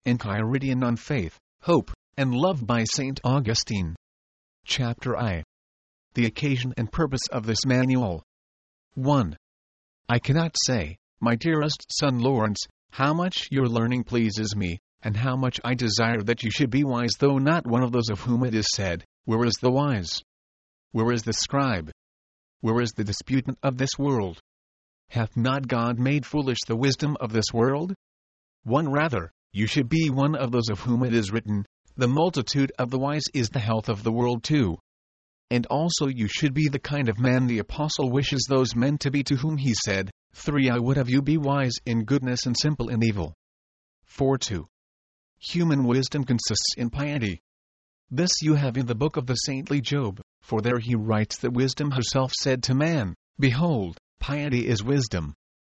Enchiridion on Faith, Hope, and Love by St. Augustine. Chapter I. The occasion and purpose of this manual. 1. I cannot say, my dearest son Lawrence, how much your learning pleases me, and how much I desire that you should be wise, though not one of those of whom it is said, where is the wise? Where is the scribe? Where is the disputant of this world? Hath not God made foolish the wisdom of this world? 1. Rather, you should be one of those of whom it is written, the multitude of the wise is the health of the world. 2. And also you should be the kind of man the apostle wishes those men to be to whom he said, 3. I would have you be wise in goodness and simple in evil. 4. 2. Human wisdom consists in piety. This you have in the book of the saintly Job, for there he writes that wisdom herself said to man, behold, piety is wisdom.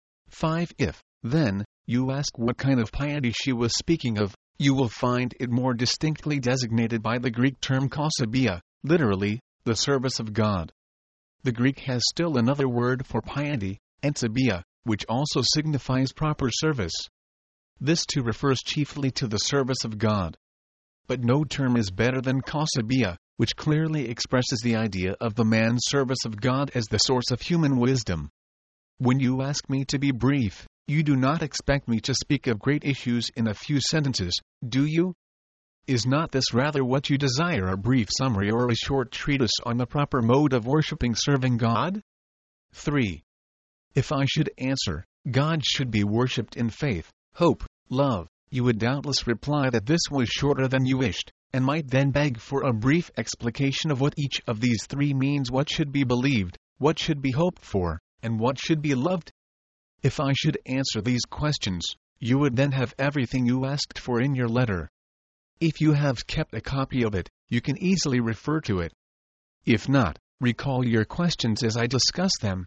5. If, then, you ask what kind of piety she was speaking of, you will find it more distinctly designated by the Greek term kosibia, literally, the service of God. The Greek has still another word for piety, entsibia, which also signifies proper service. This too refers chiefly to the service of God. But no term is better than kosibia, which clearly expresses the idea of the man's service of God as the source of human wisdom. When you ask me to be brief, you do not expect me to speak of great issues in a few sentences, do you? Is not this rather what you desire, a brief summary or a short treatise on the proper mode of serving God? 3. If I should answer, God should be worshipped in faith, hope, love, you would doubtless reply that this was shorter than you wished, and might then beg for a brief explication of what each of these three means, what should be believed, what should be hoped for, and what should be loved. If I should answer these questions, you would then have everything you asked for in your letter. If you have kept a copy of it, you can easily refer to it. If not, recall your questions as I discuss them.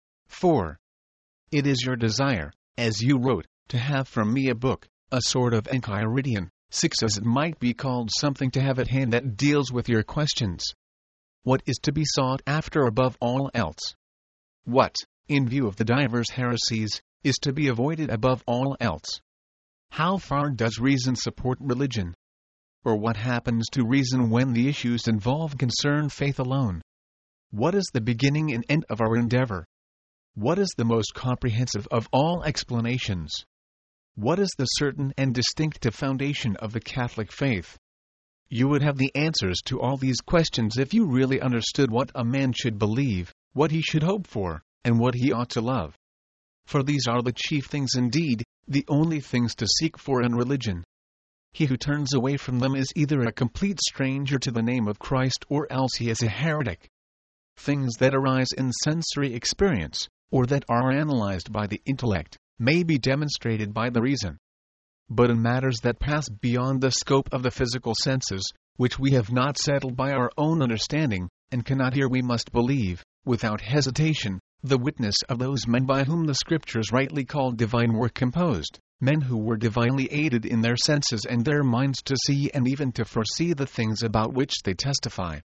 4. It is your desire, as you wrote, to have from me a book, a sort of enchiridion, 6 as it might be called, something to have at hand that deals with your questions. What is to be sought after above all else? What, in view of the divers heresies, is to be avoided above all else? How far does reason support religion? Or what happens to reason when the issues involved concern faith alone? What is the beginning and end of our endeavor? What is the most comprehensive of all explanations? What is the certain and distinctive foundation of the Catholic faith? You would have the answers to all these questions if you really understood what a man should believe, what he should hope for, and what he ought to love. For these are the chief things, indeed, the only things to seek for in religion. He who turns away from them is either a complete stranger to the name of Christ, or else he is a heretic. Things that arise in sensory experience, or that are analyzed by the intellect, may be demonstrated by the reason. But in matters that pass beyond the scope of the physical senses, which we have not settled by our own understanding, and cannot hear, we must believe, without hesitation, the witness of those men by whom the Scriptures rightly called divine were composed, men who were divinely aided in their senses and their minds to see and even to foresee the things about which they testify.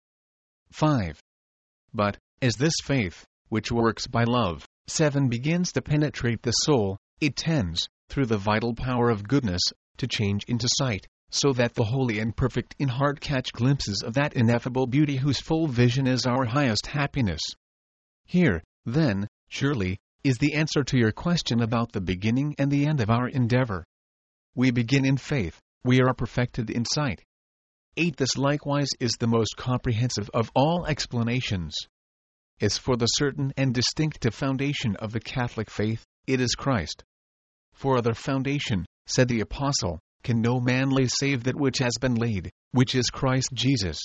5. But, as this faith, which works by love, 7 begins to penetrate the soul, it tends, through the vital power of goodness, to change into sight, so that the holy and perfect in heart catch glimpses of that ineffable beauty whose full vision is our highest happiness. Here, then, surely, is the answer to your question about the beginning and the end of our endeavor. We begin in faith, we are perfected in sight. 8. This likewise is the most comprehensive of all explanations. As for the certain and distinctive foundation of the Catholic faith, it is Christ. For other foundation, said the Apostle, can no man lay save that which has been laid, which is Christ Jesus.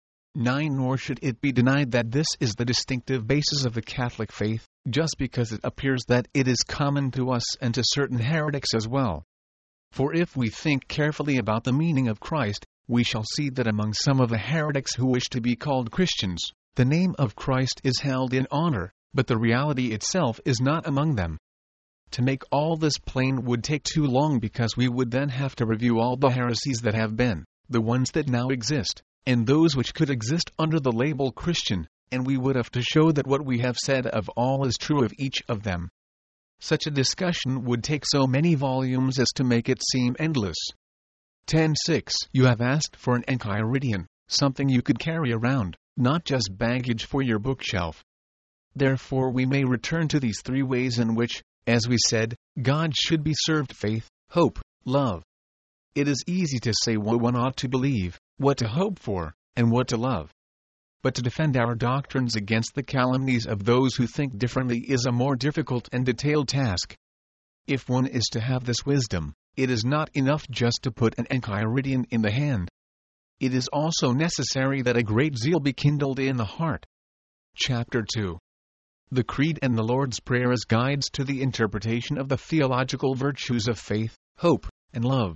9. Nor should it be denied that this is the distinctive basis of the Catholic faith, just because it appears that it is common to us and to certain heretics as well. For if we think carefully about the meaning of Christ, we shall see that among some of the heretics who wish to be called Christians, the name of Christ is held in honor, but the reality itself is not among them. To make all this plain would take too long, because we would then have to review all the heresies that have been, the ones that now exist, and those which could exist under the label Christian, and we would have to show that what we have said of all is true of each of them. Such a discussion would take so many volumes as to make it seem endless. 10:6 You have asked for an enchiridion, something you could carry around, not just baggage for your bookshelf. Therefore we may return to these three ways in which, as we said, God should be served: faith, hope, love. It is easy to say what one ought to believe, what to hope for, and what to love. But to defend our doctrines against the calumnies of those who think differently is a more difficult and detailed task. If one is to have this wisdom, it is not enough just to put an enchiridion in the hand. It is also necessary that a great zeal be kindled in the heart. Chapter 2. The Creed and the Lord's Prayer as guides to the interpretation of the theological virtues of faith, hope, and love.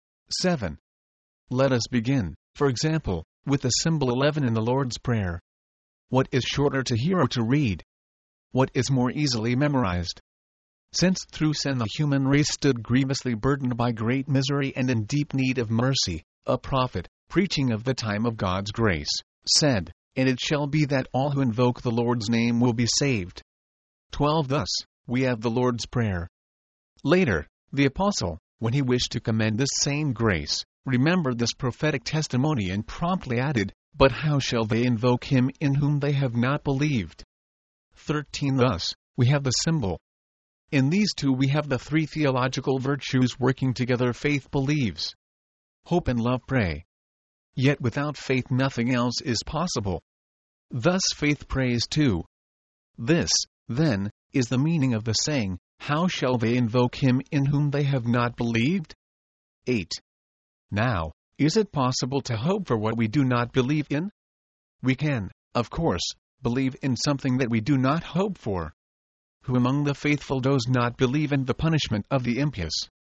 7. Let us begin, for example, with the symbol 11 in the Lord's Prayer. What is shorter to hear or to read? What is more easily memorized? Since through sin the human race stood grievously burdened by great misery and in deep need of mercy, a prophet, preaching of the time of God's grace, said, "And it shall be that all who invoke the Lord's name will be saved." 12 Thus, we have the Lord's Prayer. Later, the Apostle, when he wished to commend this same grace, remembered this prophetic testimony and promptly added, "But how shall they invoke him in whom they have not believed?" 13 Thus, we have the symbol. In these two we have the three theological virtues working together: faith believes, hope and love pray. Yet without faith nothing else is possible. Thus faith prays too. This, then, is the meaning of the saying, "How shall they invoke him in whom they have not believed?" 8. Now, is it possible to hope for what we do not believe in? We can, of course, believe in something that we do not hope for. Who among the faithful does not believe in the punishment of the impious?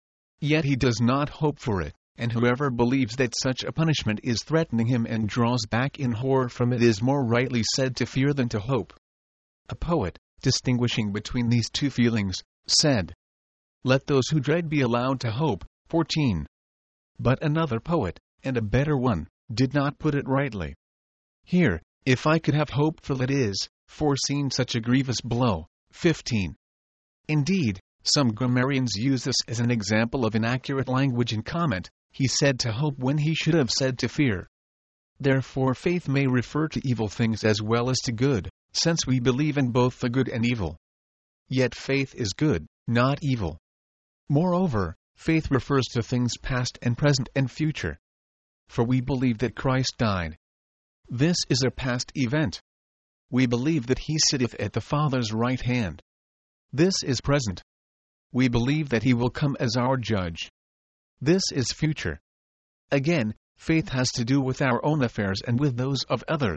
Yet he does not hope for it, and whoever believes that such a punishment is threatening him and draws back in horror from it is more rightly said to fear than to hope. A poet, distinguishing between these two feelings, said, "Let those who dread be allowed to hope." 14. But another poet, and a better one, did not put it rightly. Here, "If I could have hoped for that is, foreseen such a grievous blow." 15. Indeed, some grammarians use this as an example of inaccurate language and comment. He said to hope when he should have said to fear. Therefore faith may refer to evil things as well as to good, since we believe in both the good and evil. Yet faith is good, not evil. Moreover, faith refers to things past and present and future. For we believe that Christ died. This is a past event. We believe that he sitteth at the Father's right hand. This is present. We believe that he will come as our judge. This is future. Again, faith has to do with our own affairs and with those of others.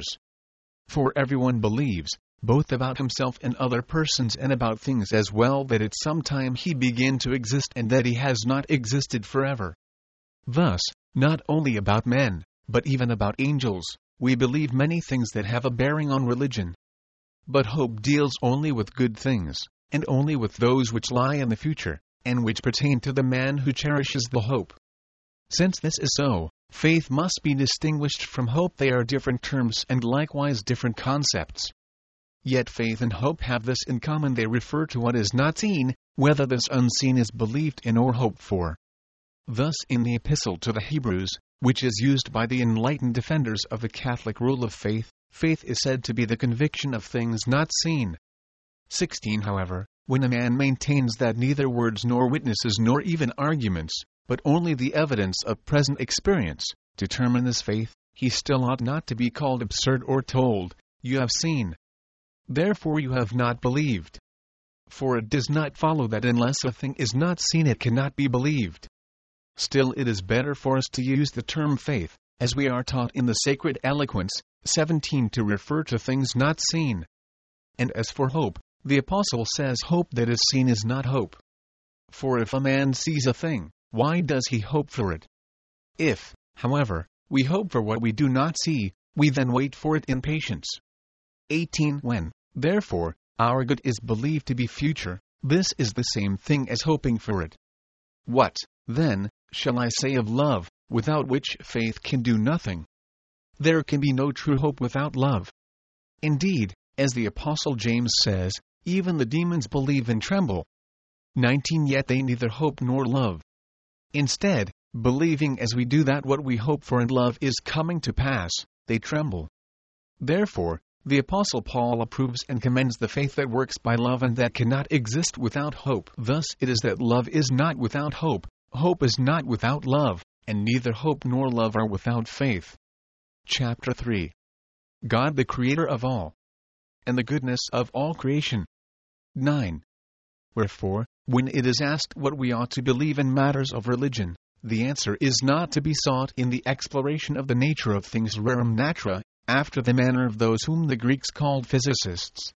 For everyone believes, both about himself and other persons and about things as well, that at some time he began to exist and that he has not existed forever. Thus, not only about men, but even about angels, we believe many things that have a bearing on religion. But hope deals only with good things, and only with those which lie in the future, and which pertain to the man who cherishes the hope. Since this is so, faith must be distinguished from hope. They are different terms and likewise different concepts. Yet faith and hope have this in common: they refer to what is not seen, whether this unseen is believed in or hoped for. Thus in the Epistle to the Hebrews, which is used by the enlightened defenders of the Catholic rule of faith, faith is said to be the conviction of things not seen. 16 However, when a man maintains that neither words nor witnesses nor even arguments, but only the evidence of present experience, determine his faith, he still ought not to be called absurd or told, "You have seen. Therefore you have not believed." For it does not follow that unless a thing is not seen it cannot be believed. Still it is better for us to use the term faith, as we are taught in the Sacred Eloquence, 17, to refer to things not seen. And as for hope, the Apostle says hope that is seen is not hope. For if a man sees a thing, why does he hope for it? If, however, we hope for what we do not see, we then wait for it in patience. 18 When, therefore, our good is believed to be future, this is the same thing as hoping for it. What, then, shall I say of love, without which faith can do nothing? There can be no true hope without love. Indeed, as the Apostle James says, even the demons believe and tremble. 19 Yet they neither hope nor love. Instead, believing as we do that what we hope for and love is coming to pass, they tremble. Therefore, the Apostle Paul approves and commends the faith that works by love and that cannot exist without hope. Thus it is that love is not without hope, hope is not without love, and neither hope nor love are without faith. Chapter 3. God the Creator of all, and the goodness of all creation. 9. Wherefore, when it is asked what we ought to believe in matters of religion, the answer is not to be sought in the exploration of the nature of things rerum natura, after the manner of those whom the Greeks called physicists.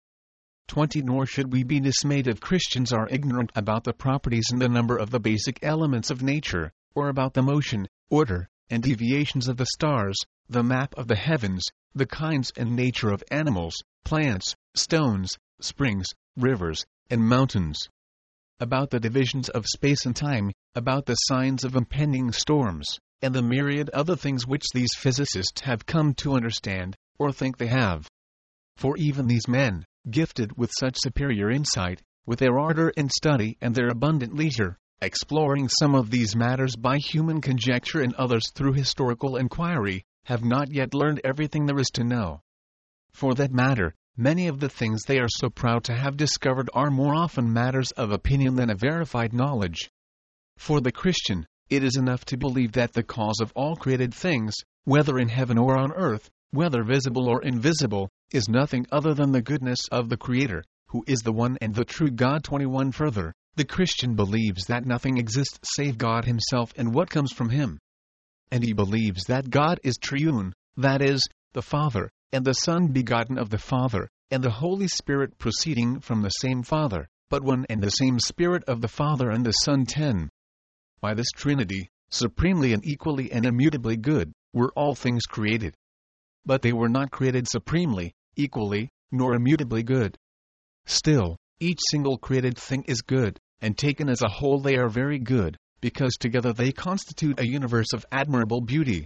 20. Nor should we be dismayed if Christians are ignorant about the properties and the number of the basic elements of nature, or about the motion, order, and deviations of the stars, the map of the heavens, the kinds and nature of animals, plants, stones, springs, rivers, and mountains. About the divisions of space and time, about the signs of impending storms, and the myriad other things which these physicists have come to understand, or think they have. For even these men, gifted with such superior insight, with their ardor in study and their abundant leisure, exploring some of these matters by human conjecture and others through historical inquiry, have not yet learned everything there is to know. For that matter, many of the things they are so proud to have discovered are more often matters of opinion than of verified knowledge. For the Christian, it is enough to believe that the cause of all created things, whether in heaven or on earth, whether visible or invisible, is nothing other than the goodness of the Creator, who is the one and the true God. 21. Further, the Christian believes that nothing exists save God Himself and what comes from Him. And he believes that God is triune, that is, the Father, and the Son begotten of the Father, and the Holy Spirit proceeding from the same Father, but one and the same Spirit of the Father and the Son. 10. By this Trinity, supremely and equally and immutably good, were all things created. But they were not created supremely, equally, nor immutably good. Still, each single created thing is good, and taken as a whole they are very good, because together they constitute a universe of admirable beauty.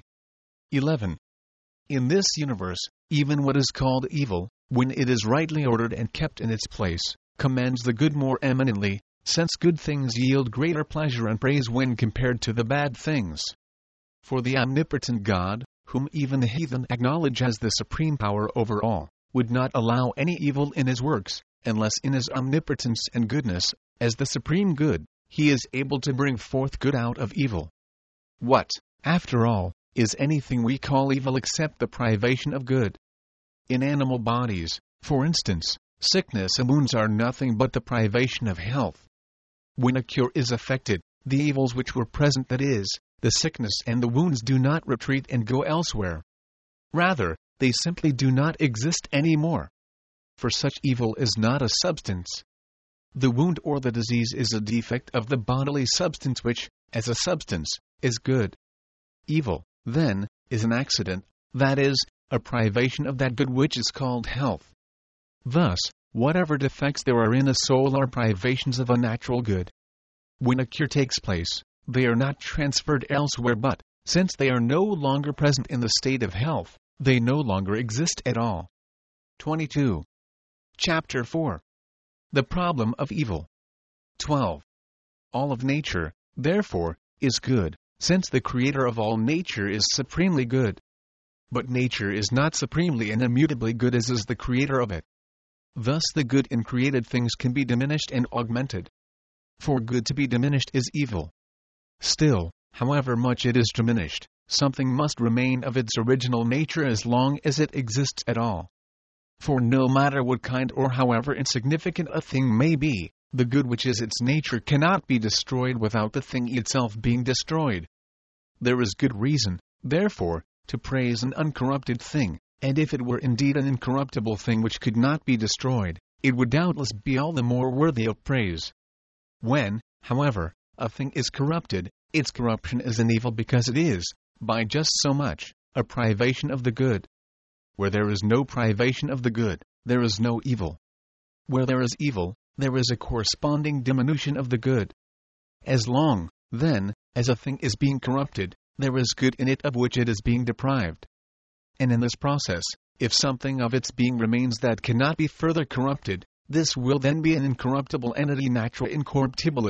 11. In this universe, even what is called evil, when it is rightly ordered and kept in its place, commends the good more eminently, since good things yield greater pleasure and praise when compared to the bad things. For the omnipotent God, whom even the heathen acknowledge as the supreme power over all, would not allow any evil in His works, unless in His omnipotence and goodness, as the supreme good, He is able to bring forth good out of evil. What, after all, is anything we call evil except the privation of good? In animal bodies, for instance, sickness and wounds are nothing but the privation of health. When a cure is effected, the evils which were present, that is, the sickness and the wounds, do not retreat and go elsewhere. Rather, they simply do not exist any more. For such evil is not a substance. The wound or the disease is a defect of the bodily substance which, as a substance, is good. Evil, then, is an accident, that is, a privation of that good which is called health. Thus, whatever defects there are in a soul are privations of a natural good. When a cure takes place, they are not transferred elsewhere, but, since they are no longer present in the state of health, they no longer exist at all. 22. Chapter 4. The problem of evil. 12. All of nature, therefore, is good, since the Creator of all nature is supremely good. But nature is not supremely and immutably good as is the Creator of it. Thus the good in created things can be diminished and augmented. For good to be diminished is evil. Still, however much it is diminished, something must remain of its original nature as long as it exists at all. For no matter what kind or however insignificant a thing may be, the good which is its nature cannot be destroyed without the thing itself being destroyed. There is good reason, therefore, to praise an uncorrupted thing, and if it were indeed an incorruptible thing which could not be destroyed, it would doubtless be all the more worthy of praise. When, however, a thing is corrupted, its corruption is an evil because it is, by just so much, a privation of the good. Where there is no privation of the good, there is no evil. Where there is evil, there is a corresponding diminution of the good. As long, then, as a thing is being corrupted, there is good in it of which it is being deprived. And in this process, if something of its being remains that cannot be further corrupted, this will then be an incorruptible entity, natura incorruptibilis,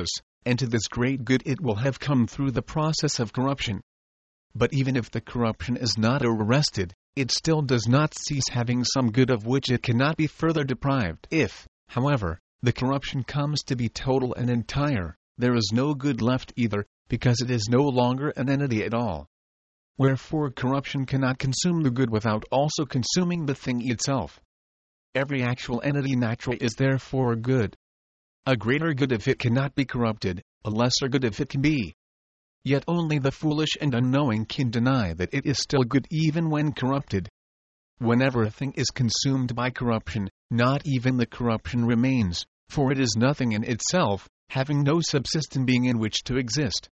and to this great good it will have come through the process of corruption. But even if the corruption is not arrested, it still does not cease having some good of which it cannot be further deprived. If, however, the corruption comes to be total and entire, there is no good left either, because it is no longer an entity at all. Wherefore corruption cannot consume the good without also consuming the thing itself. Every actual entity naturally is therefore a good. A greater good if it cannot be corrupted, a lesser good if it can be. Yet only the foolish and unknowing can deny that it is still good even when corrupted. Whenever a thing is consumed by corruption, not even the corruption remains, for it is nothing in itself, having no subsistent being in which to exist.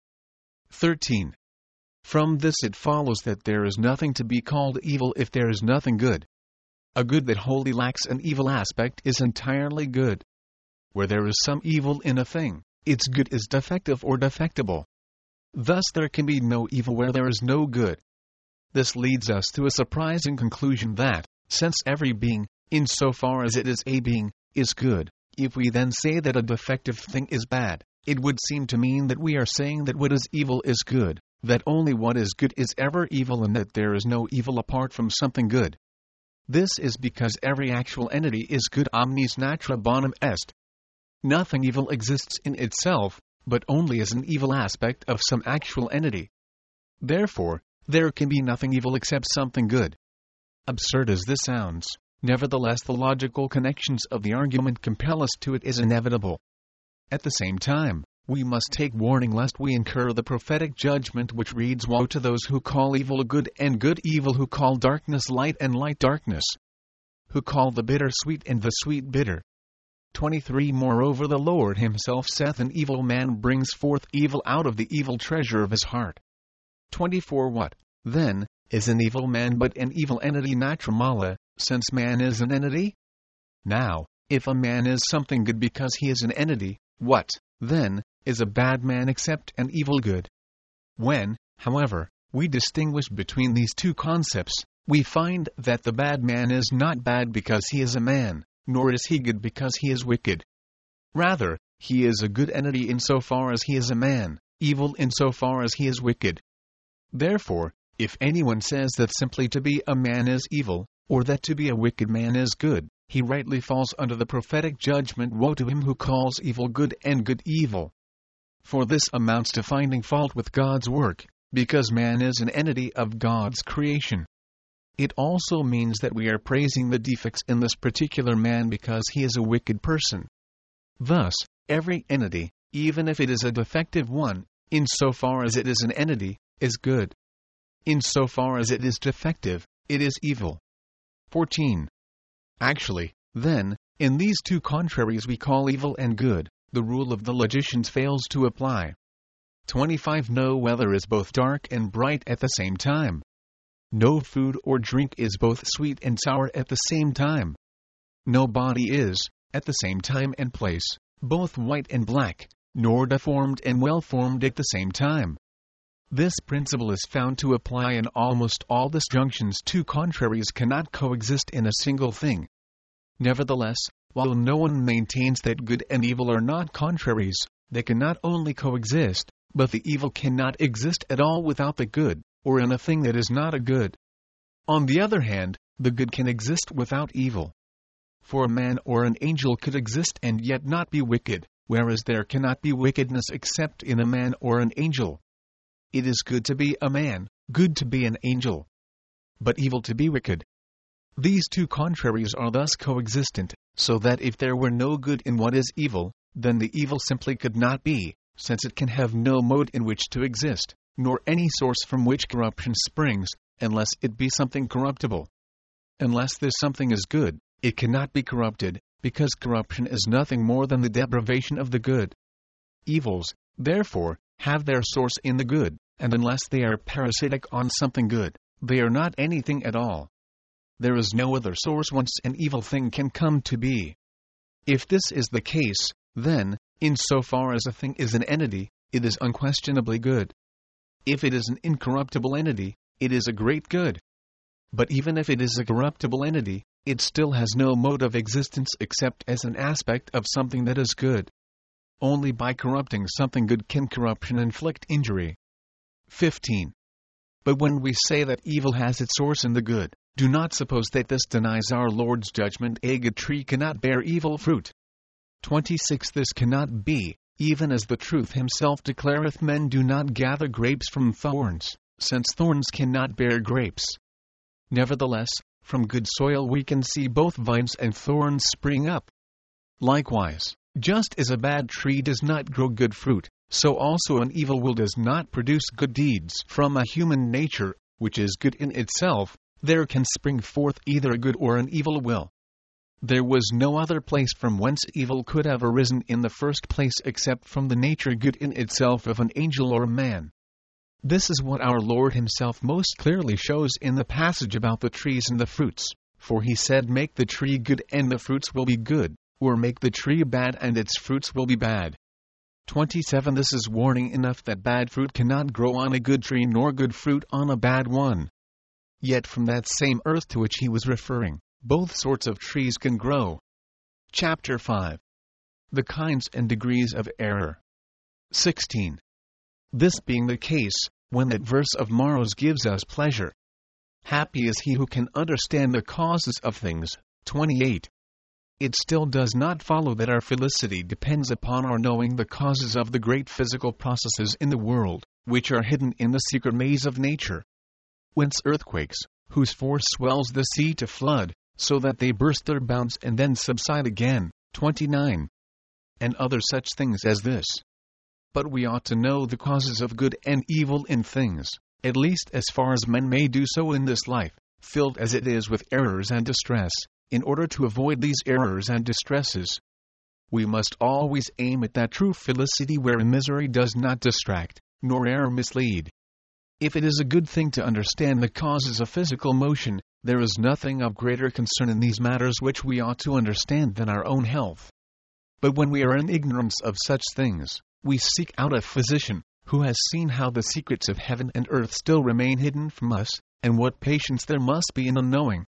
13. From this it follows that there is nothing to be called evil if there is nothing good. A good that wholly lacks an evil aspect is entirely good. Where there is some evil in a thing, its good is defective or defectible. Thus there can be no evil where there is no good. This leads us to a surprising conclusion that, since every being, insofar as it is a being, is good, if we then say that a defective thing is bad, it would seem to mean that we are saying that what is evil is good, that only what is good is ever evil and that there is no evil apart from something good. This is because every actual entity is good omnis natura bonum est. Nothing evil exists in itself, but only as an evil aspect of some actual entity. Therefore, there can be nothing evil except something good. Absurd as this sounds, nevertheless the logical connections of the argument compel us to it as inevitable. At the same time, we must take warning lest we incur the prophetic judgment which reads, "Woe to those who call evil good and good evil, who call darkness light and light darkness, who call the bitter sweet and the sweet bitter." 23. Moreover the Lord himself saith, "An evil man brings forth evil out of the evil treasure of his heart." 24. What, then, is an evil man but an evil entity natramala, since man is an entity? Now, if a man is something good because he is an entity, what, then, is a bad man except an evil good? When, however, we distinguish between these two concepts, we find that the bad man is not bad because he is a man, nor is he good because he is wicked. Rather, he is a good entity insofar as he is a man, evil insofar as he is wicked. Therefore, if anyone says that simply to be a man is evil, or that to be a wicked man is good, he rightly falls under the prophetic judgment, "Woe to him who calls evil good and good evil." For this amounts to finding fault with God's work, because man is an entity of God's creation. It also means that we are praising the defects in this particular man because he is a wicked person. Thus, every entity, even if it is a defective one, insofar as it is an entity, is good. Insofar as it is defective, it is evil. 14. Actually, then, in these two contraries we call evil and good, the rule of the logicians fails to apply. 25. No weather is both dark and bright at the same time. No food or drink is both sweet and sour at the same time. No body is, at the same time and place, both white and black, nor deformed and well-formed at the same time. This principle is found to apply in almost all disjunctions. Two contraries cannot coexist in a single thing. Nevertheless, while no one maintains that good and evil are not contraries, they can not only coexist, but the evil cannot exist at all without the good, or in a thing that is not a good. On the other hand, the good can exist without evil. For a man or an angel could exist and yet not be wicked, whereas there cannot be wickedness except in a man or an angel. It is good to be a man, good to be an angel, but evil to be wicked. These two contraries are thus coexistent, so that if there were no good in what is evil, then the evil simply could not be, since it can have no mode in which to exist, nor any source from which corruption springs, unless it be something corruptible. Unless this something is good, it cannot be corrupted, because corruption is nothing more than the deprivation of the good. Evils, therefore, have their source in the good, and unless they are parasitic on something good, they are not anything at all. There is no other source whence an evil thing can come to be. If this is the case, then, insofar as a thing is an entity, it is unquestionably good. If it is an incorruptible entity, it is a great good. But even if it is a corruptible entity, it still has no mode of existence except as an aspect of something that is good. Only by corrupting something good can corruption inflict injury. 15. But when we say that evil has its source in the good, do not suppose that this denies our Lord's judgment. A good tree cannot bear evil fruit. 26. This cannot be, even as the truth himself declareth, men do not gather grapes from thorns, since thorns cannot bear grapes. Nevertheless, from good soil we can see both vines and thorns spring up. Likewise, just as a bad tree does not grow good fruit, so also an evil will does not produce good deeds. From a human nature, which is good in itself, there can spring forth either a good or an evil will. There was no other place from whence evil could have arisen in the first place except from the nature good in itself of an angel or man. This is what our Lord himself most clearly shows in the passage about the trees and the fruits, for he said, "Make the tree good and the fruits will be good, or make the tree bad and its fruits will be bad." 27. This is warning enough that bad fruit cannot grow on a good tree nor good fruit on a bad one. Yet from that same earth to which he was referring, both sorts of trees can grow. Chapter 5. The kinds and degrees of error. 16. This being the case, when that verse of Morrow's gives us pleasure, happy is he who can understand the causes of things. 28. It still does not follow that our felicity depends upon our knowing the causes of the great physical processes in the world, which are hidden in the secret maze of nature. Whence earthquakes, whose force swells the sea to flood, so that they burst their bounds and then subside again. 29. And other such things as this. But we ought to know the causes of good and evil in things, at least as far as men may do so in this life, filled as it is with errors and distress. In order to avoid these errors and distresses, we must always aim at that true felicity wherein misery does not distract, nor error mislead. If it is a good thing to understand the causes of physical motion, there is nothing of greater concern in these matters which we ought to understand than our own health. But when we are in ignorance of such things, we seek out a physician, who has seen how the secrets of heaven and earth still remain hidden from us, and what patience there must be in unknowing.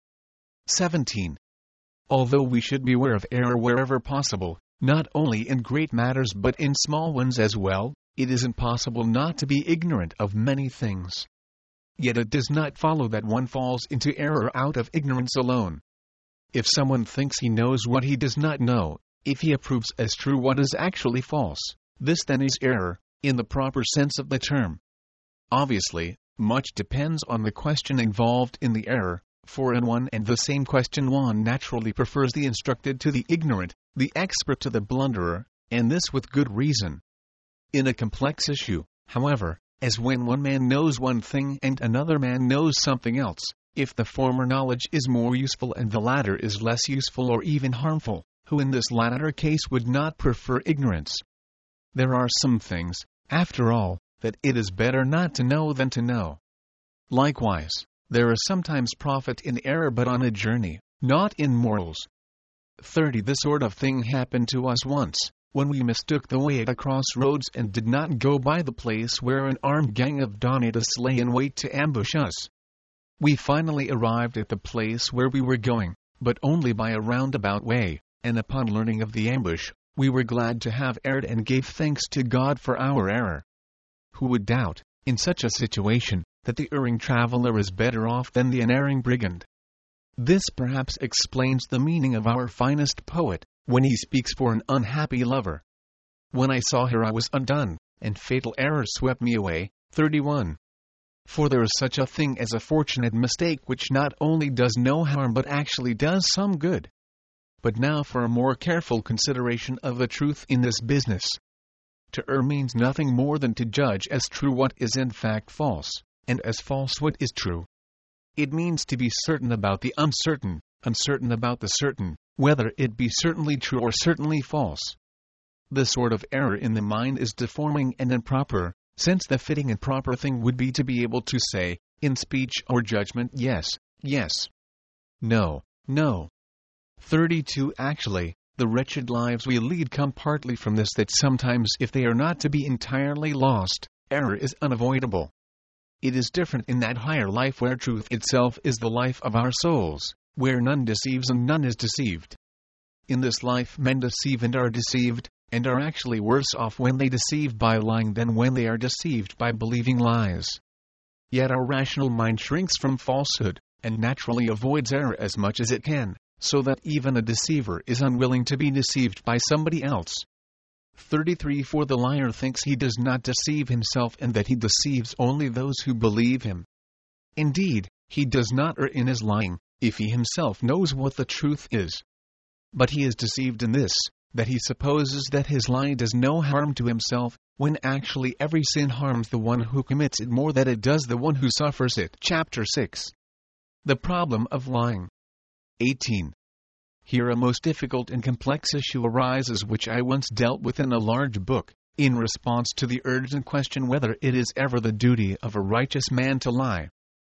17. Although we should beware of error wherever possible, not only in great matters but in small ones as well, it is impossible not to be ignorant of many things. Yet it does not follow that one falls into error out of ignorance alone. If someone thinks he knows what he does not know, if he approves as true what is actually false, this then is error, in the proper sense of the term. Obviously, much depends on the question involved in the error, for in one and the same question one naturally prefers the instructed to the ignorant, the expert to the blunderer, and this with good reason. In a complex issue, however, as when one man knows one thing and another man knows something else, if the former knowledge is more useful and the latter is less useful or even harmful, who in this latter case would not prefer ignorance? There are some things, after all, that it is better not to know than to know. Likewise, there is sometimes profit in error but on a journey, not in morals. 30. This sort of thing happened to us once, when we mistook the way at a crossroads and did not go by the place where an armed gang of Donatists lay in wait to ambush us. We finally arrived at the place where we were going, but only by a roundabout way, and upon learning of the ambush, we were glad to have erred and gave thanks to God for our error. Who would doubt, in such a situation, that the erring traveler is better off than the unerring brigand? This perhaps explains the meaning of our finest poet, when he speaks for an unhappy lover. When I saw her I was undone, and fatal error swept me away. 31. For there is such a thing as a fortunate mistake which not only does no harm but actually does some good. But now for a more careful consideration of the truth in this business. To err means nothing more than to judge as true what is in fact false, and as false what is true. It means to be certain about the uncertain, uncertain about the certain, whether it be certainly true or certainly false. This sort of error in the mind is deforming and improper, since the fitting and proper thing would be to be able to say, in speech or judgment, yes, yes, no, no. 32. Actually, the wretched lives we lead come partly from this, that sometimes if they are not to be entirely lost, error is unavoidable. It is different in that higher life where truth itself is the life of our souls, where none deceives and none is deceived. In this life men deceive and are deceived, and are actually worse off when they deceive by lying than when they are deceived by believing lies. Yet our rational mind shrinks from falsehood, and naturally avoids error as much as it can, so that even a deceiver is unwilling to be deceived by somebody else. 33 For the liar thinks he does not deceive himself and that he deceives only those who believe him. Indeed, he does not err in his lying, if he himself knows what the truth is. But he is deceived in this, that he supposes that his lie does no harm to himself, when actually every sin harms the one who commits it more than it does the one who suffers it. Chapter 6. The problem of lying. 18. Here a most difficult and complex issue arises which I once dealt with in a large book, in response to the urgent question whether it is ever the duty of a righteous man to lie.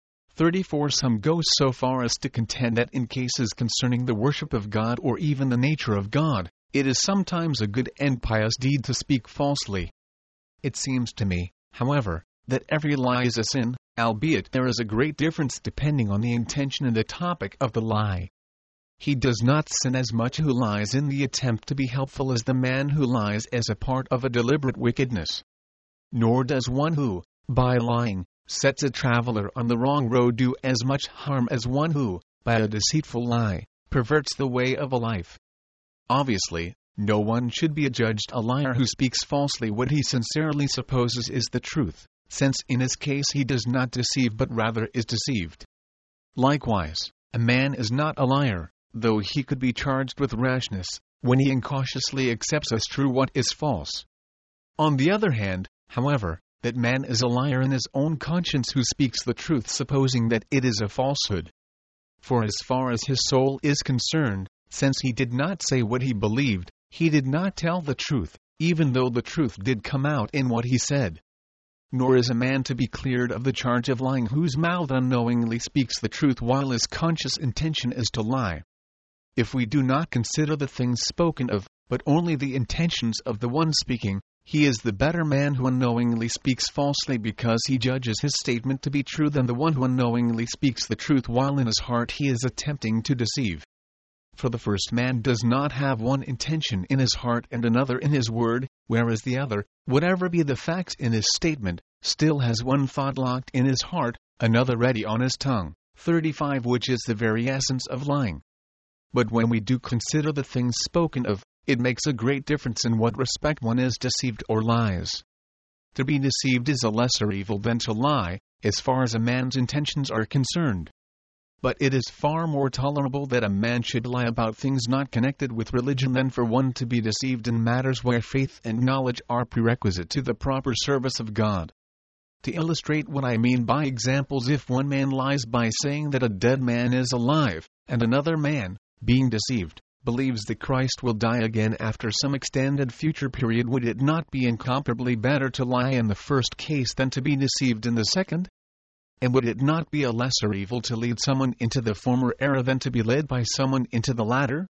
34 Some go so far as to contend that in cases concerning the worship of God or even the nature of God, it is sometimes a good and pious deed to speak falsely. It seems to me, however, that every lie is a sin, albeit there is a great difference depending on the intention and the topic of the lie. He does not sin as much who lies in the attempt to be helpful as the man who lies as a part of a deliberate wickedness. Nor does one who, by lying, sets a traveler on the wrong road do as much harm as one who, by a deceitful lie, perverts the way of a life. Obviously, no one should be adjudged a liar who speaks falsely what he sincerely supposes is the truth, since in his case he does not deceive but rather is deceived. Likewise, a man is not a liar, though he could be charged with rashness, when he incautiously accepts as true what is false. On the other hand, however, that man is a liar in his own conscience who speaks the truth supposing that it is a falsehood. For as far as his soul is concerned, since he did not say what he believed, he did not tell the truth, even though the truth did come out in what he said. Nor is a man to be cleared of the charge of lying whose mouth unknowingly speaks the truth while his conscious intention is to lie. If we do not consider the things spoken of, but only the intentions of the one speaking, he is the better man who unknowingly speaks falsely because he judges his statement to be true than the one who unknowingly speaks the truth while in his heart he is attempting to deceive. For the first man does not have one intention in his heart and another in his word, whereas the other, whatever be the facts in his statement, still has one thought locked in his heart, another ready on his tongue. 35 Which is the very essence of lying. But when we do consider the things spoken of, it makes a great difference in what respect one is deceived or lies. To be deceived is a lesser evil than to lie, as far as a man's intentions are concerned. But it is far more tolerable that a man should lie about things not connected with religion than for one to be deceived in matters where faith and knowledge are prerequisite to the proper service of God. To illustrate what I mean by examples, if one man lies by saying that a dead man is alive, and another man, being deceived, believes that Christ will die again after some extended future period, would it not be incomparably better to lie in the first case than to be deceived in the second? And would it not be a lesser evil to lead someone into the former error than to be led by someone into the latter?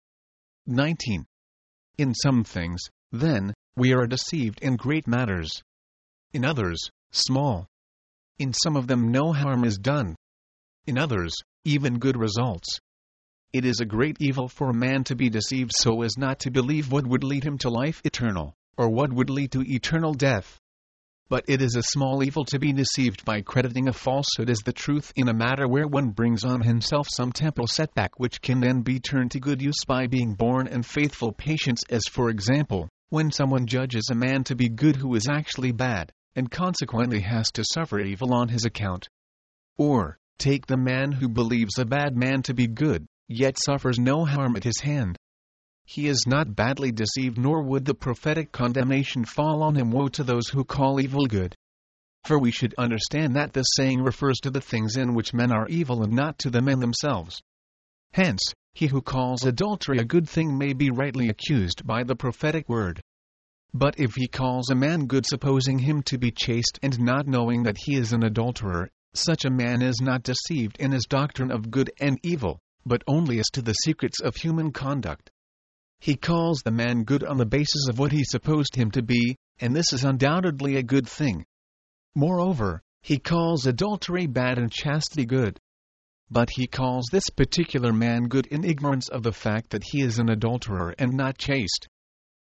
19. In some things, then, we are deceived in great matters. In others, small. In some of them no harm is done. In others, even good results. It is a great evil for a man to be deceived so as not to believe what would lead him to life eternal, or what would lead to eternal death. But it is a small evil to be deceived by crediting a falsehood as the truth in a matter where one brings on himself some temporal setback which can then be turned to good use by being borne in faithful patience, as for example, when someone judges a man to be good who is actually bad, and consequently has to suffer evil on his account. Or, take the man who believes a bad man to be good, yet suffers no harm at his hand. He is not badly deceived, nor would the prophetic condemnation fall on him. Woe to those who call evil good. For we should understand that this saying refers to the things in which men are evil and not to the men themselves. Hence, he who calls adultery a good thing may be rightly accused by the prophetic word. But if he calls a man good supposing him to be chaste and not knowing that he is an adulterer, such a man is not deceived in his doctrine of good and evil, but only as to the secrets of human conduct. He calls the man good on the basis of what he supposed him to be, and this is undoubtedly a good thing. Moreover, he calls adultery bad and chastity good. But he calls this particular man good in ignorance of the fact that he is an adulterer and not chaste.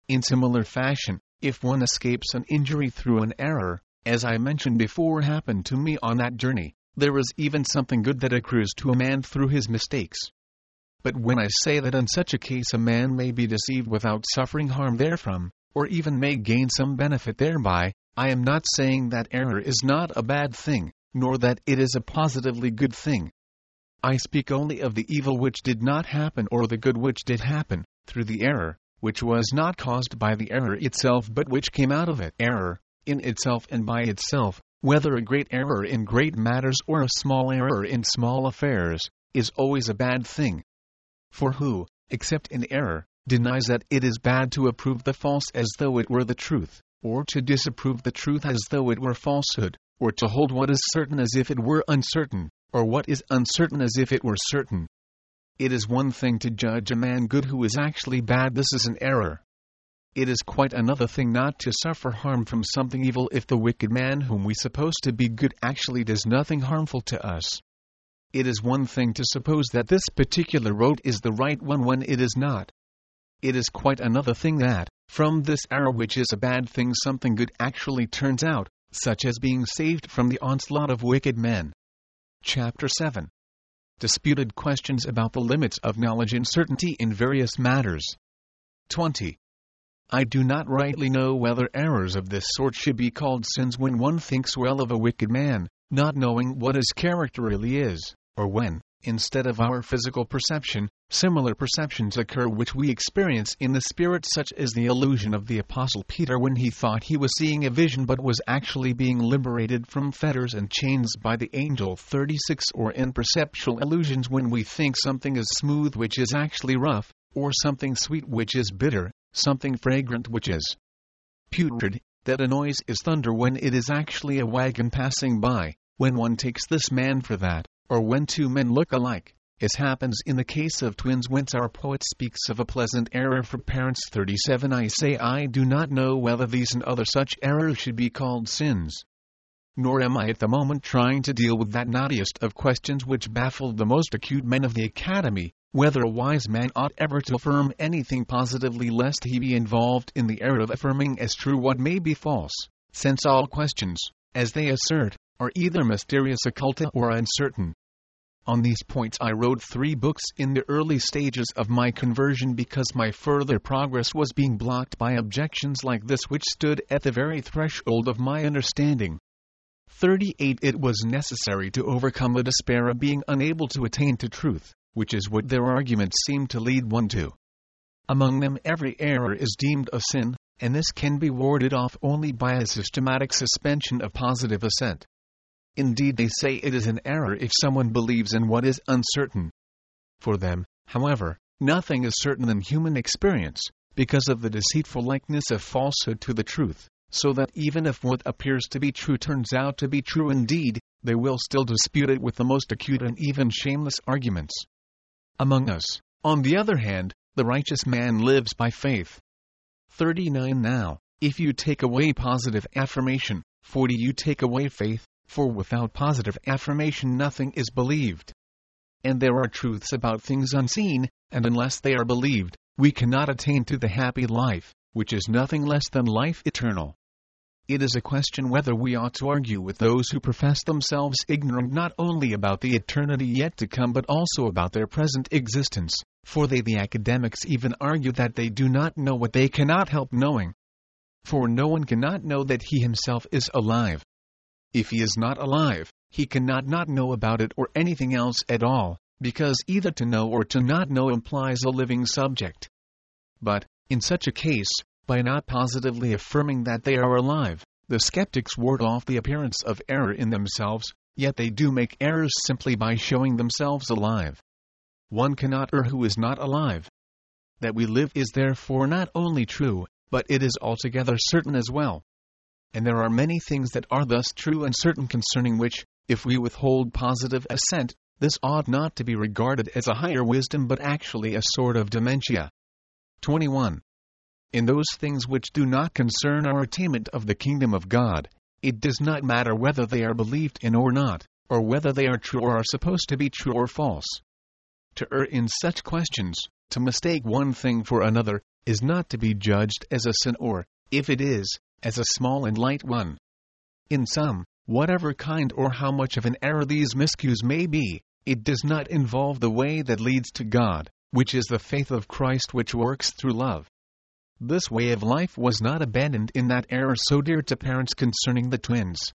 In similar fashion, if one escapes an injury through an error, as I mentioned before happened to me on that journey, there is even something good that accrues to a man through his mistakes. But when I say that in such a case a man may be deceived without suffering harm therefrom, or even may gain some benefit thereby, I am not saying that error is not a bad thing, nor that it is a positively good thing. I speak only of the evil which did not happen or the good which did happen, through the error, which was not caused by the error itself but which came out of it. Error, in itself and by itself, whether a great error in great matters or a small error in small affairs, is always a bad thing. For who, except in error, denies that it is bad to approve the false as though it were the truth, or to disapprove the truth as though it were falsehood, or to hold what is certain as if it were uncertain, or what is uncertain as if it were certain? It is one thing to judge a man good who is actually bad. This is an error. It is quite another thing not to suffer harm from something evil if the wicked man whom we suppose to be good actually does nothing harmful to us. It is one thing to suppose that this particular road is the right one when it is not. It is quite another thing that, from this error which is a bad thing, something good actually turns out, such as being saved from the onslaught of wicked men. Chapter 7. Disputed questions about the limits of knowledge and certainty in various matters. 20. I do not rightly know whether errors of this sort should be called sins when one thinks well of a wicked man, not knowing what his character really is, or when, instead of our physical perception, similar perceptions occur which we experience in the spirit, such as the illusion of the Apostle Peter when he thought he was seeing a vision but was actually being liberated from fetters and chains by the angel. 36. Or in perceptual illusions when we think something is smooth which is actually rough, or something sweet which is bitter, something fragrant which is putrid, that a noise is thunder when it is actually a wagon passing by, when one takes this man for that, or when two men look alike, as happens in the case of twins, whence our poet speaks of a pleasant error for parents. 37. I say I do not know whether these and other such errors should be called sins. Nor am I at the moment trying to deal with that knottiest of questions which baffled the most acute men of the Academy, whether a wise man ought ever to affirm anything positively lest he be involved in the error of affirming as true what may be false, since all questions, as they assert, are either mysterious, occult, or uncertain. On these points I wrote 3 books in the early stages of my conversion because my further progress was being blocked by objections like this which stood at the very threshold of my understanding. 38. It was necessary to overcome the despair of being unable to attain to truth, which is what their arguments seem to lead one to. Among them every error is deemed a sin, and this can be warded off only by a systematic suspension of positive assent. Indeed, they say it is an error if someone believes in what is uncertain. For them, however, nothing is certain in human experience, because of the deceitful likeness of falsehood to the truth, so that even if what appears to be true turns out to be true indeed, they will still dispute it with the most acute and even shameless arguments. Among us, on the other hand, the righteous man lives by faith. 39. Now, if you take away positive affirmation, 40. You take away faith, for without positive affirmation nothing is believed. And there are truths about things unseen, and unless they are believed, we cannot attain to the happy life, which is nothing less than life eternal. It is a question whether we ought to argue with those who profess themselves ignorant not only about the eternity yet to come but also about their present existence, for they, the academics, even argue that they do not know what they cannot help knowing. For no one cannot know that he himself is alive. If he is not alive, he cannot not know about it or anything else at all, because either to know or to not know implies a living subject. But, in such a case, by not positively affirming that they are alive, the skeptics ward off the appearance of error in themselves, yet they do make errors simply by showing themselves alive. One cannot err who is not alive. That we live is therefore not only true, but it is altogether certain as well. And there are many things that are thus true and certain concerning which, if we withhold positive assent, this ought not to be regarded as a higher wisdom but actually a sort of dementia. 21. In those things which do not concern our attainment of the kingdom of God, it does not matter whether they are believed in or not, or whether they are true or are supposed to be true or false. To err in such questions, to mistake one thing for another, is not to be judged as a sin or, if it is, as a small and light one. In sum, whatever kind or how much of an error these miscues may be, it does not involve the way that leads to God, which is the faith of Christ which works through love. This way of life was not abandoned in that error so dear to parents concerning the twins.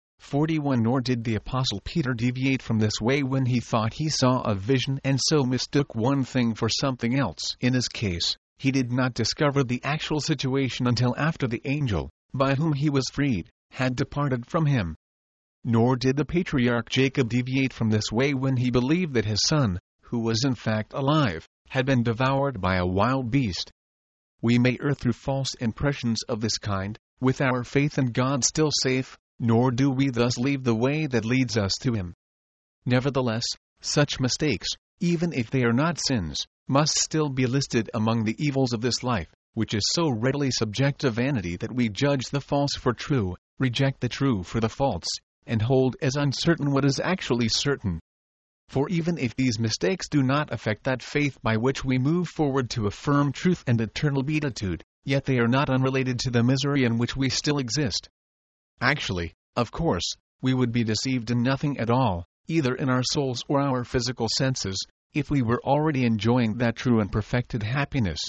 41 Nor did the Apostle Peter deviate from this way when he thought he saw a vision and so mistook one thing for something else. In his case, he did not discover the actual situation until after the angel, by whom he was freed, had departed from him. Nor did the patriarch Jacob deviate from this way when he believed that his son, who was in fact alive, had been devoured by a wild beast. We may err through false impressions of this kind, with our faith in God still safe, nor do we thus leave the way that leads us to Him. Nevertheless, such mistakes, even if they are not sins, must still be listed among the evils of this life, which is so readily subject to vanity that we judge the false for true, reject the true for the false, and hold as uncertain what is actually certain. For even if these mistakes do not affect that faith by which we move forward to a firm truth and eternal beatitude, yet they are not unrelated to the misery in which we still exist. Actually, of course, we would be deceived in nothing at all, either in our souls or our physical senses, if we were already enjoying that true and perfected happiness.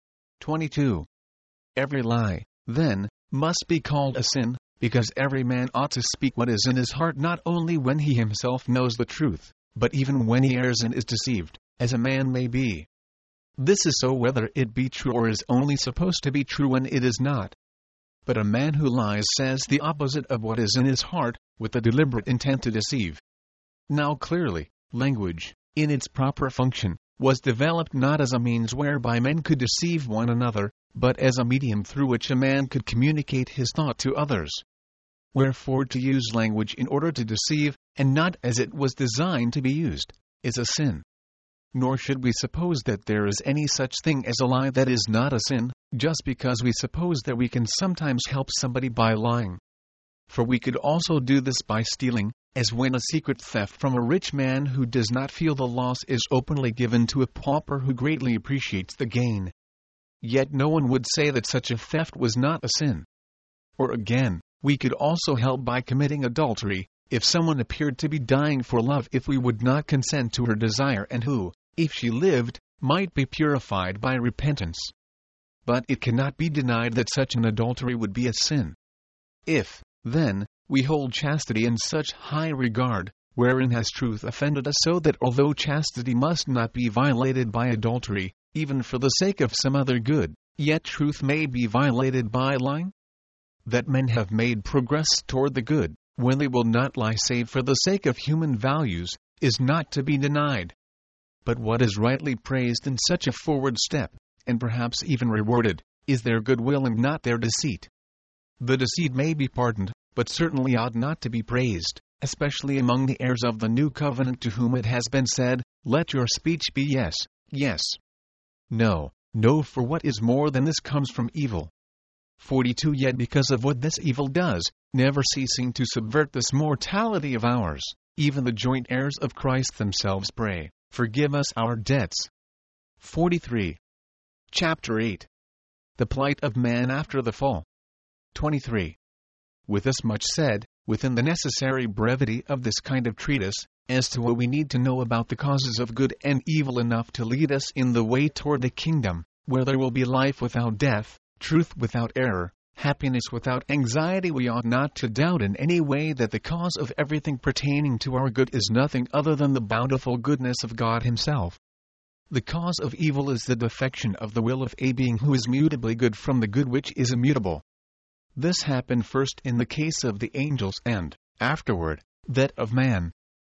22. Every lie, then, must be called a sin, because every man ought to speak what is in his heart not only when he himself knows the truth, but even when he errs and is deceived, as a man may be. This is so whether it be true or is only supposed to be true when it is not. But a man who lies says the opposite of what is in his heart, with the deliberate intent to deceive. Now clearly, language, in its proper function, was developed not as a means whereby men could deceive one another, but as a medium through which a man could communicate his thought to others. Wherefore to use language in order to deceive, and not as it was designed to be used, is a sin. Nor should we suppose that there is any such thing as a lie that is not a sin, just because we suppose that we can sometimes help somebody by lying. For we could also do this by stealing, as when a secret theft from a rich man who does not feel the loss is openly given to a pauper who greatly appreciates the gain. Yet no one would say that such a theft was not a sin. Or again, we could also help by committing adultery, if someone appeared to be dying for love if we would not consent to her desire and who, if she lived, might be purified by repentance. But it cannot be denied that such an adultery would be a sin. If, then, we hold chastity in such high regard, wherein has truth offended us so that although chastity must not be violated by adultery, even for the sake of some other good, yet truth may be violated by lying? That men have made progress toward the good, when they will not lie save for the sake of human values, is not to be denied. But what is rightly praised in such a forward step, and perhaps even rewarded, is their goodwill and not their deceit. The deceit may be pardoned, but certainly ought not to be praised, especially among the heirs of the new covenant to whom it has been said, "Let your speech be yes, yes. No, no, for what is more than this comes from evil." 42 Yet because of what this evil does, never ceasing to subvert this mortality of ours, even the joint heirs of Christ themselves pray, "Forgive us our debts." 43. Chapter 8. The plight of man after the fall. 23. With this much said, within the necessary brevity of this kind of treatise, as to what we need to know about the causes of good and evil enough to lead us in the way toward the kingdom, where there will be life without death, truth without error, happiness without anxiety, we ought not to doubt in any way that the cause of everything pertaining to our good is nothing other than the bountiful goodness of God Himself. The cause of evil is the defection of the will of a being who is mutably good from the good which is immutable. This happened first in the case of the angels and, afterward, that of man.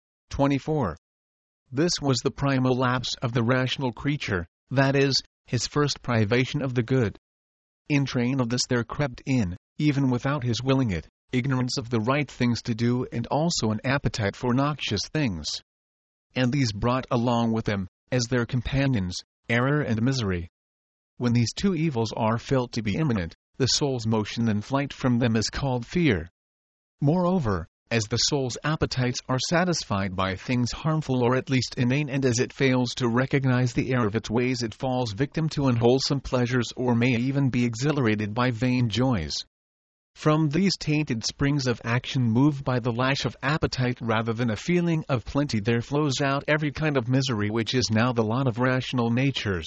24. This was the primal lapse of the rational creature, that is, his first privation of the good. In train of this there crept in, even without his willing it, ignorance of the right things to do and also an appetite for noxious things. And these brought along with them, as their companions, error and misery. When these two evils are felt to be imminent, the soul's motion and flight from them is called fear. Moreover, as the soul's appetites are satisfied by things harmful or at least inane, and as it fails to recognize the error of its ways, it falls victim to unwholesome pleasures or may even be exhilarated by vain joys. From these tainted springs of action moved by the lash of appetite rather than a feeling of plenty, there flows out every kind of misery, which is now the lot of rational natures.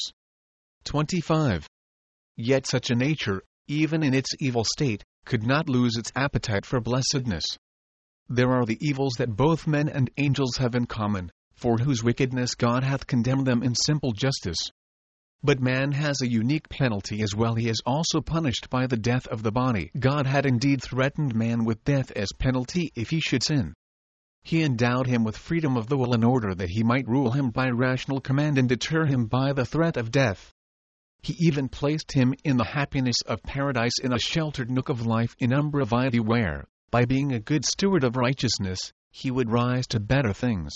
25. Yet such a nature, even in its evil state, could not lose its appetite for blessedness. There are the evils that both men and angels have in common, for whose wickedness God hath condemned them in simple justice. But man has a unique penalty as well. He is also punished by the death of the body. God had indeed threatened man with death as penalty if he should sin. He endowed him with freedom of the will in order that he might rule him by rational command and deter him by the threat of death. He even placed him in the happiness of paradise, in a sheltered nook of life in umbra vitae, where, by being a good steward of righteousness, he would rise to better things.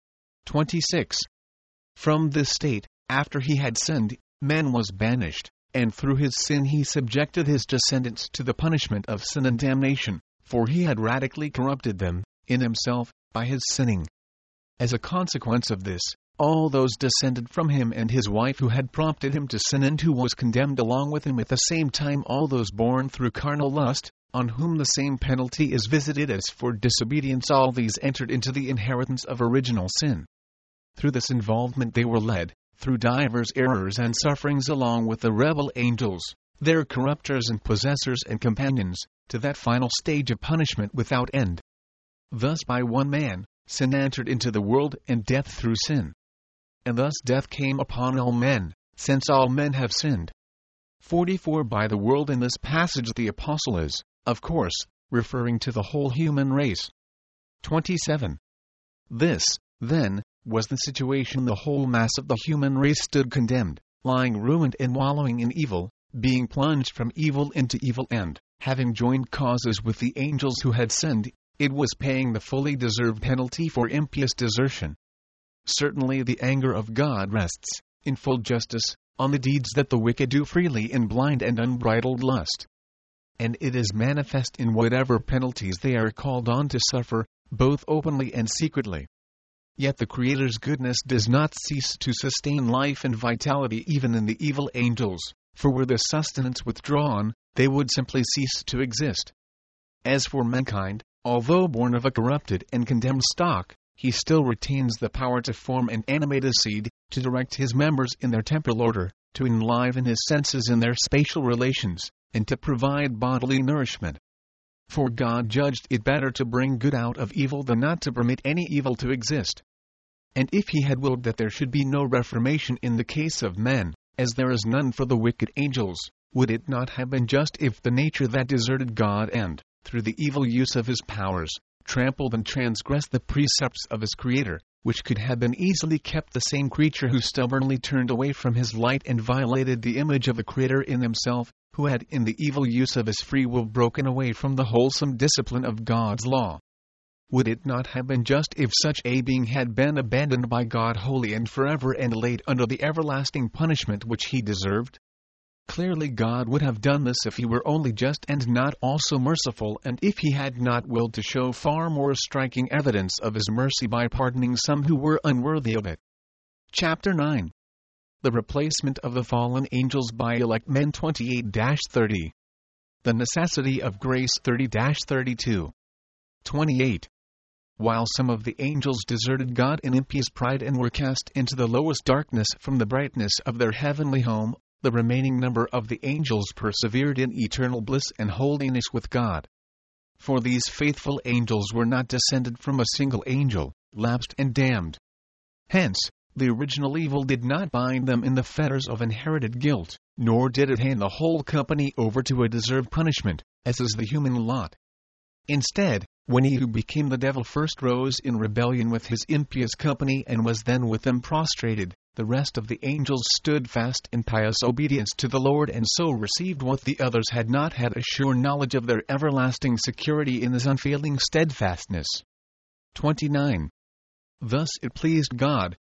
26. From this state, after he had sinned, man was banished, and through his sin he subjected his descendants to the punishment of sin and damnation, for he had radically corrupted them, in himself, by his sinning. As a consequence of this, all those descended from him and his wife who had prompted him to sin, and who was condemned along with him, at the same time all those born through carnal lust, on whom the same penalty is visited as for disobedience, all these entered into the inheritance of original sin. Through this involvement they were led, through divers errors and sufferings along with the rebel angels, their corruptors and possessors and companions, to that final stage of punishment without end. Thus by one man, sin entered into the world, and death through sin. And thus death came upon all men, since all men have sinned. 44. By the world in this passage the apostle is, of course, referring to the whole human race. 27. This, then, was the situation. The whole mass of the human race stood condemned, lying ruined and wallowing in evil, being plunged from evil into evil, and, having joined causes with the angels who had sinned, it was paying the fully deserved penalty for impious desertion. Certainly the anger of God rests, in full justice, on the deeds that the wicked do freely in blind and unbridled lust. And it is manifest in whatever penalties they are called on to suffer, both openly and secretly. Yet the Creator's goodness does not cease to sustain life and vitality even in the evil angels, for were this sustenance withdrawn, they would simply cease to exist. As for mankind, although born of a corrupted and condemned stock, he still retains the power to form and animate a seed, to direct his members in their temporal order, to enliven his senses in their spatial relations, and to provide bodily nourishment. For God judged it better to bring good out of evil than not to permit any evil to exist. And if he had willed that there should be no reformation in the case of men, as there is none for the wicked angels, would it not have been just if the nature that deserted God and, through the evil use of his powers, trampled and transgressed the precepts of his Creator, which could have been easily kept, the same creature who stubbornly turned away from his light and violated the image of the Creator in himself, who had in the evil use of his free will broken away from the wholesome discipline of God's law? Would it not have been just if such a being had been abandoned by God wholly and forever and laid under the everlasting punishment which he deserved? Clearly God would have done this if he were only just and not also merciful, and if he had not willed to show far more striking evidence of his mercy by pardoning some who were unworthy of it. Chapter 9. The replacement of the fallen angels by elect men. 28-30. The necessity of grace. 30-32. 28. While some of the angels deserted God in impious pride and were cast into the lowest darkness from the brightness of their heavenly home, the remaining number of the angels persevered in eternal bliss and holiness with God. For these faithful angels were not descended from a single angel, lapsed and damned. Hence, the original evil did not bind them in the fetters of inherited guilt, nor did it hand the whole company over to a deserved punishment, as is the human lot. Instead, when he who became the devil first rose in rebellion with his impious company and was then with them prostrated, the rest of the angels stood fast in pious obedience to the Lord, and so received what the others had not had, a sure knowledge of their everlasting security in his unfailing steadfastness. 29. Thus it pleased God,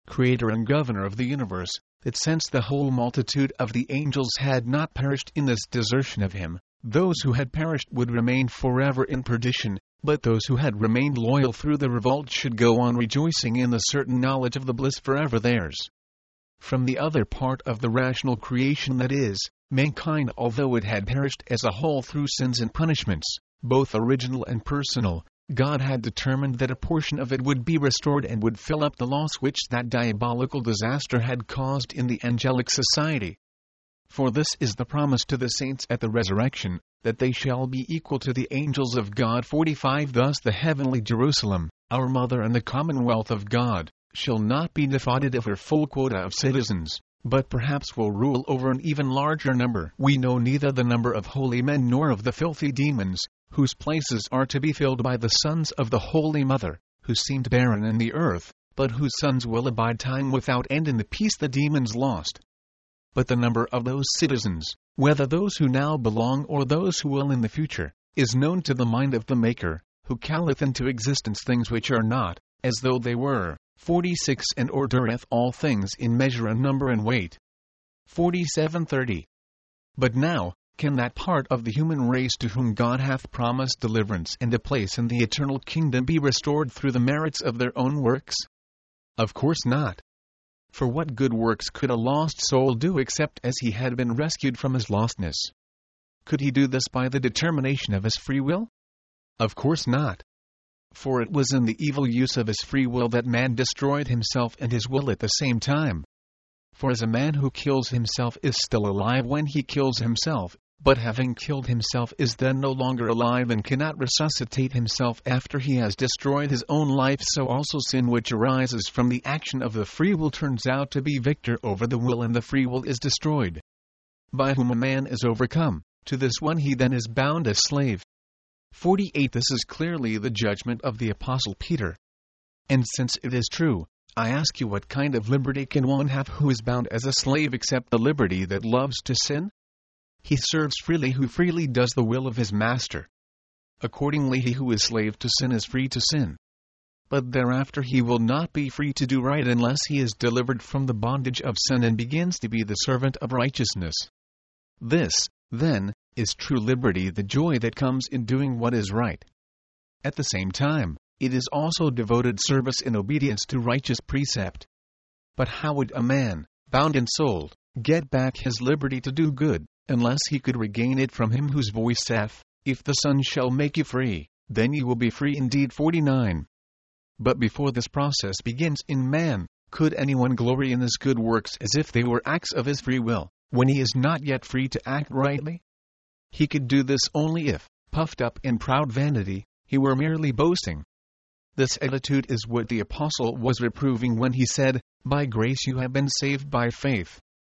creator and governor of the universe, that since the whole multitude of the angels had not perished in this desertion of him, those who had perished would remain forever in perdition, but those who had remained loyal through the revolt should go on rejoicing in the certain knowledge of the bliss forever theirs. From the other part of the rational creation, that is, mankind, although it had perished as a whole through sins and punishments, both original and personal, God had determined that a portion of it would be restored and would fill up the loss which that diabolical disaster had caused in the angelic society. For this is the promise to the saints at the resurrection, that they shall be equal to the angels of God. 45 Thus the heavenly Jerusalem, our mother and the commonwealth of God, shall not be defrauded of her full quota of citizens, but perhaps will rule over an even larger number. We know neither the number of holy men nor of the filthy demons, whose places are to be filled by the sons of the Holy Mother, who seemed barren in the earth, but whose sons will abide time without end in the peace the demons lost. But the number of those citizens, whether those who now belong or those who will in the future, is known to the mind of the Maker, who calleth into existence things which are not, as though they were. 46 And ordereth all things in measure and number and weight. 47:30. But now, can that part of the human race to whom God hath promised deliverance and a place in the eternal kingdom be restored through the merits of their own works? Of course not. For what good works could a lost soul do except as he had been rescued from his lostness? Could he do this by the determination of his free will? Of course not. For it was in the evil use of his free will that man destroyed himself and his will at the same time. For as a man who kills himself is still alive when he kills himself, but having killed himself is then no longer alive and cannot resuscitate himself after he has destroyed his own life, so also sin which arises from the action of the free will turns out to be victor over the will, and the free will is destroyed. By whom a man is overcome, to this one he then is bound as slave. 48 This is clearly the judgment of the Apostle Peter. And since it is true, I ask you, what kind of liberty can one have who is bound as a slave except the liberty that loves to sin? He serves freely who freely does the will of his master. Accordingly, he who is slave to sin is free to sin. But thereafter he will not be free to do right unless he is delivered from the bondage of sin and begins to be the servant of righteousness. This, then, is true liberty, the joy that comes in doing what is right. At the same time, it is also devoted service in obedience to righteous precept. But how would a man, bound and sold, get back his liberty to do good, unless he could regain it from him whose voice saith, If the Son shall make you free, then you will be free indeed? 49. But before this process begins in man, could anyone glory in his good works as if they were acts of his free will, when he is not yet free to act rightly? He could do this only if, puffed up in proud vanity, he were merely boasting. This attitude is what the apostle was reproving when he said, By grace you have been saved by faith.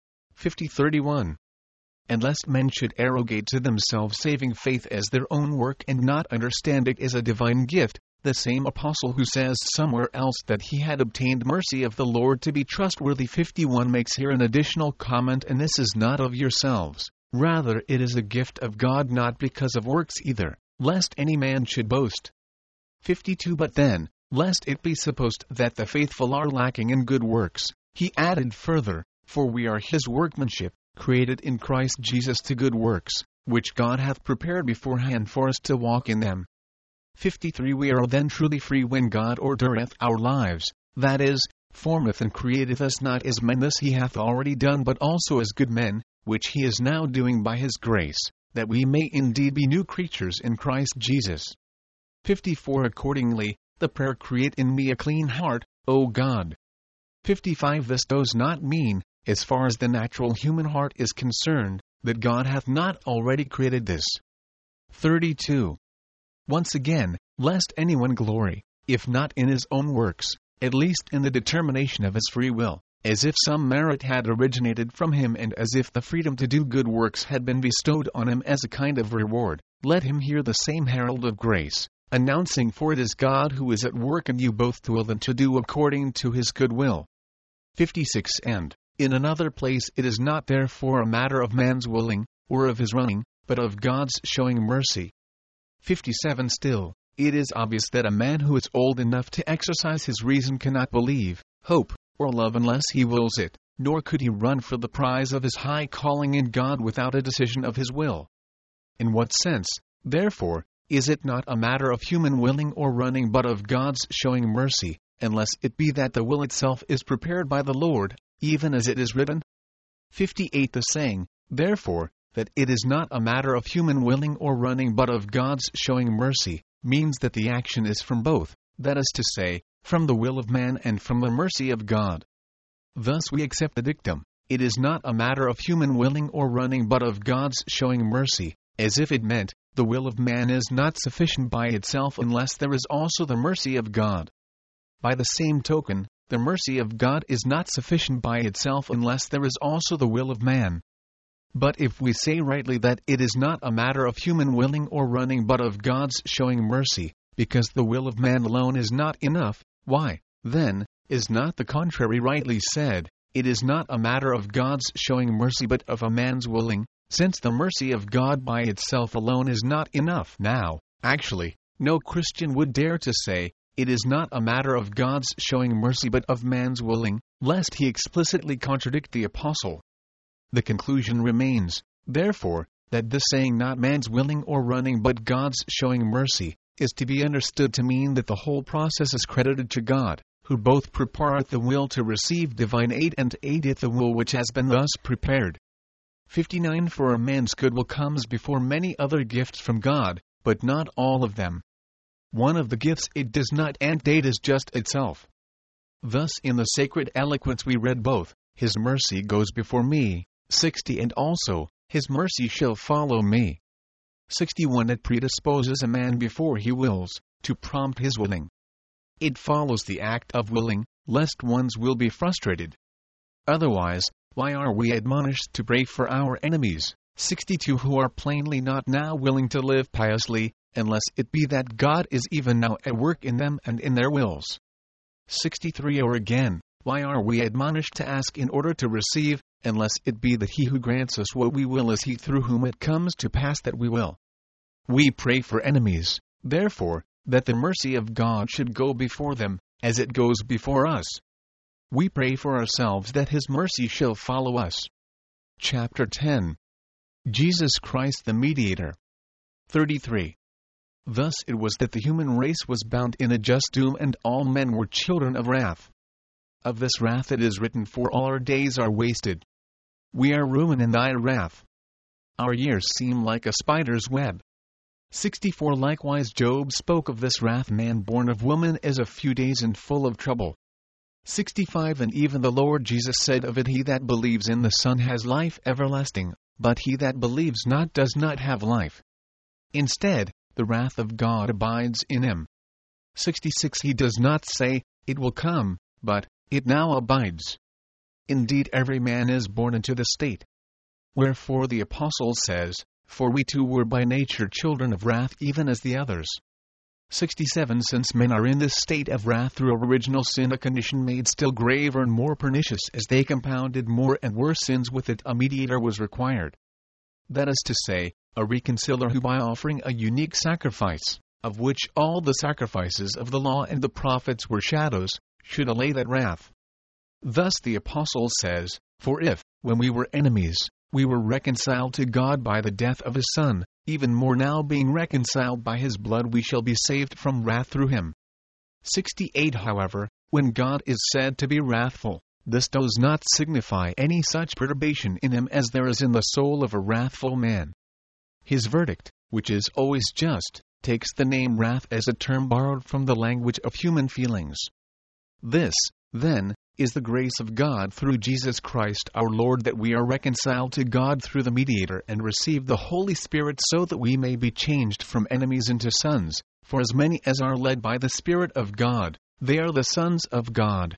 50:31. And lest men should arrogate to themselves saving faith as their own work and not understand it as a divine gift, the same apostle who says somewhere else that he had obtained mercy of the Lord to be trustworthy 51 makes here an additional comment, and this is not of yourselves. Rather, it is a gift of God, not because of works either, lest any man should boast. 52 But then, lest it be supposed that the faithful are lacking in good works, he added further, For we are his workmanship, created in Christ Jesus to good works, which God hath prepared beforehand for us to walk in them. 53 We are then truly free when God ordereth our lives, that is, formeth and createth us not as men, this he hath already done, but also as good men, which he is now doing by his grace, that we may indeed be new creatures in Christ Jesus. 54 Accordingly, the prayer, Create in me a clean heart, O God. 55 This does not mean, as far as the natural human heart is concerned, that God hath not already created this. 32. Once again, lest anyone glory, if not in his own works, at least in the determination of his free will, as if some merit had originated from him and as if the freedom to do good works had been bestowed on him as a kind of reward, let him hear the same herald of grace, announcing, For it is God who is at work in you both to will and to do according to his good will. 56 And, in another place, it is not therefore a matter of man's willing, or of his running, but of God's showing mercy. 57 Still, it is obvious that a man who is old enough to exercise his reason cannot believe, hope, or love unless he wills it, nor could he run for the prize of his high calling in God without a decision of his will. In what sense, therefore, is it not a matter of human willing or running but of God's showing mercy, unless it be that the will itself is prepared by the Lord, even as it is written? 58. The saying, therefore, that it is not a matter of human willing or running but of God's showing mercy, means that the action is from both, that is to say, from the will of man and from the mercy of God. Thus we accept the dictum, it is not a matter of human willing or running but of God's showing mercy, as if it meant, the will of man is not sufficient by itself unless there is also the mercy of God. By the same token, the mercy of God is not sufficient by itself unless there is also the will of man. But if we say rightly that it is not a matter of human willing or running but of God's showing mercy, because the will of man alone is not enough, why, then, is not the contrary rightly said, it is not a matter of God's showing mercy but of a man's willing, since the mercy of God by itself alone is not enough? Now, actually, no Christian would dare to say, it is not a matter of God's showing mercy but of man's willing, lest he explicitly contradict the apostle. The conclusion remains, therefore, that this saying not man's willing or running but God's showing mercy, is to be understood to mean that the whole process is credited to God, who both prepareth the will to receive divine aid and aideth the will which has been thus prepared. 59. For a man's good will comes before many other gifts from God, but not all of them. One of the gifts it does not antedate is just itself. Thus in the sacred eloquence we read both, His mercy goes before me, 60, and also, His mercy shall follow me. 61. It predisposes a man before he wills, to prompt his willing. It follows the act of willing, lest one's will be frustrated. Otherwise, why are we admonished to pray for our enemies, 62, who are plainly not now willing to live piously, unless it be that God is even now at work in them and in their wills? 63. Or again, why are we admonished to ask in order to receive, unless it be that he who grants us what we will is he through whom it comes to pass that we will? We pray for enemies, therefore, that the mercy of God should go before them, as it goes before us. We pray for ourselves that His mercy shall follow us. Chapter 10. Jesus Christ the Mediator. 33. Thus it was that the human race was bound in a just doom, and all men were children of wrath. Of this wrath it is written, for all our days are wasted. We are ruined in thy wrath. Our years seem like a spider's web. 64. Likewise Job spoke of this wrath, man born of woman as a few days and full of trouble. 65. And even the Lord Jesus said of it, he that believes in the Son has life everlasting, but he that believes not does not have life. Instead, the wrath of God abides in him. 66. He does not say, it will come, but, it now abides. Indeed, every man is born into this state. Wherefore the Apostle says, for we too were by nature children of wrath even as the others. 67. Since men are in this state of wrath through original sin, a condition made still graver and more pernicious as they compounded more and worse sins with it, a mediator was required. That is to say, a reconciler who by offering a unique sacrifice, of which all the sacrifices of the law and the prophets were shadows, should allay that wrath. Thus the Apostle says, for if, when we were enemies, we were reconciled to God by the death of His Son, even more now being reconciled by His blood we shall be saved from wrath through Him. 68. However, when God is said to be wrathful, this does not signify any such perturbation in Him as there is in the soul of a wrathful man. His verdict, which is always just, takes the name wrath as a term borrowed from the language of human feelings. This, then, is the grace of God through Jesus Christ our Lord, that we are reconciled to God through the mediator and receive the Holy Spirit, so that we may be changed from enemies into sons. For as many as are led by the Spirit of God, they are the sons of God.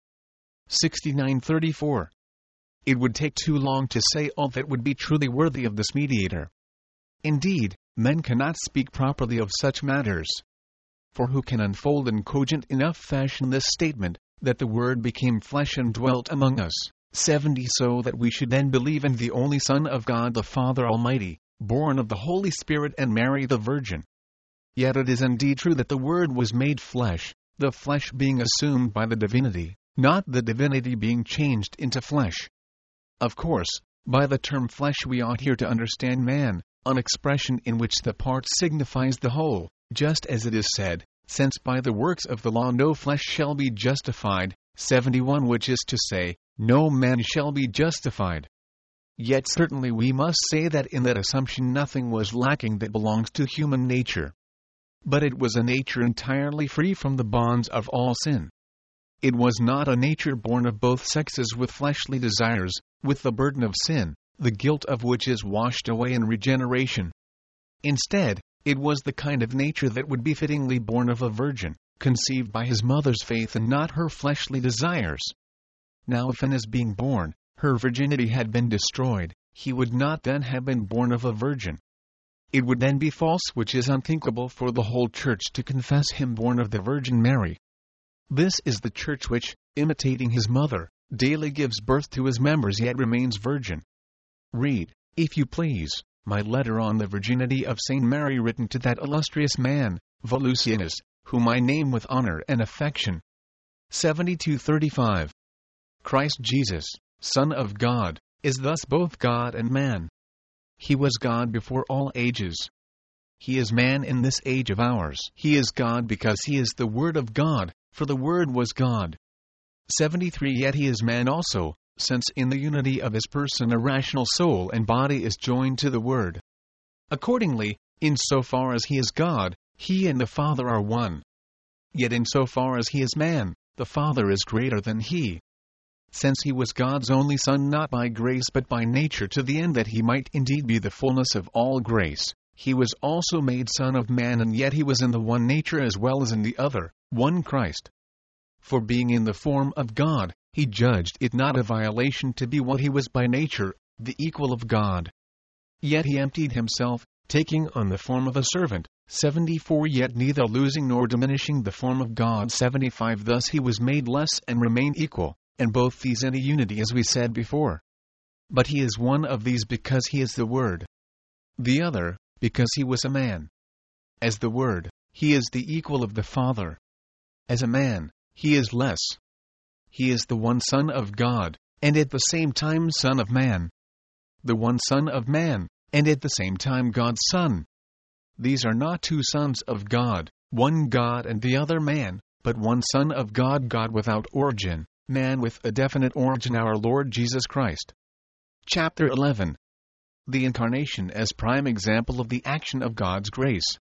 69:34. It would take too long to say all that would be truly worthy of this mediator. Indeed, men cannot speak properly of such matters. For who can unfold in cogent enough fashion this statement, that the Word became flesh and dwelt among us, 70, so that we should then believe in the only Son of God the Father Almighty, born of the Holy Spirit and Mary the Virgin. Yet it is indeed true that the Word was made flesh, the flesh being assumed by the divinity, not the divinity being changed into flesh. Of course, by the term flesh we ought here to understand man, an expression in which the part signifies the whole, just as it is said, since by the works of the law no flesh shall be justified, 71, which is to say, no man shall be justified. Yet certainly we must say that in that assumption nothing was lacking that belongs to human nature. But it was a nature entirely free from the bonds of all sin. It was not a nature born of both sexes with fleshly desires, with the burden of sin, the guilt of which is washed away in regeneration. Instead, it was the kind of nature that would be fittingly born of a virgin, conceived by his mother's faith and not her fleshly desires. Now if in his being born, her virginity had been destroyed, he would not then have been born of a virgin. It would then be false, which is unthinkable for the whole church to confess him born of the Virgin Mary. This is the church which, imitating his mother, daily gives birth to his members yet remains virgin. Read, if you please, my letter on the virginity of Saint Mary written to that illustrious man, Volusianus, whom I name with honor and affection. 72:35. Christ Jesus, Son of God, is thus both God and man. He was God before all ages. He is man in this age of ours. He is God because he is the Word of God, for the Word was God. 73. Yet he is man also, since in the unity of his person a rational soul and body is joined to the Word. Accordingly, in so far as he is God, he and the Father are one. Yet in so far as he is man, the Father is greater than he. Since he was God's only Son not by grace but by nature to the end that he might indeed be the fullness of all grace, he was also made Son of man, and yet he was in the one nature as well as in the other, one Christ. For being in the form of God, he judged it not a violation to be what he was by nature, the equal of God. Yet he emptied himself, taking on the form of a servant, 74. Yet neither losing nor diminishing the form of God, 75. Thus he was made less and remained equal, and both these in a unity as we said before. But he is one of these because he is the Word. The other, because he was a man. As the Word, he is the equal of the Father. As a man, he is less. He is the one Son of God, and at the same time Son of man. The one Son of man, and at the same time God's Son. These are not two sons of God, one God and the other man, but one Son of God, God without origin, man with a definite origin, our Lord Jesus Christ. Chapter 11. The Incarnation as prime example of the action of God's grace.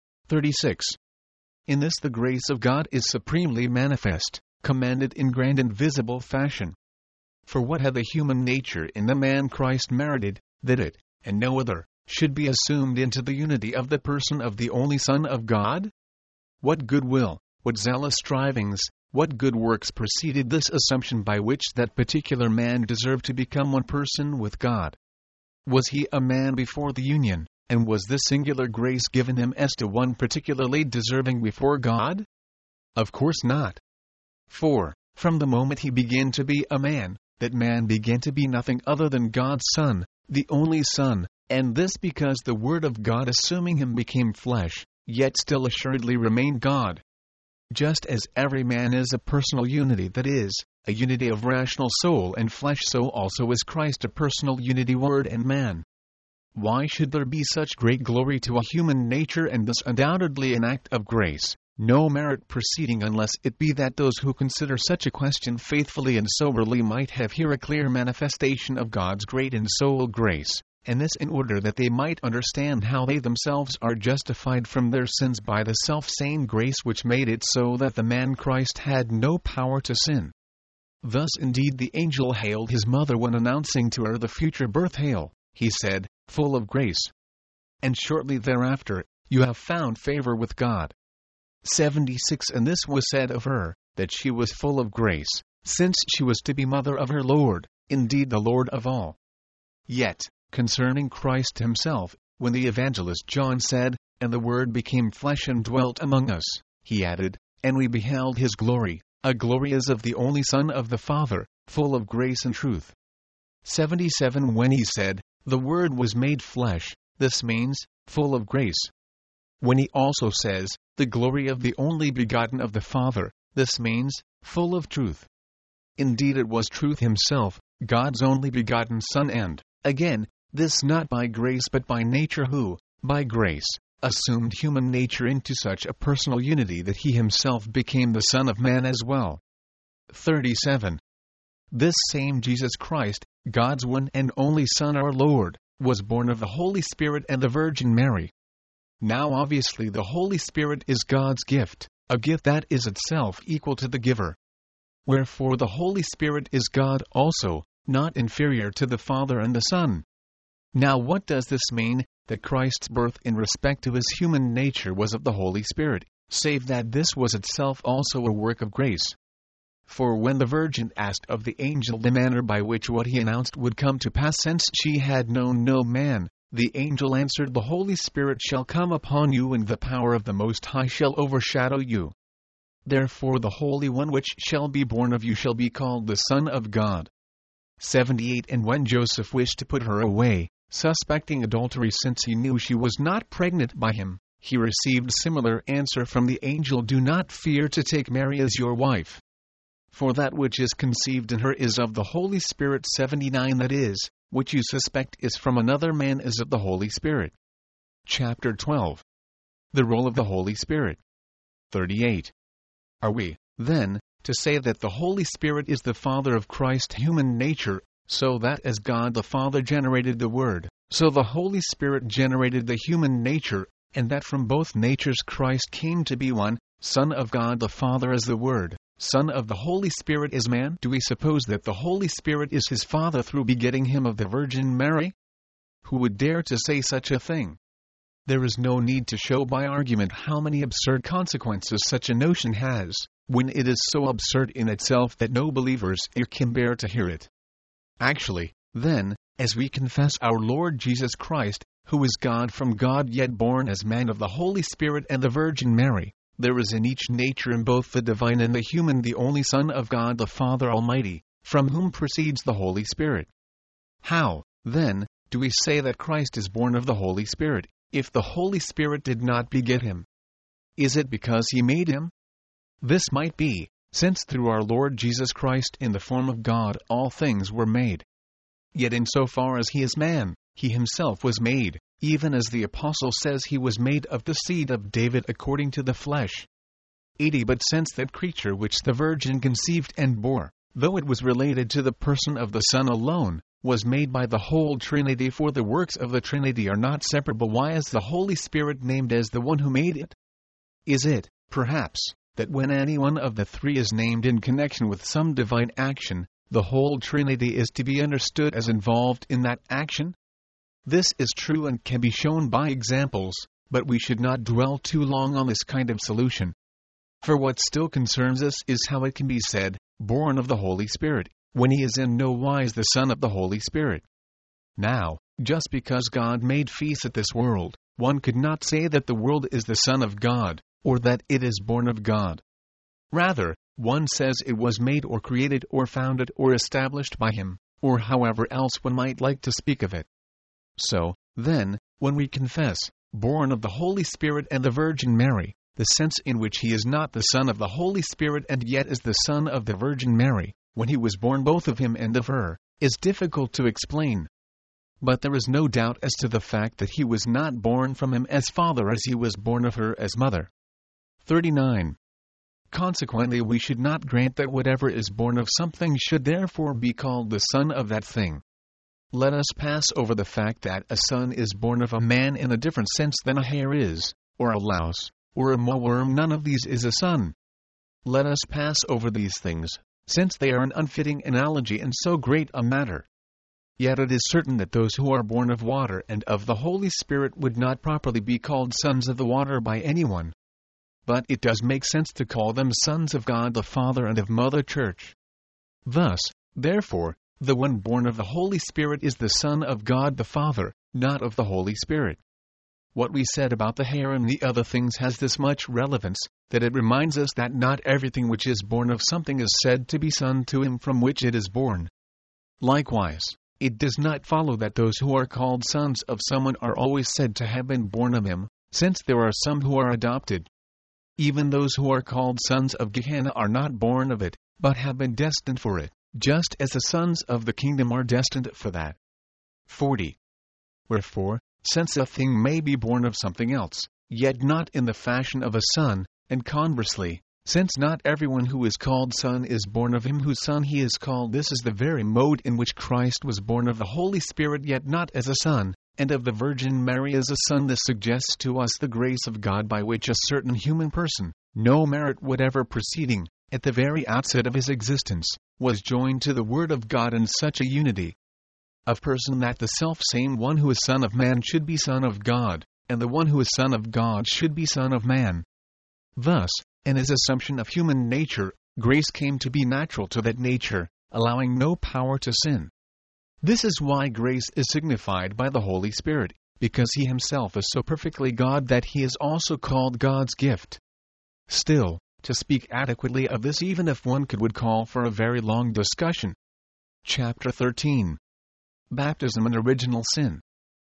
36. In this the grace of God is supremely manifest, commanded in grand and visible fashion. For what had the human nature in the man Christ merited, that it, and no other, should be assumed into the unity of the person of the only Son of God? What good will, what zealous strivings, what good works preceded this assumption by which that particular man deserved to become one person with God? Was he a man before the union, and was this singular grace given him as to one particularly deserving before God? Of course not. For, from the moment he began to be a man, that man began to be nothing other than God's Son, the only Son, and this because the Word of God assuming him became flesh, yet still assuredly remained God. Just as every man is a personal unity, that is, a unity of rational soul and flesh, so also is Christ a personal unity, Word and man. Why should there be such great glory to a human nature, and thus undoubtedly an act of grace, no merit proceeding, unless it be that those who consider such a question faithfully and soberly might have here a clear manifestation of God's great and sole grace, and this in order that they might understand how they themselves are justified from their sins by the self-same grace which made it so that the man Christ had no power to sin. Thus indeed the angel hailed his mother when announcing to her the future birth. Hail, he said, full of grace. And shortly thereafter, you have found favor with God. 76. And this was said of her, that she was full of grace, since she was to be mother of her Lord, indeed the Lord of all. Yet, concerning Christ himself, when the evangelist John said, "And the Word became flesh and dwelt among us," he added, "And we beheld his glory, a glory as of the only Son of the Father, full of grace and truth." 77. When he said, "The Word was made flesh," this means, full of grace. When he also says, "The glory of the only begotten of the Father," this means, full of truth. Indeed it was truth himself, God's only begotten Son, and, again, this not by grace but by nature, who, by grace, assumed human nature into such a personal unity that he himself became the Son of Man as well. 37. This same Jesus Christ, God's one and only Son our Lord, was born of the Holy Spirit and the Virgin Mary. Now obviously the Holy Spirit is God's gift, a gift that is itself equal to the giver. Wherefore the Holy Spirit is God also, not inferior to the Father and the Son. Now what does this mean? That Christ's birth in respect to his human nature was of the Holy Spirit, save that this was itself also a work of grace. For when the Virgin asked of the angel the manner by which what he announced would come to pass, since she had known no man, the angel answered, The Holy Spirit shall come upon you, and the power of the Most High shall overshadow you. Therefore the Holy One which shall be born of you shall be called the Son of God. 78. And when Joseph wished to put her away, suspecting adultery since he knew she was not pregnant by him, he received similar answer from the angel, Do not fear to take Mary as your wife. For that which is conceived in her is of the Holy Spirit. 79. That is, which you suspect is from another man is of the Holy Spirit. Chapter 12. The role of the Holy Spirit. 38. Are we, then, to say that the Holy Spirit is the Father of Christ's human nature, so that as God the Father generated the Word, so the Holy Spirit generated the human nature, and that from both natures Christ came to be one, Son of God the Father as the Word, Son of the Holy Spirit as man? Do we suppose that the Holy Spirit is his Father through begetting him of the Virgin Mary? Who would dare to say such a thing? There is no need to show by argument how many absurd consequences such a notion has, when it is so absurd in itself that no believer's ear can bear to hear it. Actually, then, as we confess our Lord Jesus Christ, who is God from God yet born as man of the Holy Spirit and the Virgin Mary, there is in each nature, in both the divine and the human, the only Son of God the Father Almighty, from whom proceeds the Holy Spirit. How, then, do we say that Christ is born of the Holy Spirit, if the Holy Spirit did not beget him? Is it because he made him? This might be, since through our Lord Jesus Christ in the form of God all things were made. Yet in so far as he is man, he himself was made, even as the Apostle says he was made of the seed of David according to the flesh. 80. But since that creature which the Virgin conceived and bore, though it was related to the person of the Son alone, was made by the whole Trinity, for the works of the Trinity are not separable, why is the Holy Spirit named as the one who made it? Is it, perhaps, that when any one of the three is named in connection with some divine action, the whole Trinity is to be understood as involved in that action? This is true and can be shown by examples, but we should not dwell too long on this kind of solution. For what still concerns us is how it can be said, born of the Holy Spirit, when he is in no wise the Son of the Holy Spirit. Now, just because God made peace at this world, one could not say that the world is the Son of God, or that it is born of God. Rather, one says it was made or created or founded or established by him, or however else one might like to speak of it. So, then, when we confess, born of the Holy Spirit and the Virgin Mary, the sense in which he is not the Son of the Holy Spirit and yet is the Son of the Virgin Mary, when he was born both of him and of her, is difficult to explain. But there is no doubt as to the fact that he was not born from him as father as he was born of her as mother. 39. Consequently, we should not grant that whatever is born of something should therefore be called the son of that thing. Let us pass over the fact that a son is born of a man in a different sense than a hare is, or a louse, or a mowworm. None of these is a son. Let us pass over these things, since they are an unfitting analogy in so great a matter. Yet it is certain that those who are born of water and of the Holy Spirit would not properly be called sons of the water by anyone. But it does make sense to call them sons of God the Father and of Mother Church. Thus, therefore, the one born of the Holy Spirit is the Son of God the Father, not of the Holy Spirit. What we said about the hare and the other things has this much relevance, that it reminds us that not everything which is born of something is said to be son to him from which it is born. Likewise, it does not follow that those who are called sons of someone are always said to have been born of him, since there are some who are adopted. Even those who are called sons of Gehenna are not born of it, but have been destined for it, just as the sons of the kingdom are destined for that. 40. Wherefore, since a thing may be born of something else, yet not in the fashion of a son, and conversely, since not everyone who is called son is born of him whose son he is called, this is the very mode in which Christ was born of the Holy Spirit, yet not as a son, and of the Virgin Mary as a son. This suggests to us the grace of God by which a certain human person, no merit whatever proceeding, at the very outset of his existence, was joined to the Word of God in such a unity of person that the self-same one who is Son of Man should be Son of God, and the one who is Son of God should be Son of Man. Thus, in his assumption of human nature, grace came to be natural to that nature, allowing no power to sin. This is why grace is signified by the Holy Spirit, because he himself is so perfectly God that he is also called God's gift. Still, to speak adequately of this, even if one would call for a very long discussion. Chapter 13. Baptism and Original Sin.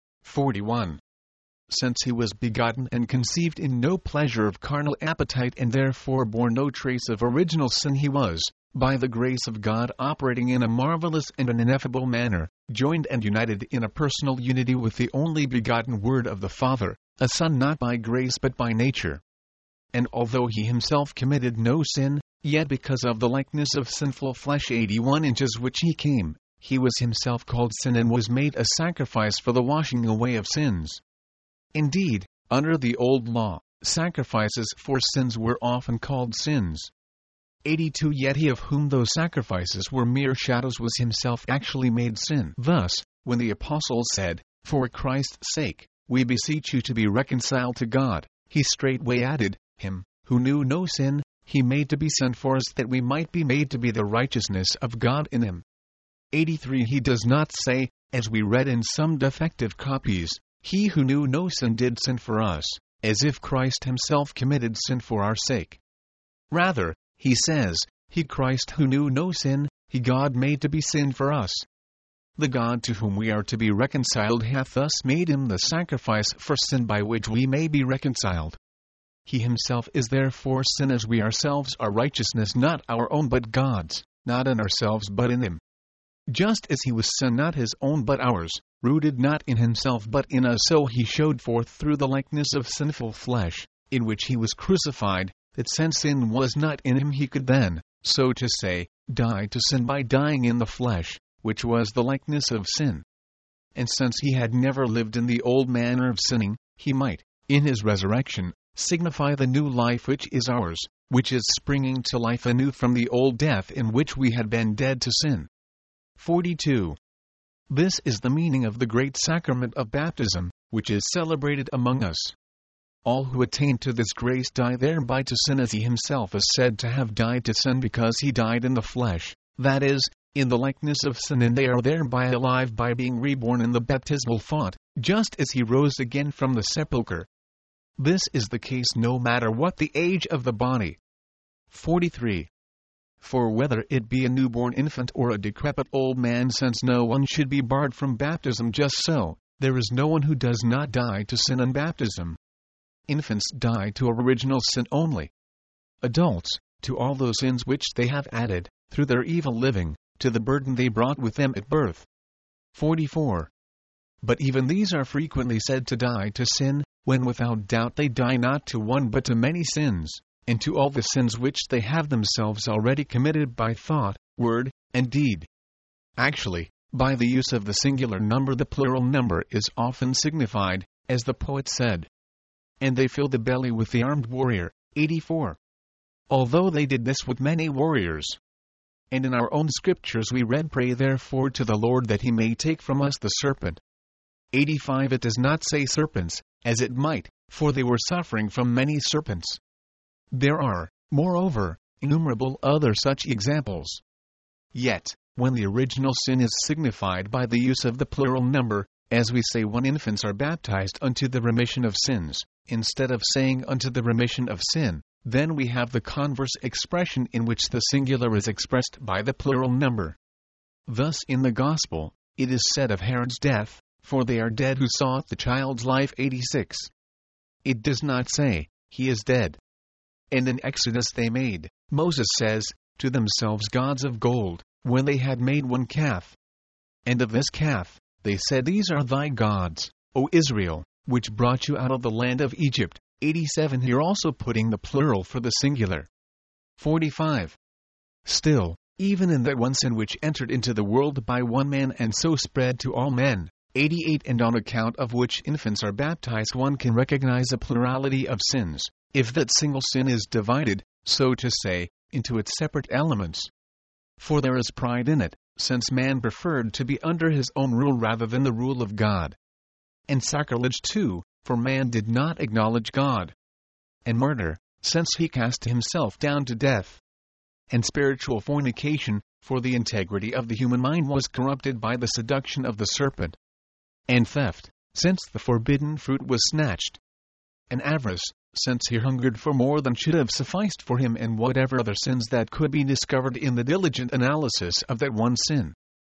41. Since he was begotten and conceived in no pleasure of carnal appetite and therefore bore no trace of original sin, he was, by the grace of God, operating in a marvelous and an ineffable manner, joined and united in a personal unity with the only begotten Word of the Father, a Son not by grace but by nature. And although he himself committed no sin, yet because of the likeness of sinful flesh 81 inches which he came, he was himself called sin and was made a sacrifice for the washing away of sins. Indeed, under the old law, sacrifices for sins were often called sins. 82 Yet he of whom those sacrifices were mere shadows was himself actually made sin. Thus, when the apostles said, "For Christ's sake, we beseech you to be reconciled to God," he straightway added, "Him, who knew no sin, he made to be sin for us that we might be made to be the righteousness of God in him." 83 He does not say, as we read in some defective copies, "He who knew no sin did sin for us," as if Christ himself committed sin for our sake. Rather, he says, "He Christ who knew no sin, he God made to be sin for us." The God to whom we are to be reconciled hath thus made him the sacrifice for sin by which we may be reconciled. He himself is therefore sin, as we ourselves are righteousness not our own but God's, not in ourselves but in him. Just as he was sin not his own but ours, rooted not in himself but in us, so he showed forth through the likeness of sinful flesh, in which he was crucified, that since sin was not in him he could then, so to say, die to sin by dying in the flesh, which was the likeness of sin. And since he had never lived in the old manner of sinning, he might, in his resurrection, signify the new life which is ours, which is springing to life anew from the old death in which we had been dead to sin. 42. This is the meaning of the great sacrament of baptism, which is celebrated among us. All who attain to this grace die thereby to sin, as he himself is said to have died to sin because he died in the flesh, that is, in the likeness of sin, and they are thereby alive by being reborn in the baptismal font, just as he rose again from the sepulchre. This is the case no matter what the age of the body. 43. For whether it be a newborn infant or a decrepit old man, since no one should be barred from baptism, just so, there is no one who does not die to sin in baptism. Infants die to original sin only. Adults, to all those sins which they have added, through their evil living, to the burden they brought with them at birth. 44. But even these are frequently said to die to sin, when without doubt they die not to one but to many sins, and to all the sins which they have themselves already committed by thought, word, and deed. Actually, by the use of the singular number the plural number is often signified, as the poet said. And they fill the belly with the armed warrior. 84. Although they did this with many warriors. And in our own scriptures we read, "Pray therefore to the Lord that he may take from us the serpent." 85. It does not say serpents, as it might, for they were suffering from many serpents. There are, moreover, innumerable other such examples. Yet, when the original sin is signified by the use of the plural number, as we say when infants are baptized unto the remission of sins, instead of saying unto the remission of sin, then we have the converse expression in which the singular is expressed by the plural number. Thus in the Gospel, it is said of Herod's death, "For they are dead who sought the child's life." 86. It does not say, "He is dead." And in Exodus they made, Moses says, to themselves gods of gold, when they had made one calf. And of this calf, they said, These are thy gods, O Israel, which brought you out of the land of Egypt. 87. Here also putting the plural for the singular. 45. Still, even in that one sin which entered into the world by one man and so spread to all men. 88. And on account of which infants are baptized, one can recognize a plurality of sins, if that single sin is divided, so to say, into its separate elements. For there is pride in it, since man preferred to be under his own rule rather than the rule of God. And sacrilege too, for man did not acknowledge God. And murder, since he cast himself down to death. And spiritual fornication, for the integrity of the human mind was corrupted by the seduction of the serpent. And theft, since the forbidden fruit was snatched. And avarice, since he hungered for more than should have sufficed for him, and whatever other sins that could be discovered in the diligent analysis of that one sin.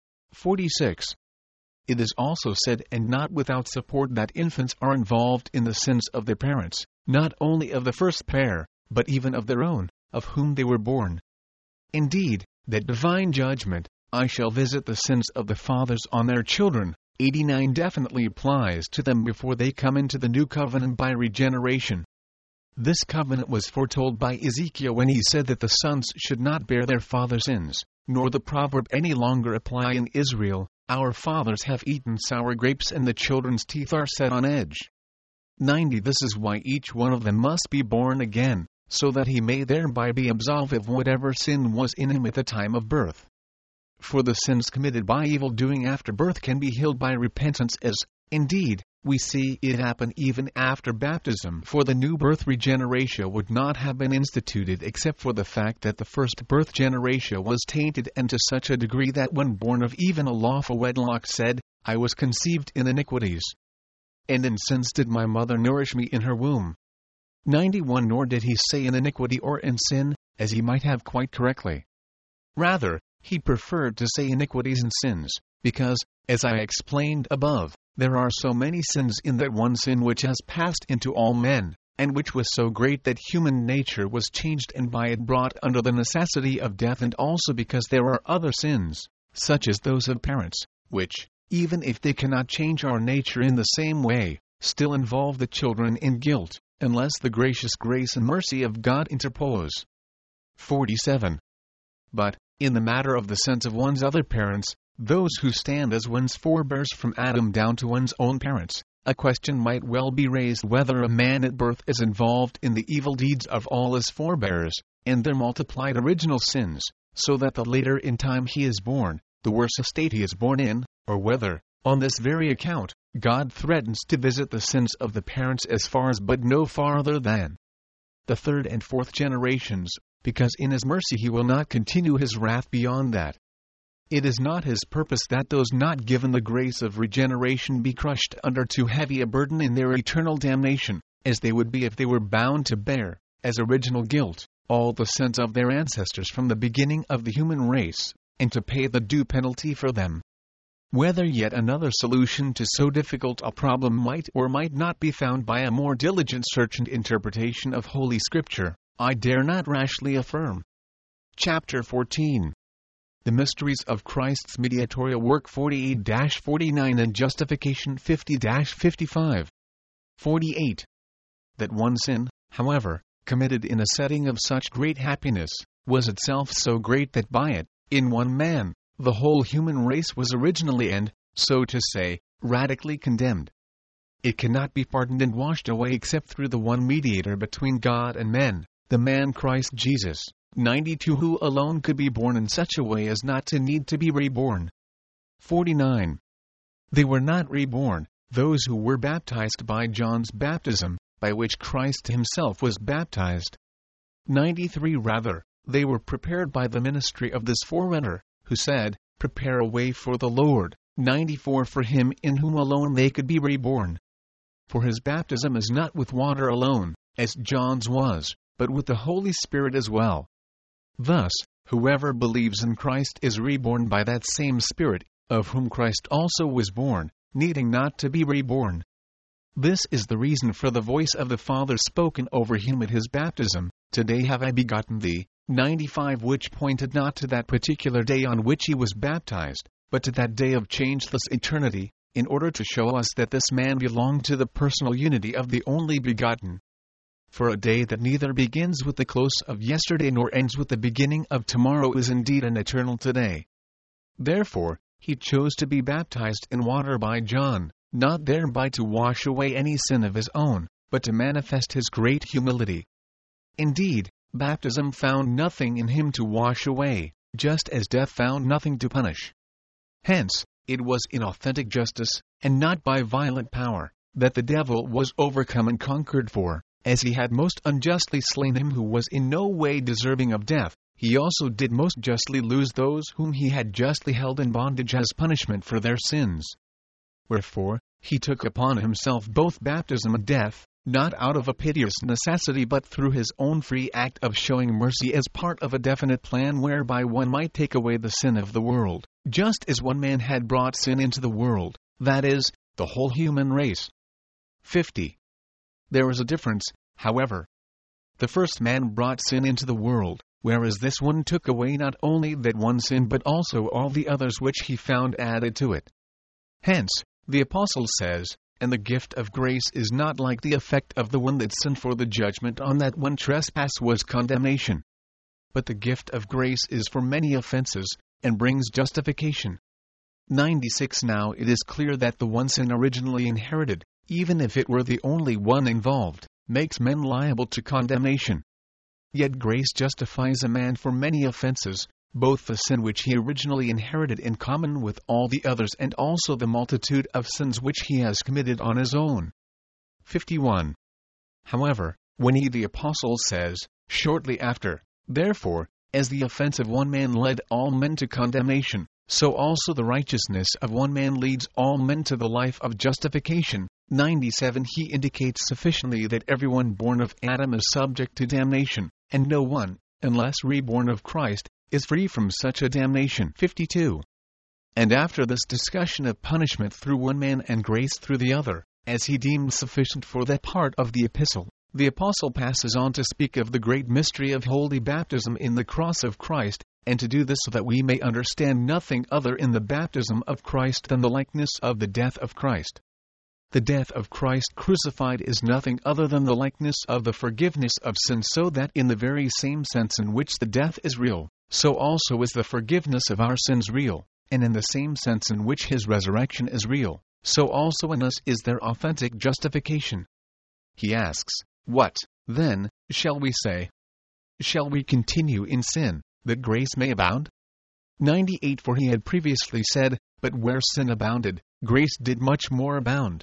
46. It is also said, and not without support, that infants are involved in the sins of their parents, not only of the first pair, but even of their own, of whom they were born. Indeed, that divine judgment, I shall visit the sins of the fathers on their children, 89, definitely applies to them before they come into the new covenant by regeneration. This covenant was foretold by Ezekiel when he said that the sons should not bear their father's sins, nor the proverb any longer apply in Israel, Our fathers have eaten sour grapes and the children's teeth are set on edge. 90. This is why each one of them must be born again, so that he may thereby be absolved of whatever sin was in him at the time of birth. For the sins committed by evil-doing after birth can be healed by repentance, as, indeed, we see it happen even after baptism, for the new birth regeneration would not have been instituted except for the fact that the first birth generation was tainted, and to such a degree that when born of even a lawful wedlock said, I was conceived in iniquities. And in sins did my mother nourish me in her womb. 91. Nor did he say in iniquity or in sin, as he might have quite correctly. Rather, he preferred to say iniquities and sins, because, as I explained above, there are so many sins in that one sin which has passed into all men, and which was so great that human nature was changed and by it brought under the necessity of death, and also because there are other sins, such as those of parents, which, even if they cannot change our nature in the same way, still involve the children in guilt, unless the gracious grace and mercy of God interpose. 47. But, in the matter of the sins of one's other parents, those who stand as one's forebears from Adam down to one's own parents, a question might well be raised whether a man at birth is involved in the evil deeds of all his forebears, and their multiplied original sins, so that the later in time he is born, the worse estate he is born in, or whether, on this very account, God threatens to visit the sins of the parents as far as but no farther than the third and fourth generations, because in his mercy he will not continue his wrath beyond that. It is not his purpose that those not given the grace of regeneration be crushed under too heavy a burden in their eternal damnation, as they would be if they were bound to bear, as original guilt, all the sins of their ancestors from the beginning of the human race, and to pay the due penalty for them. Whether yet another solution to so difficult a problem might or might not be found by a more diligent search and interpretation of Holy Scripture, I dare not rashly affirm. Chapter 14. The Mysteries of Christ's Mediatorial Work 48-49 and Justification 50-55. 48. That one sin, however, committed in a setting of such great happiness, was itself so great that by it, in one man, the whole human race was originally and, so to say, radically condemned. It cannot be pardoned and washed away except through the one mediator between God and men, the man Christ Jesus, 92, who alone could be born in such a way as not to need to be reborn. 49. They were not reborn, those who were baptized by John's baptism, by which Christ himself was baptized. 93. Rather, they were prepared by the ministry of this forerunner, who said, Prepare a way for the Lord. 94. For him in whom alone they could be reborn. For his baptism is not with water alone, as John's was, but with the Holy Spirit as well. Thus, whoever believes in Christ is reborn by that same Spirit, of whom Christ also was born, needing not to be reborn. This is the reason for the voice of the Father spoken over him at his baptism, Today have I begotten thee, 95 which pointed not to that particular day on which he was baptized, but to that day of changeless eternity, in order to show us that this man belonged to the personal unity of the only begotten. For a day that neither begins with the close of yesterday nor ends with the beginning of tomorrow is indeed an eternal today. Therefore, he chose to be baptized in water by John, not thereby to wash away any sin of his own, but to manifest his great humility. Indeed, baptism found nothing in him to wash away, just as death found nothing to punish. Hence, it was in authentic justice, and not by violent power, that the devil was overcome and conquered. For, as he had most unjustly slain him who was in no way deserving of death, he also did most justly lose those whom he had justly held in bondage as punishment for their sins. Wherefore, he took upon himself both baptism and death, not out of a piteous necessity but through his own free act of showing mercy as part of a definite plan whereby one might take away the sin of the world, just as one man had brought sin into the world, that is, the whole human race. 50. There is a difference, however. The first man brought sin into the world, whereas this one took away not only that one sin but also all the others which he found added to it. Hence, the Apostle says, and the gift of grace is not like the effect of the one that sinned, for the judgment on that one trespass was condemnation. But the gift of grace is for many offenses, and brings justification. 96 Now it is clear that the one sin originally inherited, even if it were the only one involved, makes men liable to condemnation. Yet grace justifies a man for many offenses, both the sin which he originally inherited in common with all the others and also the multitude of sins which he has committed on his own. 51. However, when he the Apostle says, shortly after, therefore, as the offense of one man led all men to condemnation, so also the righteousness of one man leads all men to the life of justification. 97 He indicates sufficiently that everyone born of Adam is subject to damnation, and no one, unless reborn of Christ, is free from such a damnation. 52. And after this discussion of punishment through one man and grace through the other, as he deemed sufficient for that part of the epistle, the Apostle passes on to speak of the great mystery of holy baptism in the cross of Christ, and to do this so that we may understand nothing other in the baptism of Christ than the likeness of the death of Christ. The death of Christ crucified is nothing other than the likeness of the forgiveness of sin, so that in the very same sense in which the death is real, so also is the forgiveness of our sins real, and in the same sense in which his resurrection is real, so also in us is there authentic justification. He asks, what, then, shall we say? Shall we continue in sin, that grace may abound? 98 For he had previously said, but where sin abounded, grace did much more abound.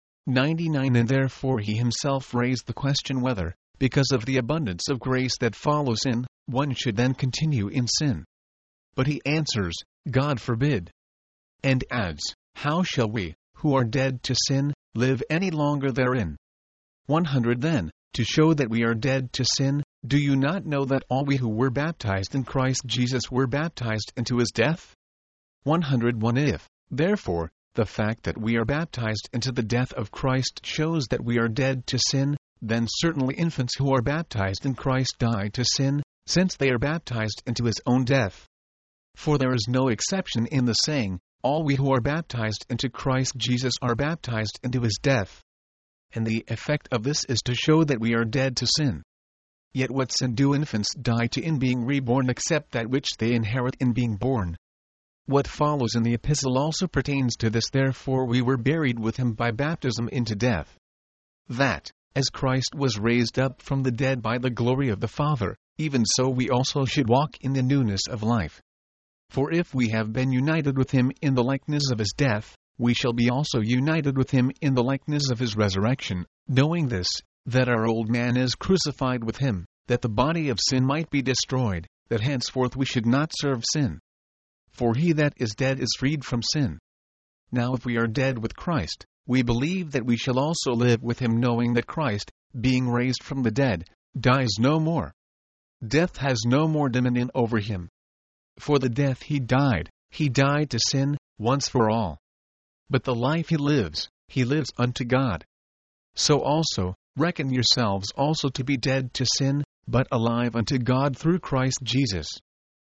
99 And therefore he himself raised the question whether, because of the abundance of grace that follows sin, one should then continue in sin. But he answers, God forbid. And adds, how shall we, who are dead to sin, live any longer therein? 100 Then, to show that we are dead to sin, do you not know that all we who were baptized in Christ Jesus were baptized into his death? 101 If, therefore, the fact that we are baptized into the death of Christ shows that we are dead to sin, then certainly infants who are baptized in Christ die to sin, since they are baptized into his own death. For there is no exception in the saying, all we who are baptized into Christ Jesus are baptized into his death. And the effect of this is to show that we are dead to sin. Yet what sin do infants die to in being reborn except that which they inherit in being born? What follows in the epistle also pertains to this. Therefore we were buried with him by baptism into death. That, as Christ was raised up from the dead by the glory of the Father, even so we also should walk in the newness of life. For if we have been united with him in the likeness of his death, we shall be also united with him in the likeness of his resurrection, knowing this, that our old man is crucified with him, that the body of sin might be destroyed, that henceforth we should not serve sin. For he that is dead is freed from sin. Now if we are dead with Christ, we believe that we shall also live with him, knowing that Christ, being raised from the dead, dies no more. Death has no more dominion over him. For the death he died to sin, once for all. But the life he lives unto God. So also, reckon yourselves also to be dead to sin, but alive unto God through Christ Jesus.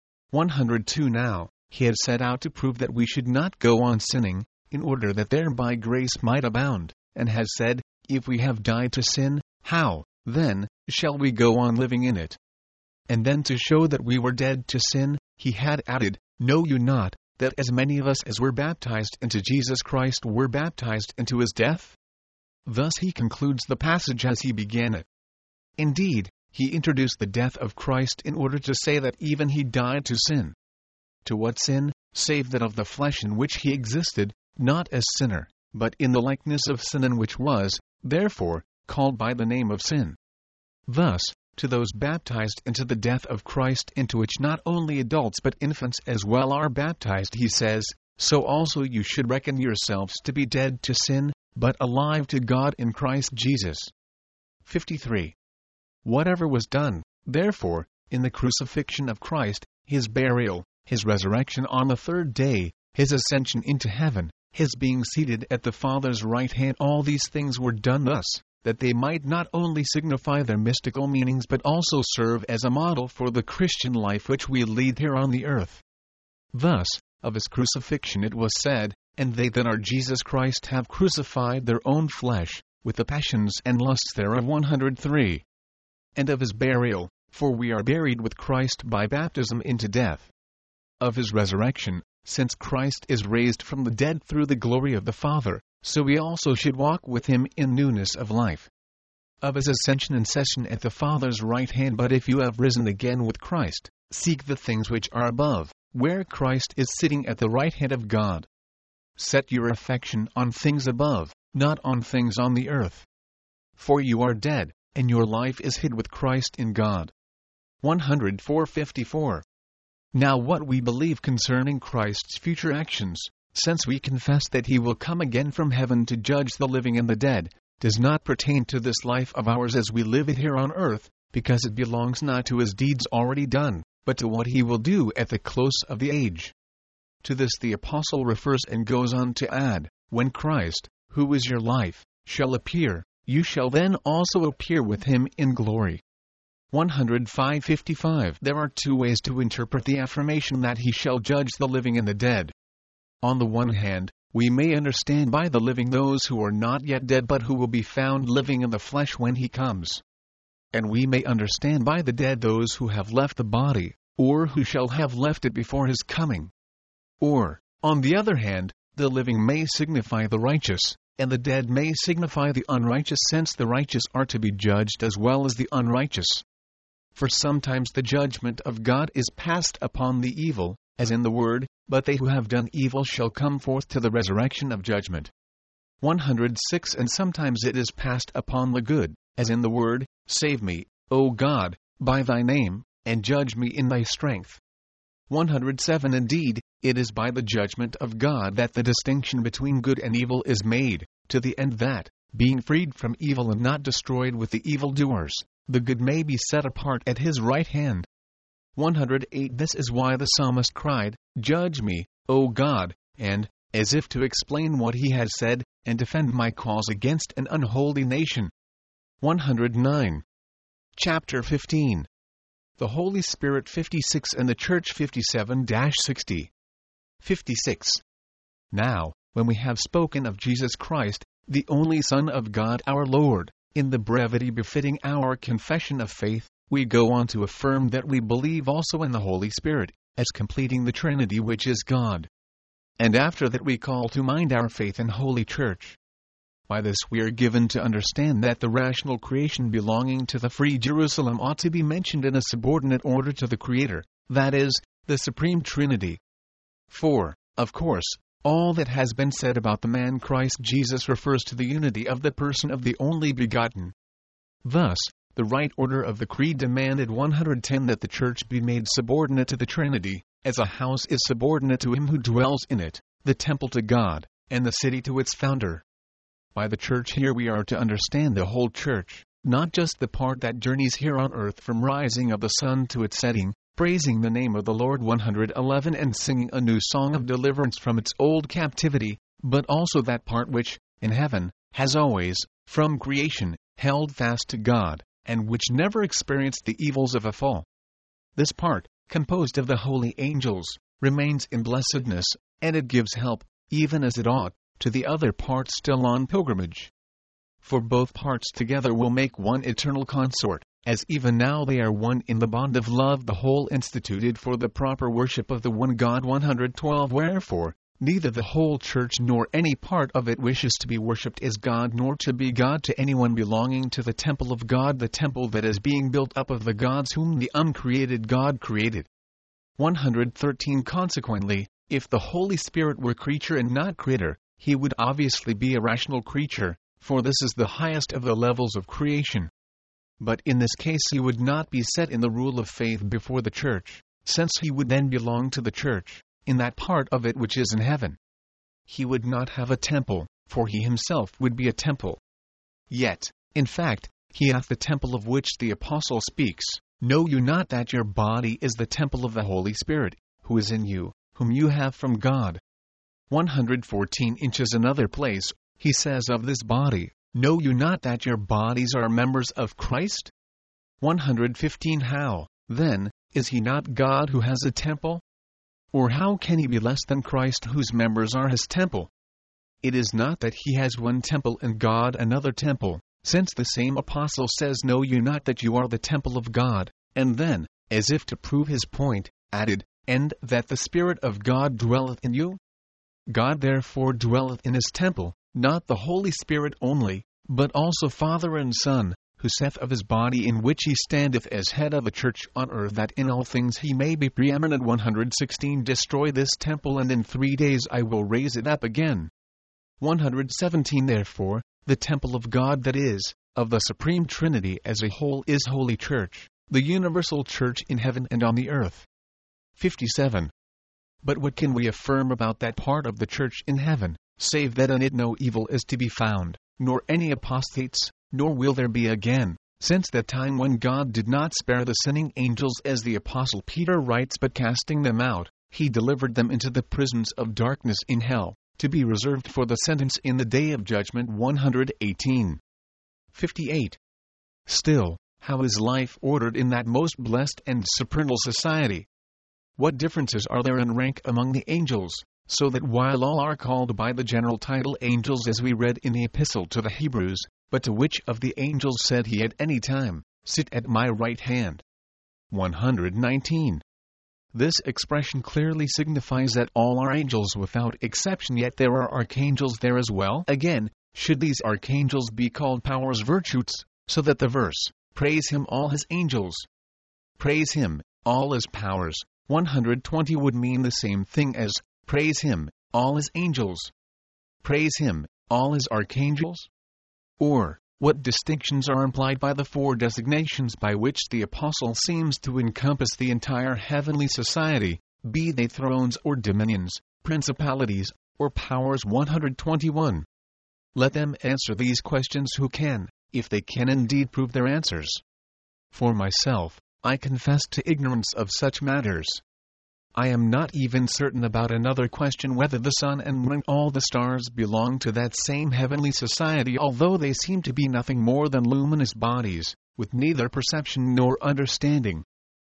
102 Now, he had set out to prove that we should not go on sinning, in order that thereby grace might abound, and has said, If we have died to sin, how, then, shall we go on living in it? And then to show that we were dead to sin, he had added, Know you not, that as many of us as were baptized into Jesus Christ were baptized into his death? Thus he concludes the passage as he began it. Indeed, he introduced the death of Christ in order to say that even he died to sin. To what sin? Save that of the flesh in which he existed, not as sinner, but in the likeness of sin, and which was, therefore, called by the name of sin. Thus, to those baptized into the death of Christ, into which not only adults but infants as well are baptized, he says, So also you should reckon yourselves to be dead to sin, but alive to God in Christ Jesus. 53. Whatever was done, therefore, in the crucifixion of Christ, his burial, his resurrection on the third day, his ascension into heaven, his being seated at the Father's right hand, all these things were done thus, that they might not only signify their mystical meanings but also serve as a model for the Christian life which we lead here on the earth. Thus, of his crucifixion it was said, And they that are Jesus Christ have crucified their own flesh, with the passions and lusts thereof. 103. And of his burial, for we are buried with Christ by baptism into death. Of his resurrection, since Christ is raised from the dead through the glory of the Father, so we also should walk with him in newness of life. Of his ascension and session at the Father's right hand. But if you have risen again with Christ, seek the things which are above, where Christ is sitting at the right hand of God. Set your affection on things above, not on things on the earth. For you are dead, and your life is hid with Christ in God. 104:54. Now what we believe concerning Christ's future actions, since we confess that he will come again from heaven to judge the living and the dead, does not pertain to this life of ours as we live it here on earth, because it belongs not to his deeds already done, but to what he will do at the close of the age. To this the apostle refers and goes on to add, When Christ, who is your life, shall appear, you shall then also appear with him in glory. 105:55. There are two ways to interpret the affirmation that he shall judge the living and the dead. On the one hand, we may understand by the living those who are not yet dead but who will be found living in the flesh when he comes. And we may understand by the dead those who have left the body, or who shall have left it before his coming. Or, on the other hand, the living may signify the righteous, and the dead may signify the unrighteous, since the righteous are to be judged as well as the unrighteous. For sometimes the judgment of God is passed upon the evil, as in the word, But they who have done evil shall come forth to the resurrection of judgment. 106. And sometimes it is passed upon the good, as in the word, Save me, O God, by thy name, and judge me in thy strength. 107. Indeed, it is by the judgment of God that the distinction between good and evil is made, to the end that, being freed from evil and not destroyed with the evildoers, the good may be set apart at his right hand. 108. This is why the psalmist cried, Judge me, O God, and, as if to explain what he had said, and defend my cause against an unholy nation. 109. Chapter 15. The Holy Spirit. 56. And the Church. 57-60. 56. Now, when we have spoken of Jesus Christ, the only Son of God our Lord, in the brevity befitting our confession of faith, we go on to affirm that we believe also in the Holy Spirit, as completing the Trinity which is God. And after that we call to mind our faith in Holy Church. By this we are given to understand that the rational creation belonging to the free Jerusalem ought to be mentioned in a subordinate order to the Creator, that is, the Supreme Trinity. For, of course, all that has been said about the man Christ Jesus refers to the unity of the person of the only begotten. Thus, the right order of the Creed demanded 110 that the Church be made subordinate to the Trinity, as a house is subordinate to him who dwells in it, the temple to God, and the city to its founder. By the Church here we are to understand the whole Church, not just the part that journeys here on earth from rising of the sun to its setting, praising the name of the Lord. 111 and singing a new song of deliverance from its old captivity, but also that part which, in heaven, has always, from creation, held fast to God, and which never experienced the evils of a fall. This part, composed of the holy angels, remains in blessedness, and it gives help, even as it ought, to the other part still on pilgrimage. For both parts together will make one eternal consort, as even now they are one in the bond of love, the whole instituted for the proper worship of the one God. 112 Wherefore, neither the whole church nor any part of it wishes to be worshipped as God, nor to be God to anyone belonging to the temple of God, the temple that is being built up of the gods whom the uncreated God created. 113 Consequently, if the Holy Spirit were creature and not creator, he would obviously be a rational creature, for this is the highest of the levels of creation. But in this case he would not be set in the rule of faith before the church, since he would then belong to the church, in that part of it which is in heaven. He would not have a temple, for he himself would be a temple. Yet, in fact, he hath the temple of which the apostle speaks. Know you not that your body is the temple of the Holy Spirit, who is in you, whom you have from God? 114 Inches another place, he says of this body, know you not that your bodies are members of Christ? 115 How, then, is he not God who has a temple? Or how can he be less than Christ whose members are his temple? It is not that he has one temple and God another temple, since the same apostle says, know you not that you are the temple of God, and then, as if to prove his point, added, and that the Spirit of God dwelleth in you? God therefore dwelleth in his temple, not the Holy Spirit only, but also Father and Son, who saith of his body, in which he standeth as head of the church on earth, that in all things he may be preeminent. 116 Destroy this temple, and in 3 days I will raise it up again. 117 Therefore, the temple of God, that is, of the Supreme Trinity as a whole, is Holy Church, the universal church in heaven and on the earth. 57. But what can we affirm about that part of the church in heaven, save that in it no evil is to be found, nor any apostates, nor will there be again, since that time when God did not spare the sinning angels, as the apostle Peter writes, but casting them out, he delivered them into the prisons of darkness in hell, to be reserved for the sentence in the day of judgment. 118. 58. Still, how is life ordered in that most blessed and supernal society? What differences are there in rank among the angels, so that while all are called by the general title angels, as we read in the epistle to the Hebrews, but to which of the angels said he at any time, sit at my right hand? 119. This expression clearly signifies that all are angels without exception, yet there are archangels there as well. Again, should these archangels be called powers, virtues, so that the verse, praise him all his angels, praise him, all his powers, 120 would mean the same thing as, praise him, all his angels, praise him, all his archangels? Or, what distinctions are implied by the 4 designations by which the apostle seems to encompass the entire heavenly society, be they thrones or dominions, principalities, or powers? 121. Let them answer these questions who can, if they can indeed prove their answers. For myself, I confess to ignorance of such matters. I am not even certain about another question, whether the sun and moon and all the stars belong to that same heavenly society, although they seem to be nothing more than luminous bodies, with neither perception nor understanding.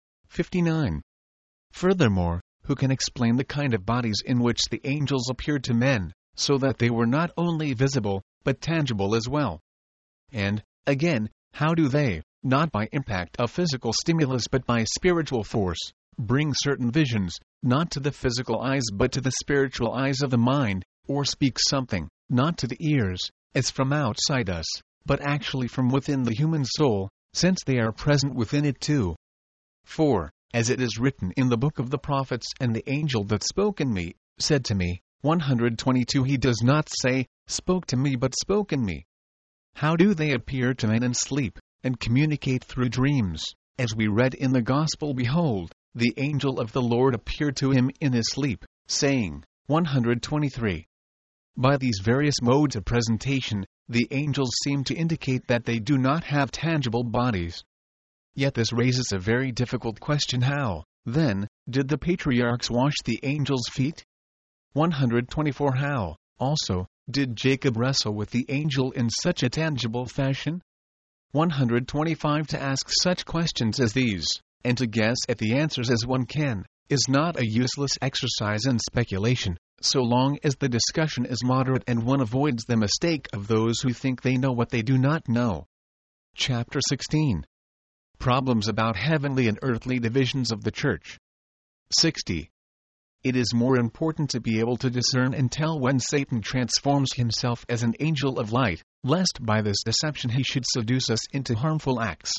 59. Furthermore, who can explain the kind of bodies in which the angels appeared to men, so that they were not only visible, but tangible as well? And, again, how do they, not by impact of physical stimulus but by spiritual force, bring certain visions, not to the physical eyes but to the spiritual eyes of the mind, or speak something, not to the ears, as from outside us, but actually from within the human soul, since they are present within it too? For, as it is written in the book of the prophets, and the angel that spoke in me, said to me, 122 He does not say, spoke to me, but spoke in me. How do they appear to men in sleep, and communicate through dreams? As we read in the Gospel, behold, the angel of the Lord appeared to him in his sleep, saying, 123. By these various modes of presentation, the angels seem to indicate that they do not have tangible bodies. Yet this raises a very difficult question: how, then, did the patriarchs wash the angels' feet? 124 How, also, did Jacob wrestle with the angel in such a tangible fashion? 125 To ask such questions as these, and to guess at the answers as one can, is not a useless exercise in speculation, so long as the discussion is moderate and one avoids the mistake of those who think they know what they do not know. Chapter 16. Problems about heavenly and earthly divisions of the Church. 60. It is more important to be able to discern and tell when Satan transforms himself as an angel of light, lest by this deception he should seduce us into harmful acts.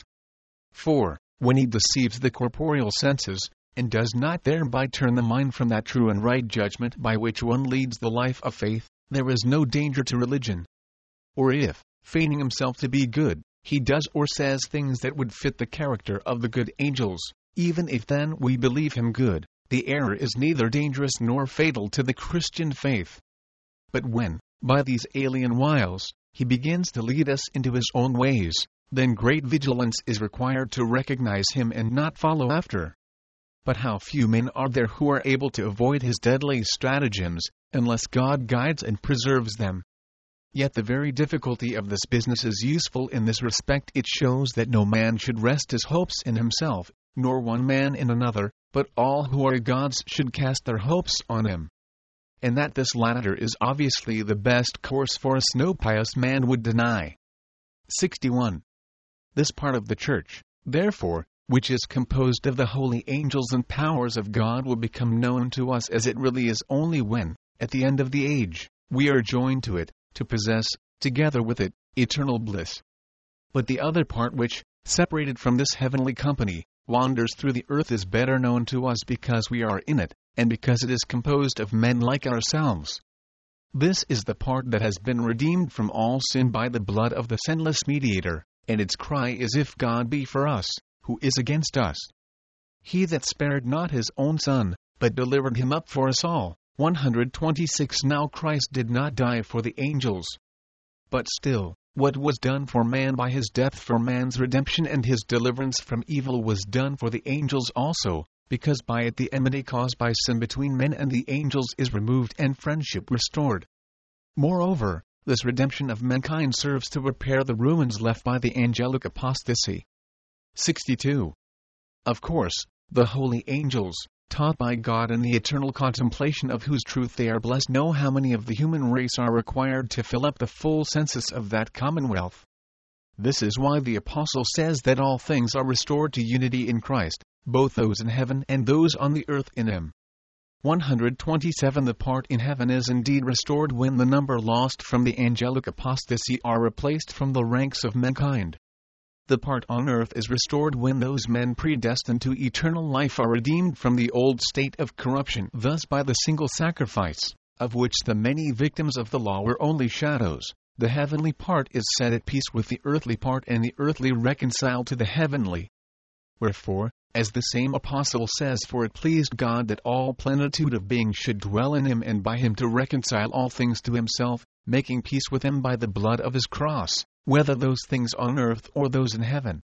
4. When he deceives the corporeal senses, and does not thereby turn the mind from that true and right judgment by which one leads the life of faith, there is no danger to religion. Or if, feigning himself to be good, he does or says things that would fit the character of the good angels, even if then we believe him good, the error is neither dangerous nor fatal to the Christian faith. But when, by these alien wiles, he begins to lead us into his own ways, then great vigilance is required to recognize him and not follow after. But how few men are there who are able to avoid his deadly stratagems, unless God guides and preserves them. Yet the very difficulty of this business is useful in this respect: it shows that no man should rest his hopes in himself, nor one man in another, but all who are God's should cast their hopes on him. And that this latter is obviously the best course for us no pious man would deny. 61. This part of the Church, therefore, which is composed of the holy angels and powers of God, will become known to us as it really is only when, at the end of the age, we are joined to it, to possess, together with it, eternal bliss. But the other part which, separated from this heavenly company, wanders through the earth is better known to us because we are in it, and because it is composed of men like ourselves. This is the part that has been redeemed from all sin by the blood of the sinless mediator, and its cry is, "If God be for us, who is against us? He that spared not his own Son, but delivered him up for us all." 126 Now Christ did not die for the angels. But still, what was done for man by his death for man's redemption and his deliverance from evil was done for the angels also, because by it the enmity caused by sin between men and the angels is removed and friendship restored. Moreover, this redemption of mankind serves to repair the ruins left by the angelic apostasy. 62. Of course, the holy angels, taught by God in the eternal contemplation of whose truth they are blessed, know how many of the human race are required to fill up the full census of that commonwealth. This is why the Apostle says that all things are restored to unity in Christ, both those in heaven and those on the earth in him. 127 The part in heaven is indeed restored when the number lost from the angelic apostasy are replaced from the ranks of mankind. The part on earth is restored when those men predestined to eternal life are redeemed from the old state of corruption, thus by the single sacrifice, of which the many victims of the law were only shadows. The heavenly part is set at peace with the earthly part, and the earthly reconciled to the heavenly. Wherefore, as the same apostle says, "For it pleased God that all plenitude of being should dwell in him, and by him to reconcile all things to himself, making peace with him by the blood of his cross, whether those things on earth or those in heaven."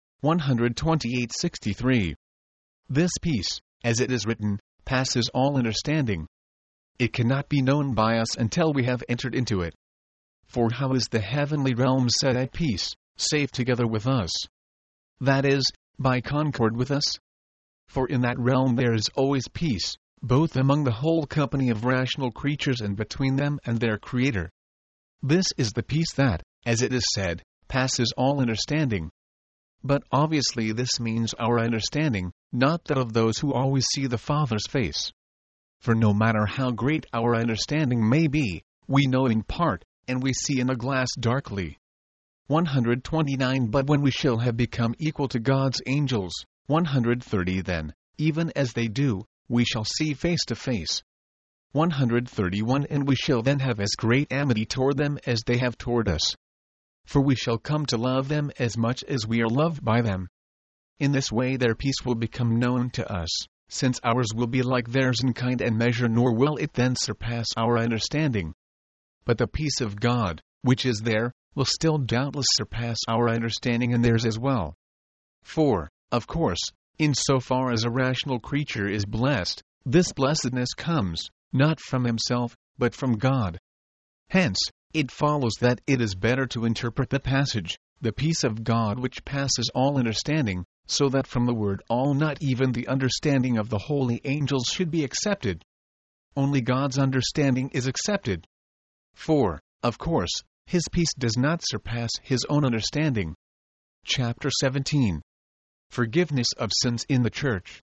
128:63. This peace, as it is written, passes all understanding. It cannot be known by us until we have entered into it. For how is the heavenly realm set at peace, save together with us? That is, by concord with us? For in that realm there is always peace, both among the whole company of rational creatures and between them and their Creator. This is the peace that, as it is said, passes all understanding. But obviously this means our understanding, not that of those who always see the Father's face. For no matter how great our understanding may be, we know in part, and we see in a glass darkly. 129 But when we shall have become equal to God's angels, 130 Then, even as they do, we shall see face to face. 131 And we shall then have as great amity toward them as they have toward us. For we shall come to love them as much as we are loved by them. In this way their peace will become known to us, since ours will be like theirs in kind and measure, nor will it then surpass our understanding. But the peace of God, which is there, will still doubtless surpass our understanding and theirs as well. For, of course, in so far as a rational creature is blessed, this blessedness comes, not from himself, but from God. Hence, it follows that it is better to interpret the passage, the peace of God which passes all understanding, so that from the word all not even the understanding of the holy angels should be accepted. Only God's understanding is accepted. For, of course, His peace does not surpass His own understanding. Chapter 17. Forgiveness of sins in the Church.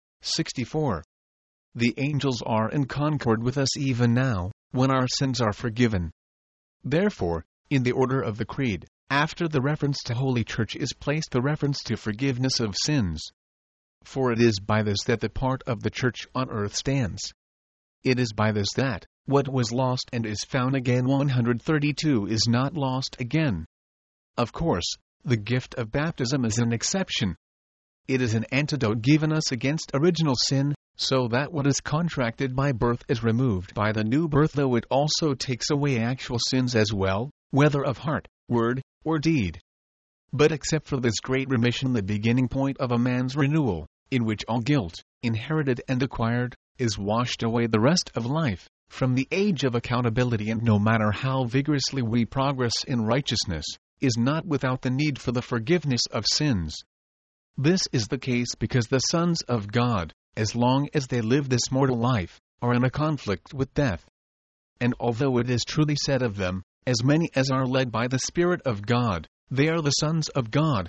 64. The angels are in concord with us even now, when our sins are forgiven. Therefore, in the order of the Creed, after the reference to Holy Church is placed the reference to forgiveness of sins. For it is by this that the part of the Church on earth stands. It is by this that, what was lost and is found again 132 is not lost again. Of course, the gift of baptism is an exception. It is an antidote given us against original sin, so that what is contracted by birth is removed by the new birth, though it also takes away actual sins as well, whether of heart, word, or deed. But except for this great remission, the beginning point of a man's renewal, in which all guilt, inherited and acquired, is washed away the rest of life, from the age of accountability, and no matter how vigorously we progress in righteousness, is not without the need for the forgiveness of sins. This is the case because the sons of God, as long as they live this mortal life, are in a conflict with death. And although it is truly said of them, as many as are led by the Spirit of God, they are the sons of God,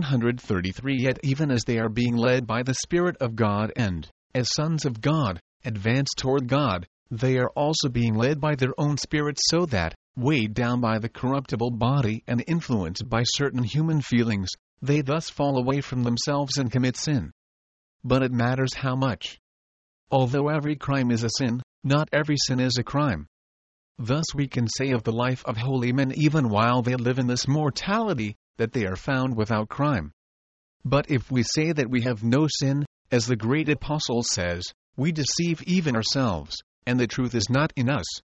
133, yet even as they are being led by the Spirit of God and, as sons of God, advance toward God, they are also being led by their own spirits, so that, weighed down by the corruptible body and influenced by certain human feelings, they thus fall away from themselves and commit sin. But it matters how much. Although every crime is a sin, not every sin is a crime. Thus we can say of the life of holy men even while they live in this mortality, that they are found without crime. But if we say that we have no sin, as the great apostle says, we deceive even ourselves, and the truth is not in us.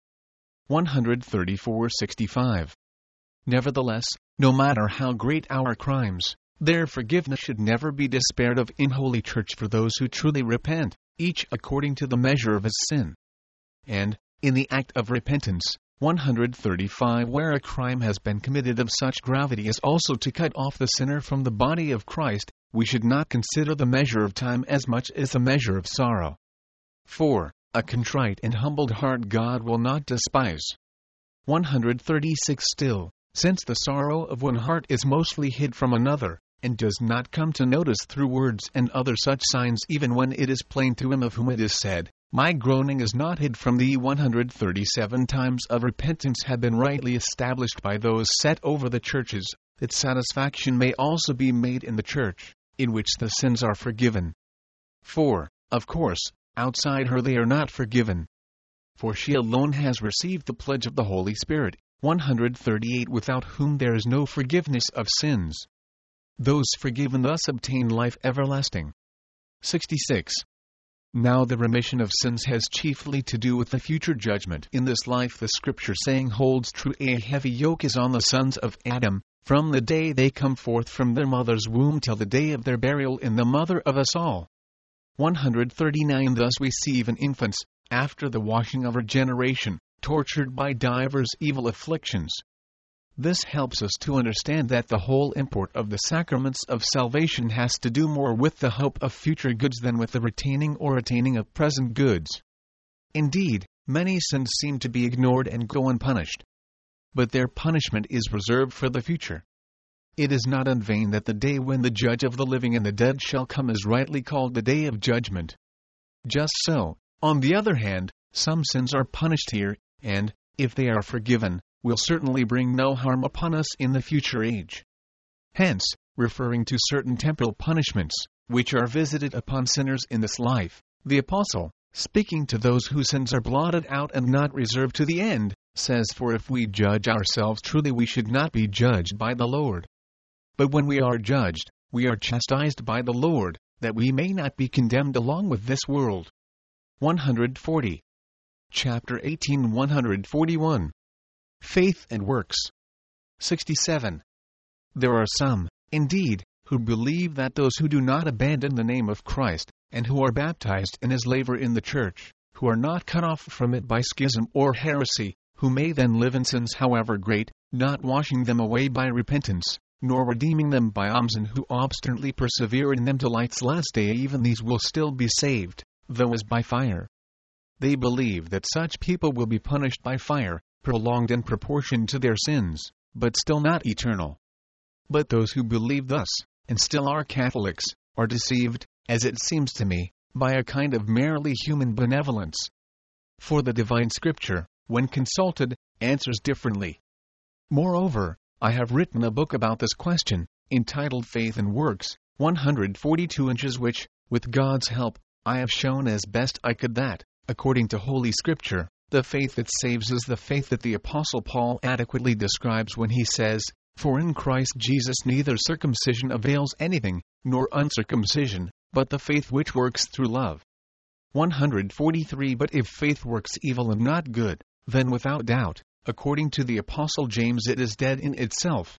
134:65. Nevertheless, no matter how great our crimes, their forgiveness should never be despaired of in Holy Church for those who truly repent, each according to the measure of his sin. And, in the act of repentance, 135, where a crime has been committed of such gravity as also to cut off the sinner from the body of Christ, we should not consider the measure of time as much as the measure of sorrow. For, a contrite and humbled heart God will not despise. 136 Still, since the sorrow of one heart is mostly hid from another, and does not come to notice through words and other such signs, even when it is plain to him of whom it is said, my groaning is not hid from thee. 137 times of repentance have been rightly established by those set over the churches, that satisfaction may also be made in the church, in which the sins are forgiven. For, of course, outside her they are not forgiven. For she alone has received the pledge of the Holy Spirit, 138, without whom there is no forgiveness of sins. Those forgiven thus obtain life everlasting. 66. Now the remission of sins has chiefly to do with the future judgment. In this life the Scripture saying holds true, a heavy yoke is on the sons of Adam, from the day they come forth from their mother's womb till the day of their burial in the mother of us all. 139 Thus we see even infants, after the washing of regeneration, tortured by divers evil afflictions. This helps us to understand that the whole import of the sacraments of salvation has to do more with the hope of future goods than with the retaining or attaining of present goods. Indeed, many sins seem to be ignored and go unpunished. But their punishment is reserved for the future. It is not in vain that the day when the judge of the living and the dead shall come is rightly called the day of judgment. Just so, on the other hand, some sins are punished here, and, if they are forgiven, will certainly bring no harm upon us in the future age. Hence, referring to certain temporal punishments, which are visited upon sinners in this life, the Apostle, speaking to those whose sins are blotted out and not reserved to the end, says, For if we judge ourselves truly we should not be judged by the Lord. But when we are judged, we are chastised by the Lord, that we may not be condemned along with this world. 140. Chapter 18 141. Faith and Works. 67. There are some, indeed, who believe that those who do not abandon the name of Christ, and who are baptized in his labor in the church, who are not cut off from it by schism or heresy, who may then live in sins however great, not washing them away by repentance, nor redeeming them by alms, and who obstinately persevere in them till light's last day, even these will still be saved, though as by fire. They believe that such people will be punished by fire, prolonged in proportion to their sins, but still not eternal. But those who believe thus, and still are Catholics, are deceived, as it seems to me, by a kind of merely human benevolence. For the divine Scripture, when consulted, answers differently. Moreover, I have written a book about this question, entitled Faith and Works, 142 inches, which, with God's help, I have shown as best I could that, according to Holy Scripture, the faith that saves is the faith that the Apostle Paul adequately describes when he says, "For in Christ Jesus neither circumcision avails anything, nor uncircumcision, but the faith which works through love." 143 But if faith works evil and not good, then without doubt, according to the Apostle James, it is dead in itself.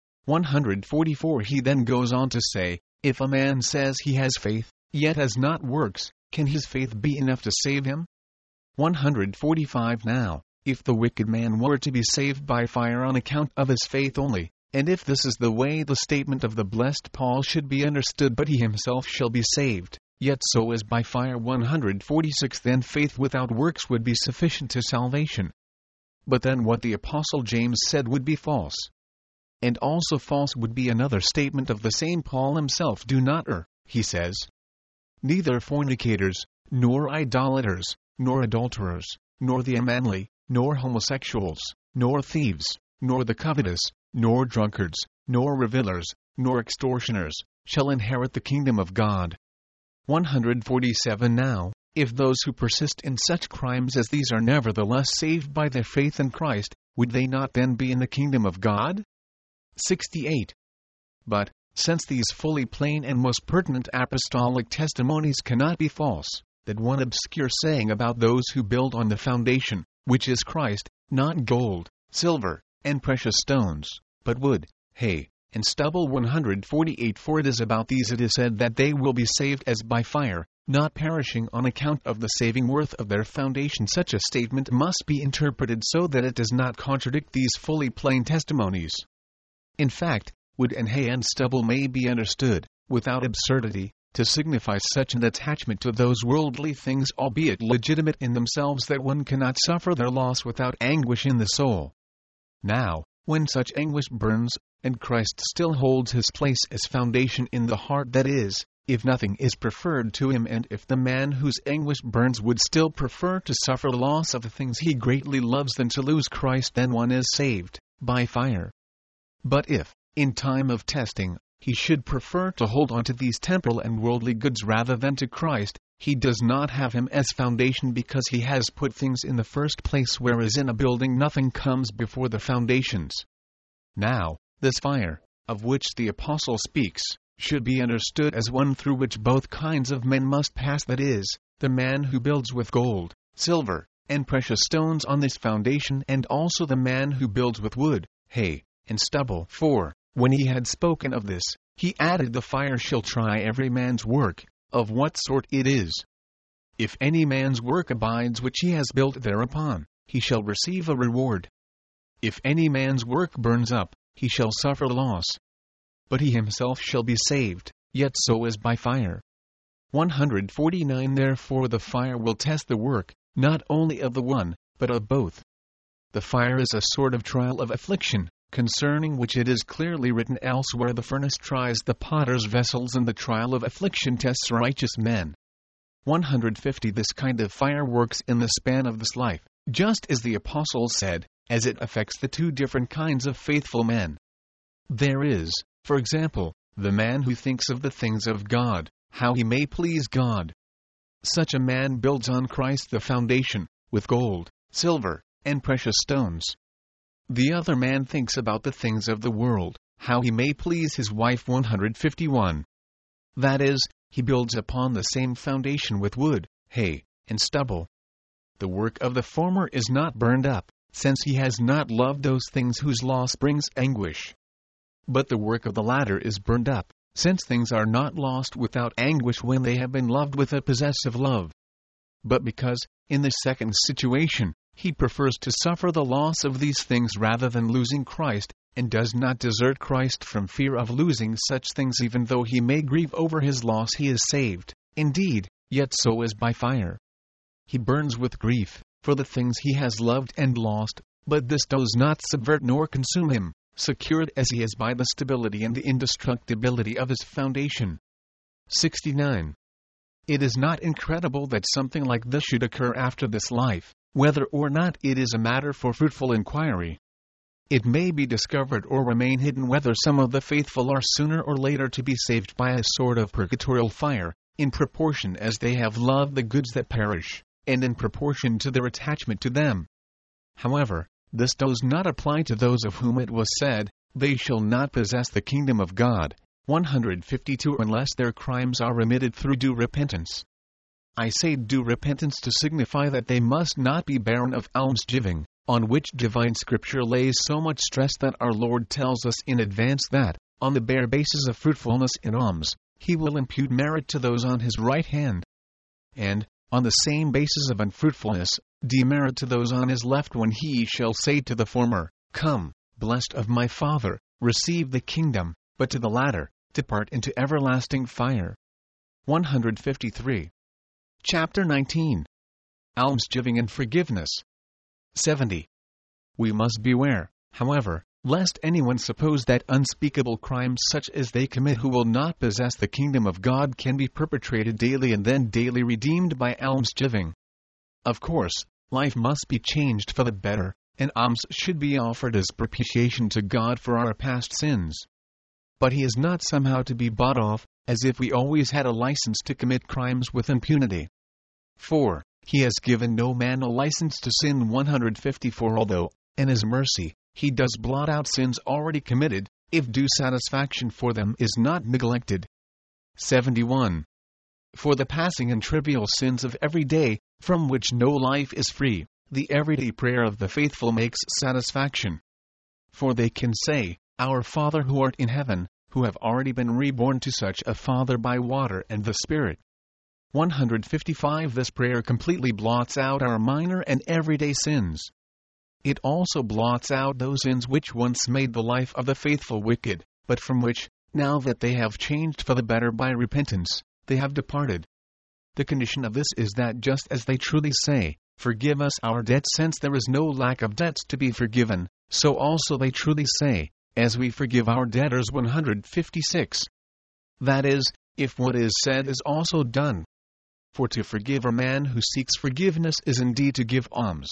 144 He then goes on to say, if a man says he has faith, yet has not works, can his faith be enough to save him? 145 Now, if the wicked man were to be saved by fire on account of his faith only, and if this is the way the statement of the blessed Paul should be understood, but he himself shall be saved, yet so as by fire. 146 Then faith without works would be sufficient to salvation. But then what the Apostle James said would be false. And also false would be another statement of the same Paul himself. Do not err, he says. Neither fornicators, nor idolaters, nor adulterers, nor the unmanly, nor homosexuals, nor thieves, nor the covetous, nor drunkards, nor revilers, nor extortioners, shall inherit the kingdom of God. 147 Now, if those who persist in such crimes as these are nevertheless saved by their faith in Christ, would they not then be in the kingdom of God? 68. But, since these fully plain and most pertinent apostolic testimonies cannot be false, that one obscure saying about those who build on the foundation, which is Christ, not gold, silver, and precious stones, but wood, hay, and stubble. 148 For it is about these it is said that they will be saved as by fire, not perishing on account of the saving worth of their foundation. Such a statement must be interpreted so that it does not contradict these fully plain testimonies. In fact, wood and hay and stubble may be understood, without absurdity, to signify such an attachment to those worldly things, albeit legitimate in themselves, that one cannot suffer their loss without anguish in the soul. Now, when such anguish burns, and Christ still holds his place as foundation in the heart, that is, if nothing is preferred to him, and if the man whose anguish burns would still prefer to suffer loss of the things he greatly loves than to lose Christ, then one is saved by fire. But if, in time of testing, he should prefer to hold on to these temporal and worldly goods rather than to Christ, he does not have him as foundation, because he has put things in the first place, whereas in a building nothing comes before the foundations. Now, this fire, of which the apostle speaks, should be understood as one through which both kinds of men must pass, that is, the man who builds with gold, silver, and precious stones on this foundation, and also the man who builds with wood, hay, and stubble. For, when he had spoken of this, he added, the fire shall try every man's work, of what sort it is. If any man's work abides which he has built thereupon, he shall receive a reward. If any man's work burns up, he shall suffer loss. But he himself shall be saved, yet so as by fire. 149 Therefore the fire will test the work, not only of the one, but of both. The fire is a sort of trial of affliction, concerning which it is clearly written elsewhere, the furnace tries the potter's vessels, and the trial of affliction tests righteous men. 150 This kind of fire works in the span of this life, just as the apostle said, as it affects the two different kinds of faithful men. There is, for example, the man who thinks of the things of God, how he may please God. Such a man builds on Christ the foundation, with gold, silver, and precious stones. The other man thinks about the things of the world, how he may please his wife. 151. That is, he builds upon the same foundation with wood, hay, and stubble. The work of the former is not burned up, since he has not loved those things whose loss brings anguish. But the work of the latter is burned up, since things are not lost without anguish when they have been loved with a possessive love. But because, in the second situation, he prefers to suffer the loss of these things rather than losing Christ, and does not desert Christ from fear of losing such things. Even though he may grieve over his loss, he is saved, indeed, yet so as by fire. He burns with grief for the things he has loved and lost, but this does not subvert nor consume him, secured as he is by the stability and the indestructibility of his foundation. 69. It is not incredible that something like this should occur after this life, whether or not it is a matter for fruitful inquiry. It may be discovered or remain hidden whether some of the faithful are sooner or later to be saved by a sort of purgatorial fire, in proportion as they have loved the goods that perish, and in proportion to their attachment to them. However, this does not apply to those of whom it was said, "They shall not possess the kingdom of God," 152, unless their crimes are remitted through due repentance. I say due repentance to signify that they must not be barren of almsgiving, on which divine scripture lays so much stress that our Lord tells us in advance that, on the bare basis of fruitfulness in alms, he will impute merit to those on his right hand, and, on the same basis of unfruitfulness, demerit to those on his left, when he shall say to the former, "Come, blessed of my Father, receive the kingdom," but to the latter, "Depart into everlasting fire." 153. Chapter 19. Almsgiving and Forgiveness. 70. We must beware, however, lest anyone suppose that unspeakable crimes such as they commit who will not possess the kingdom of God can be perpetrated daily and then daily redeemed by almsgiving. Of course, life must be changed for the better, and alms should be offered as propitiation to God for our past sins. But he is not somehow to be bought off, as if we always had a license to commit crimes with impunity. For, he has given no man a license to sin. 154. Although, in his mercy, he does blot out sins already committed, if due satisfaction for them is not neglected. 71. For the passing and trivial sins of every day, from which no life is free, the everyday prayer of the faithful makes satisfaction. For they can say, "Our Father who art in heaven," who have already been reborn to such a Father by water and the Spirit. 155. This prayer completely blots out our minor and everyday sins. It also blots out those sins which once made the life of the faithful wicked, but from which, now that they have changed for the better by repentance, they have departed. The condition of this is that just as they truly say, "Forgive us our debts," since there is no lack of debts to be forgiven, so also they truly say, "As we forgive our debtors." 156. That is, if what is said is also done. For to forgive a man who seeks forgiveness is indeed to give alms.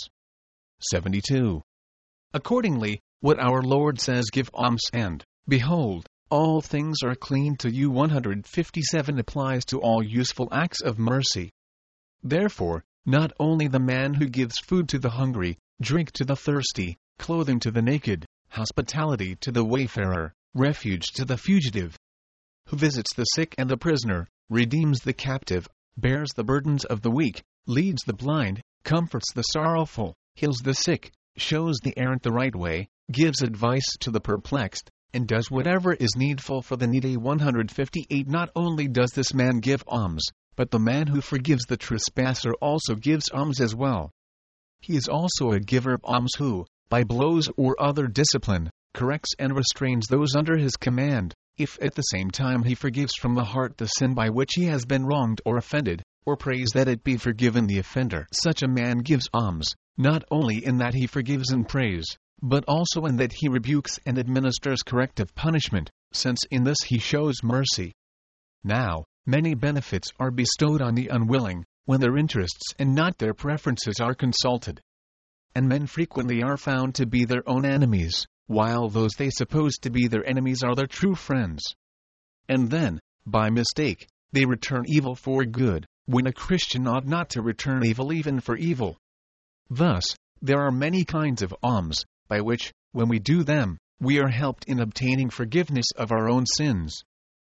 72. Accordingly, what our Lord says, "Give alms, and, behold, all things are clean to you." 157 applies to all useful acts of mercy. Therefore, not only the man who gives food to the hungry, drink to the thirsty, clothing to the naked, hospitality to the wayfarer, refuge to the fugitive, who visits the sick and the prisoner, redeems the captive, bears the burdens of the weak, leads the blind, comforts the sorrowful, heals the sick, shows the errant the right way, gives advice to the perplexed, and does whatever is needful for the needy. 158. Not only does this man give alms, but the man who forgives the trespasser also gives alms as well. He is also a giver of alms who, by blows or other discipline, corrects and restrains those under his command, if at the same time he forgives from the heart the sin by which he has been wronged or offended, or prays that it be forgiven the offender. Such a man gives alms, not only in that he forgives and prays, but also in that he rebukes and administers corrective punishment, since in this he shows mercy. Now, many benefits are bestowed on the unwilling, when their interests and not their preferences are consulted. And men frequently are found to be their own enemies, while those they suppose to be their enemies are their true friends. And then, by mistake, they return evil for good, when a Christian ought not to return evil even for evil. Thus, there are many kinds of alms, by which, when we do them, we are helped in obtaining forgiveness of our own sins.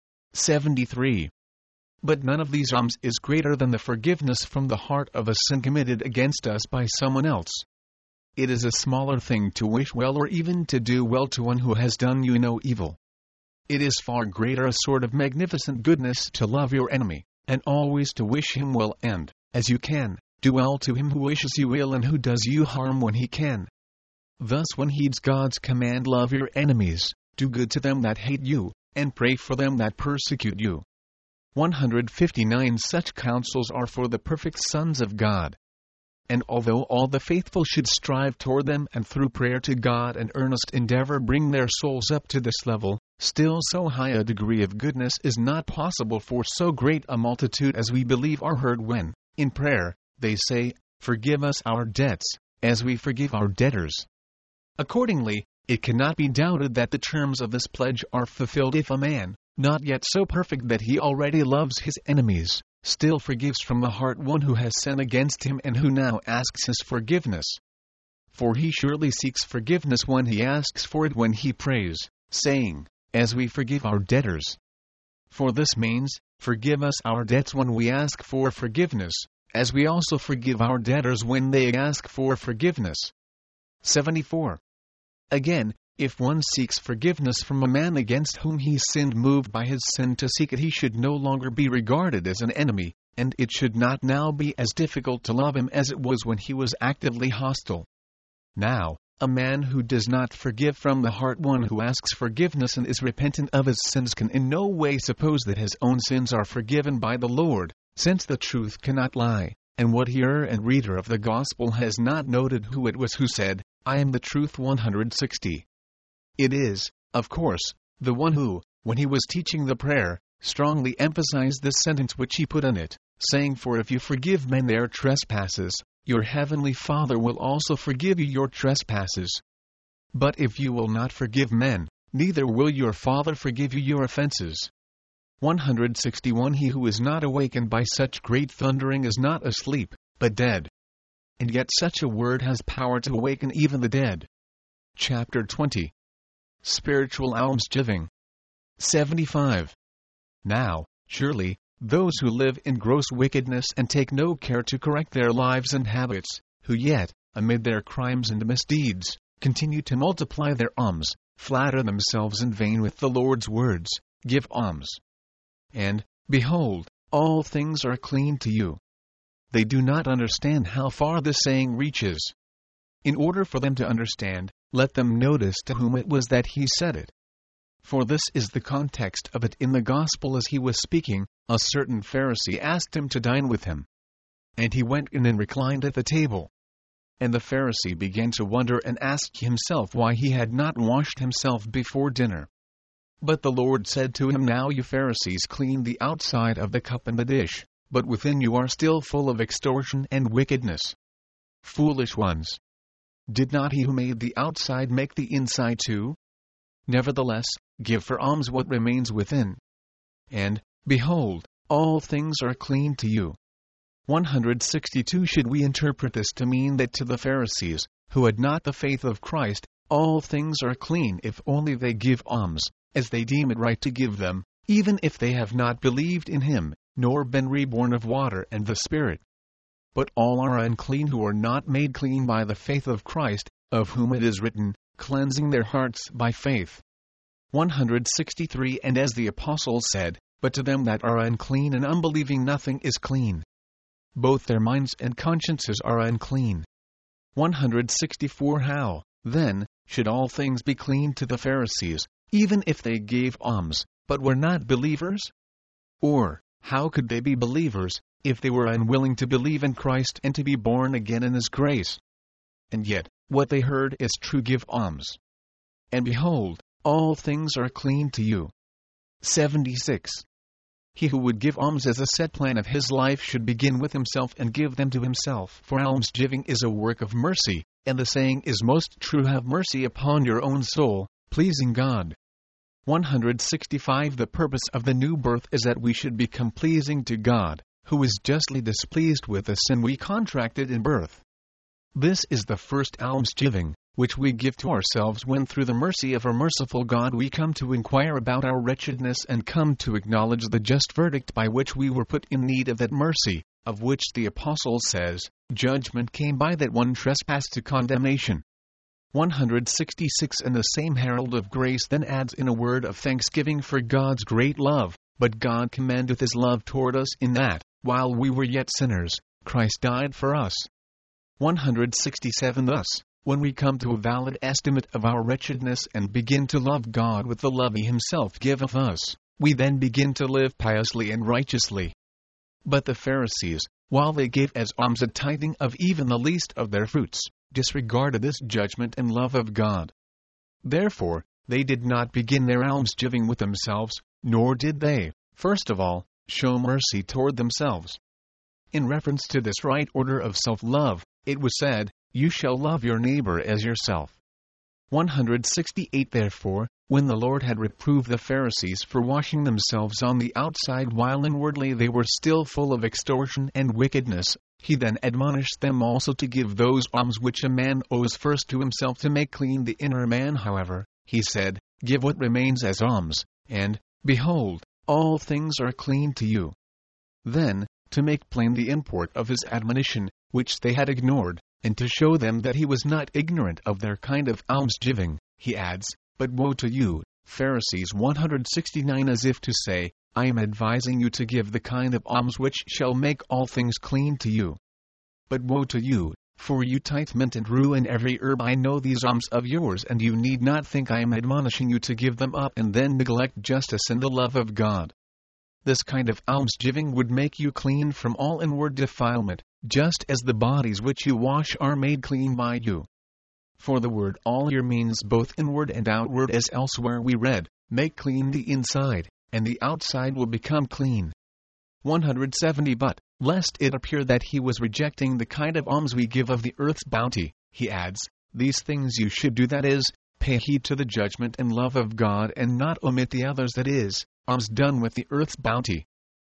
73. But none of these alms is greater than the forgiveness from the heart of a sin committed against us by someone else. It is a smaller thing to wish well or even to do well to one who has done you no evil. It is far greater a sort of magnificent goodness to love your enemy, and always to wish him well and, as you can, do well to him who wishes you ill and who does you harm when he can. Thus one heeds God's command: love your enemies, do good to them that hate you, and pray for them that persecute you. 159 Such counsels are for the perfect sons of God. And although all the faithful should strive toward them and through prayer to God and earnest endeavor bring their souls up to this level, still so high a degree of goodness is not possible for so great a multitude as we believe are heard when, in prayer, they say, "Forgive us our debts, as we forgive our debtors." Accordingly, it cannot be doubted that the terms of this pledge are fulfilled if a man, not yet so perfect that he already loves his enemies, still forgives from the heart one who has sinned against him and who now asks his forgiveness. For he surely seeks forgiveness when he asks for it when he prays, saying, "As we forgive our debtors." For this means, forgive us our debts when we ask for forgiveness, as we also forgive our debtors when they ask for forgiveness. 74. Again, if one seeks forgiveness from a man against whom he sinned, moved by his sin to seek it, he should no longer be regarded as an enemy, and it should not now be as difficult to love him as it was when he was actively hostile. Now, a man who does not forgive from the heart one who asks forgiveness and is repentant of his sins can in no way suppose that his own sins are forgiven by the Lord, since the truth cannot lie, and what hearer and reader of the gospel has not noted who it was who said, "I am the truth"? 160. It is, of course, the one who, when he was teaching the prayer, strongly emphasized this sentence which he put in it, saying, "For if you forgive men their trespasses, your heavenly Father will also forgive you your trespasses. But if you will not forgive men, neither will your Father forgive you your offenses." 161. He who is not awakened by such great thundering is not asleep, but dead. And yet such a word has power to awaken even the dead. Chapter 20. Spiritual Almsgiving. 75. Now, surely, those who live in gross wickedness and take no care to correct their lives and habits, who yet, amid their crimes and misdeeds, continue to multiply their alms, flatter themselves in vain with the Lord's words, "Give alms. And, behold, all things are clean to you." They do not understand how far this saying reaches. In order for them to understand, let them notice to whom it was that he said it. For this is the context of it in the Gospel. As he was speaking, a certain Pharisee asked him to dine with him. And he went in and reclined at the table. And the Pharisee began to wonder and asked himself why he had not washed himself before dinner. But the Lord said to him, "Now you Pharisees clean the outside of the cup and the dish, but within you are still full of extortion and wickedness. Foolish ones! Did not he who made the outside make the inside too? Nevertheless, give for alms what remains within. And, behold, all things are clean to you." 162. Should we interpret this to mean that to the Pharisees, who had not the faith of Christ, all things are clean if only they give alms, as they deem it right to give them, even if they have not believed in him, nor been reborn of water and the Spirit? But all are unclean who are not made clean by the faith of Christ, of whom it is written, "Cleansing their hearts by faith." 163. And as the Apostle said, "But to them that are unclean and unbelieving nothing is clean. Both their minds and consciences are unclean." 164. How, then, should all things be clean to the Pharisees, even if they gave alms, but were not believers? Or, how could they be believers, if they were unwilling to believe in Christ and to be born again in His grace? And yet, what they heard is true: give alms. And behold, all things are clean to you. 76. He who would give alms as a set plan of his life should begin with himself and give them to himself. For almsgiving is a work of mercy, and the saying is most true: have mercy upon your own soul, pleasing God. 165. The purpose of the new birth is that we should become pleasing to God, who is justly displeased with the sin we contracted in birth. This is the first almsgiving, which we give to ourselves when through the mercy of our merciful God we come to inquire about our wretchedness and come to acknowledge the just verdict by which we were put in need of that mercy, of which the Apostle says, "Judgment came by that one trespass to condemnation." 166. And the same herald of grace then adds in a word of thanksgiving for God's great love, "But God commendeth His love toward us in that, while we were yet sinners, Christ died for us." 167. Thus, when we come to a valid estimate of our wretchedness and begin to love God with the love He Himself giveth us, we then begin to live piously and righteously. But the Pharisees, while they gave as alms a tithing of even the least of their fruits, disregarded this judgment and love of God. Therefore, they did not begin their almsgiving with themselves, nor did they, first of all, show mercy toward themselves. In reference to this right order of self-love, it was said, "You shall love your neighbor as yourself." 168 Therefore, when the Lord had reproved the Pharisees for washing themselves on the outside while inwardly they were still full of extortion and wickedness, He then admonished them also to give those alms which a man owes first to himself to make clean the inner man. However, He said, "Give what remains as alms, and, behold, all things are clean to you." Then, to make plain the import of His admonition, which they had ignored, and to show them that He was not ignorant of their kind of almsgiving, He adds, "But woe to you, Pharisees." 169 As if to say, I am advising you to give the kind of alms which shall make all things clean to you. But woe to you, for you tithe mint and rue and every herb. I know these alms of yours, and you need not think I am admonishing you to give them up and then neglect justice and the love of God. This kind of almsgiving would make you clean from all inward defilement, just as the bodies which you wash are made clean by you. For the word all here means both inward and outward, as elsewhere we read, make clean the inside, and the outside will become clean. 170 But, lest it appear that He was rejecting the kind of alms we give of the earth's bounty, He adds, these things you should do, that is, pay heed to the judgment and love of God, and not omit the others, that is, alms done with the earth's bounty.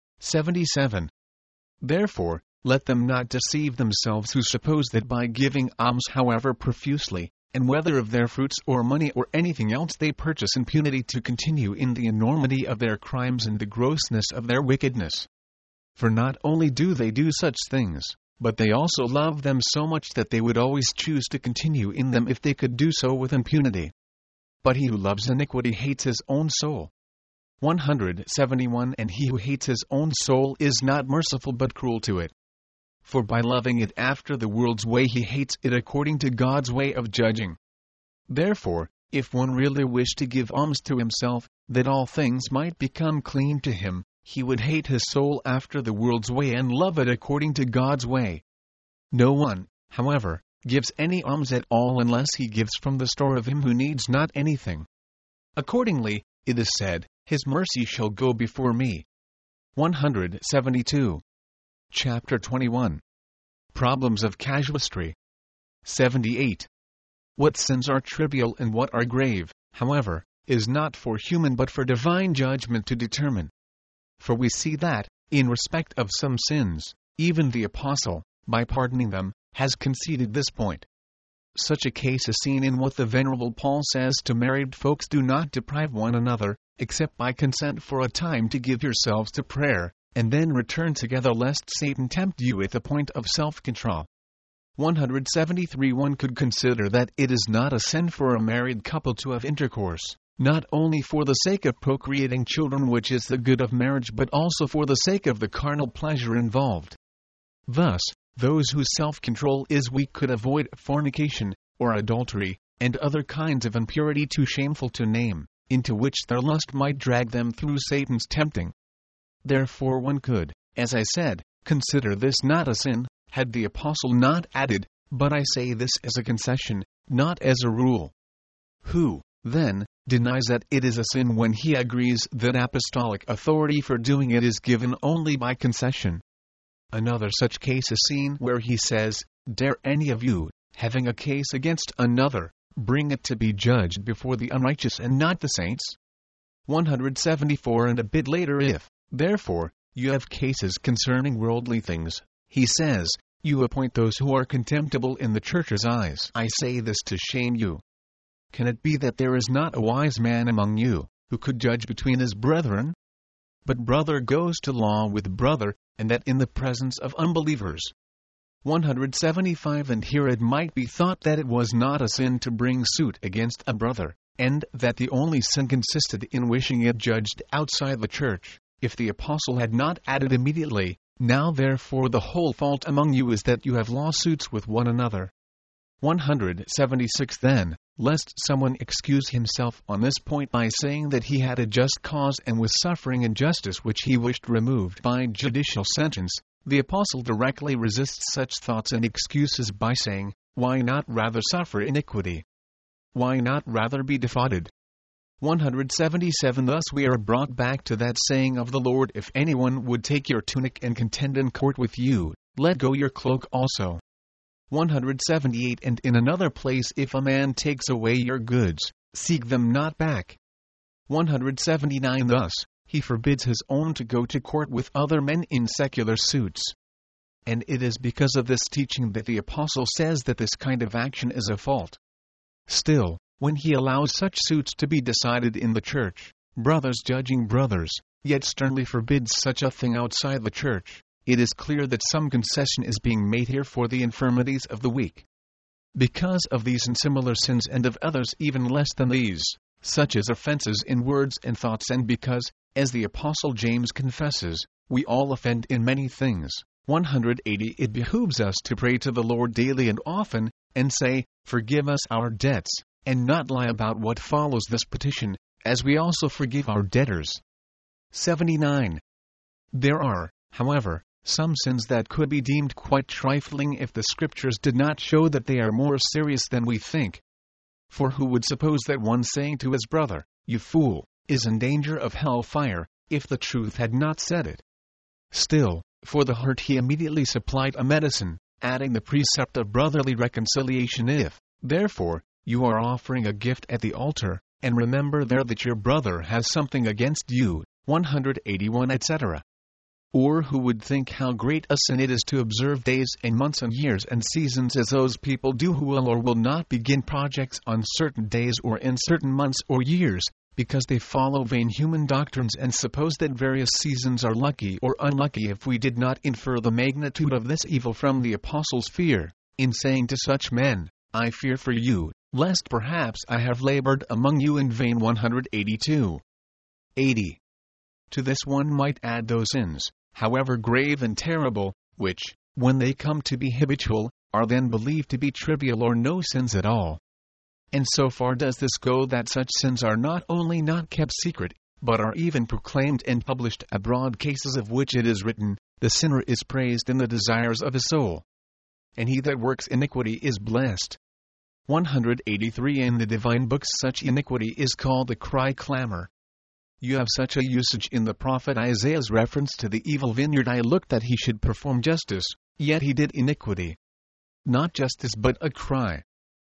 77 Therefore, let them not deceive themselves who suppose that by giving alms however profusely, and whether of their fruits or money or anything else, they purchase impunity to continue in the enormity of their crimes and the grossness of their wickedness. For not only do they do such things, but they also love them so much that they would always choose to continue in them if they could do so with impunity. But he who loves iniquity hates his own soul. 171 And he who hates his own soul is not merciful but cruel to it. For by loving it after the world's way he hates it according to God's way of judging. Therefore, if one really wished to give alms to himself, that all things might become clean to him, he would hate his soul after the world's way and love it according to God's way. No one, however, gives any alms at all unless he gives from the store of him who needs not anything. Accordingly, it is said, His mercy shall go before me. 172. Chapter 21. Problems of Casuistry. 78. What sins are trivial and what are grave, however, is not for human but for divine judgment to determine. For we see that, in respect of some sins, even the Apostle, by pardoning them, has conceded this point. Such a case is seen in what the Venerable Paul says to married folks: do not deprive one another, except by consent for a time, to give yourselves to prayer, and then return together, lest Satan tempt you at the point of self-control. 173 One could consider that it is not a sin for a married couple to have intercourse, not only for the sake of procreating children, which is the good of marriage, but also for the sake of the carnal pleasure involved. Thus, those whose self-control is weak could avoid fornication, or adultery, and other kinds of impurity too shameful to name, into which their lust might drag them through Satan's tempting. Therefore one could, as I said, consider this not a sin, had the Apostle not added, but I say this as a concession, not as a rule. Who, then, denies that it is a sin when he agrees that apostolic authority for doing it is given only by concession? Another such case is seen where he says, Dare any of you, having a case against another, bring it to be judged before the unrighteous and not the saints? 174 And a bit later, if, therefore, you have cases concerning worldly things, he says, you appoint those who are contemptible in the church's eyes. I say this to shame you. Can it be that there is not a wise man among you, who could judge between his brethren? But brother goes to law with brother, and that in the presence of unbelievers. 175 And here it might be thought that it was not a sin to bring suit against a brother, and that the only sin consisted in wishing it judged outside the church, if the Apostle had not added immediately, Now therefore the whole fault among you is that you have lawsuits with one another. 176 Then, lest someone excuse himself on this point by saying that he had a just cause and was suffering injustice which he wished removed by judicial sentence, the Apostle directly resists such thoughts and excuses by saying, why not rather suffer iniquity? Why not rather be defrauded? 177 Thus we are brought back to that saying of the Lord, if anyone would take your tunic and contend in court with you, let go your cloak also. 178 And in another place, if a man takes away your goods, seek them not back. 179 Thus, he forbids his own to go to court with other men in secular suits. And it is because of this teaching that the Apostle says that this kind of action is a fault. Still, when he allows such suits to be decided in the church, brothers judging brothers, yet sternly forbids such a thing outside the church, it is clear that some concession is being made here for the infirmities of the weak. Because of these and similar sins, and of others even less than these, such as offenses in words and thoughts, and because, as the Apostle James confesses, we all offend in many things, 180 It behooves us to pray to the Lord daily and often, and say, forgive us our debts, and not lie about what follows this petition, as we also forgive our debtors. 79. There are, however, some sins that could be deemed quite trifling if the Scriptures did not show that they are more serious than we think. For who would suppose that one saying to his brother, you fool, is in danger of hell fire, if the truth had not said it? Still, for the hurt he immediately supplied a medicine, adding the precept of brotherly reconciliation. If, therefore, you are offering a gift at the altar, and remember there that your brother has something against you, 181 etc. Or who would think how great a sin it is to observe days and months and years and seasons, as those people do who will or will not begin projects on certain days or in certain months or years, because they follow vain human doctrines and suppose that various seasons are lucky or unlucky? If we did not infer the magnitude of this evil from the Apostle's fear, in saying to such men, I fear for you, lest perhaps I have labored among you in vain. 182. 80. To this one might add those sins, however grave and terrible, which, when they come to be habitual, are then believed to be trivial or no sins at all. And so far does this go that such sins are not only not kept secret, but are even proclaimed and published abroad, cases of which it is written, the sinner is praised in the desires of his soul, and he that works iniquity is blessed. 183 In the divine books such iniquity is called the cry-clamor. You have such a usage in the prophet Isaiah's reference to the evil vineyard. I looked that he should perform justice, yet he did iniquity. Not justice but a cry.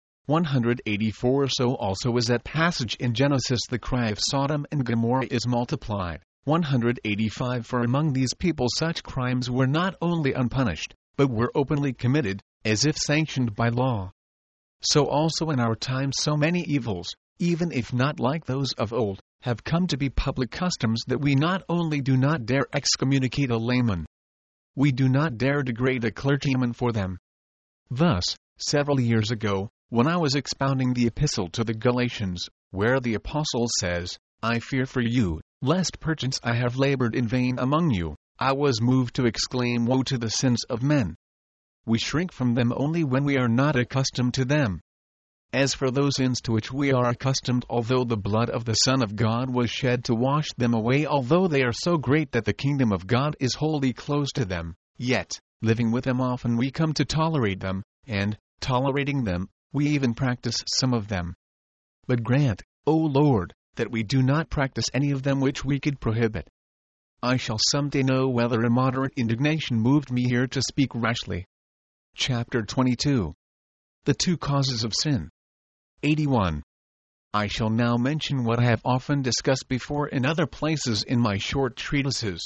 184 So also is that passage in Genesis, the cry of Sodom and Gomorrah is multiplied. 185 For among these people such crimes were not only unpunished, but were openly committed, as if sanctioned by law. So also in our time so many evils, even if not like those of old, have come to be public customs, that we not only do not dare excommunicate a layman, we do not dare degrade a clergyman for them. Thus, several years ago, when I was expounding the epistle to the Galatians, where the Apostle says, I fear for you, lest perchance I have labored in vain among you, I was moved to exclaim, woe to the sins of men! We shrink from them only when we are not accustomed to them. As for those sins to which we are accustomed, although the blood of the Son of God was shed to wash them away, although they are so great that the kingdom of God is wholly closed to them, yet, living with them often we come to tolerate them, and, tolerating them, we even practice some of them. But grant, O Lord, that we do not practice any of them which we could prohibit. I shall someday know whether immoderate indignation moved me here to speak rashly. Chapter 22. The two causes of sin. 81. I shall now mention what I have often discussed before in other places in my short treatises.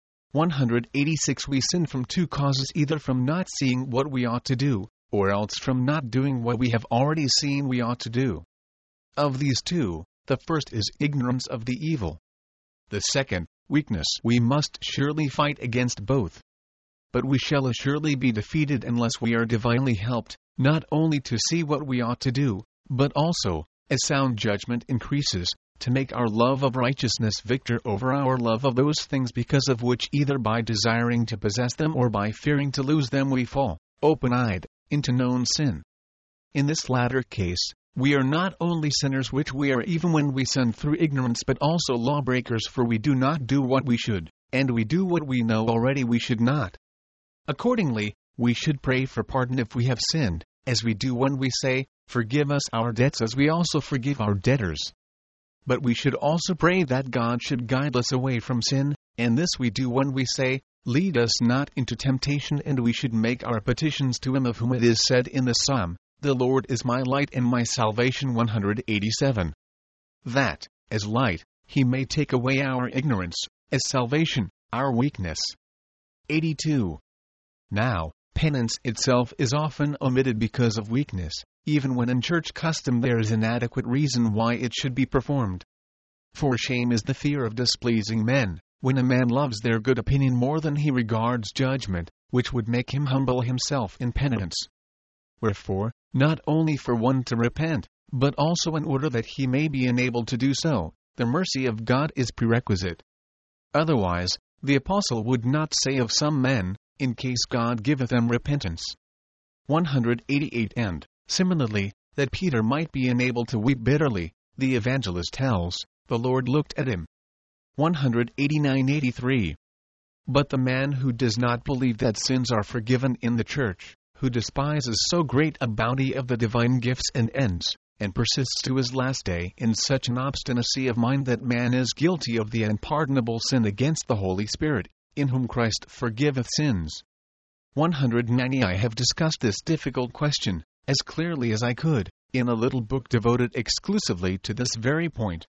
186 We sin from two causes, either from not seeing what we ought to do, or else from not doing what we have already seen we ought to do. Of these two, the first is ignorance of the evil. The second, weakness. We must surely fight against both. But we shall assuredly be defeated unless we are divinely helped, not only to see what we ought to do, but also, as sound judgment increases, to make our love of righteousness victor over our love of those things because of which, either by desiring to possess them or by fearing to lose them, we fall, open-eyed, into known sin. In this latter case, we are not only sinners which we are even when we sin through ignorance, but also lawbreakers, for we do not do what we should, and we do what we know already we should not. Accordingly, we should pray for pardon if we have sinned, as we do when we say, "Forgive us our debts as we also forgive our debtors." But we should also pray that God should guide us away from sin, and this we do when we say, "Lead us not into temptation," and we should make our petitions to Him, of whom it is said in the Psalm, "The Lord is my light and my salvation," 187. That, as light, He may take away our ignorance, as salvation, our weakness. 82. Now, penance itself is often omitted because of weakness, even when in church custom there is an adequate reason why it should be performed. For shame is the fear of displeasing men, when a man loves their good opinion more than he regards judgment, which would make him humble himself in penitence. Wherefore, not only for one to repent, but also in order that he may be enabled to do so, the mercy of God is prerequisite. Otherwise, the apostle would not say of some men, "In case God giveth them repentance." 188. And, similarly, that Peter might be enabled to weep bitterly, the evangelist tells, "The Lord looked at him." 189-83. But the man who does not believe that sins are forgiven in the church, who despises so great a bounty of the divine gifts and ends, and persists to his last day in such an obstinacy of mind that man is guilty of the unpardonable sin against the Holy Spirit, in whom Christ forgiveth sins. 190. I have discussed this difficult question, as clearly as I could, in a little book devoted exclusively to this very point.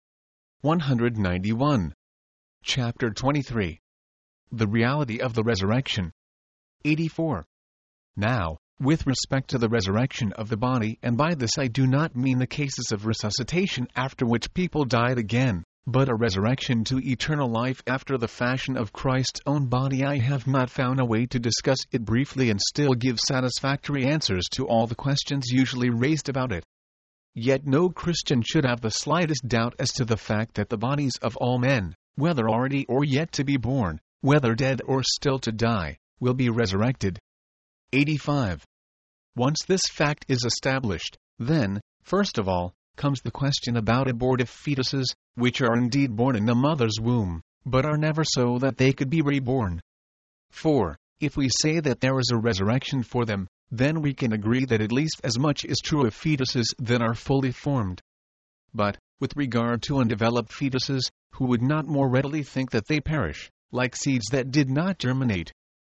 191. Chapter 23. The reality of the resurrection. 84. Now, with respect to the resurrection of the body, and by this I do not mean the cases of resuscitation after which people died again, but a resurrection to eternal life after the fashion of Christ's own body, I have not found a way to discuss it briefly and still give satisfactory answers to all the questions usually raised about it. Yet no Christian should have the slightest doubt as to the fact that the bodies of all men, whether already or yet to be born, whether dead or still to die, will be resurrected. 85. Once this fact is established, then, first of all, comes the question about abortive fetuses, which are indeed born in the mother's womb, but are never so that they could be reborn. For, if we say that there is a resurrection for them, then we can agree that at least as much is true of fetuses that are fully formed. But, with regard to undeveloped fetuses, who would not more readily think that they perish, like seeds that did not germinate?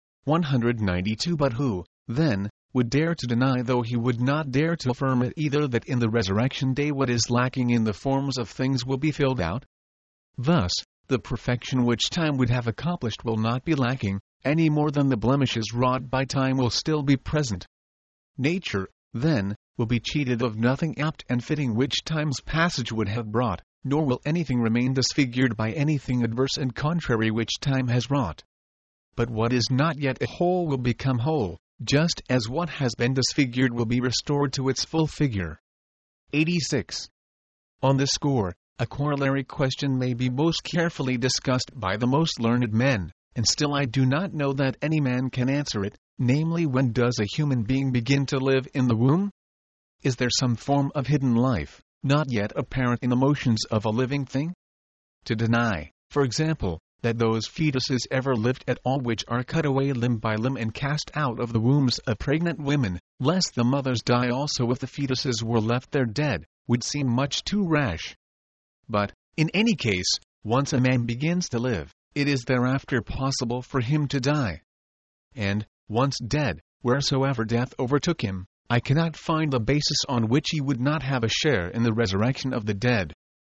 192. But who, then, would dare to deny, though he would not dare to affirm it either, that in the resurrection day what is lacking in the forms of things will be filled out? Thus, the perfection which time would have accomplished will not be lacking, any more than the blemishes wrought by time will still be present. Nature, then, will be cheated of nothing apt and fitting which time's passage would have brought, nor will anything remain disfigured by anything adverse and contrary which time has wrought. But what is not yet a whole will become whole, just as what has been disfigured will be restored to its full figure. 86. On this score, a corollary question may be most carefully discussed by the most learned men, and still I do not know that any man can answer it, namely, when does a human being begin to live in the womb? Is there some form of hidden life, not yet apparent in the motions of a living thing? To deny, for example, that those fetuses ever lived at all which are cut away limb by limb and cast out of the wombs of pregnant women, lest the mothers die also if the fetuses were left there dead, would seem much too rash. But, in any case, once a man begins to live, it is thereafter possible for him to die. And, once dead, wheresoever death overtook him, I cannot find the basis on which he would not have a share in the resurrection of the dead.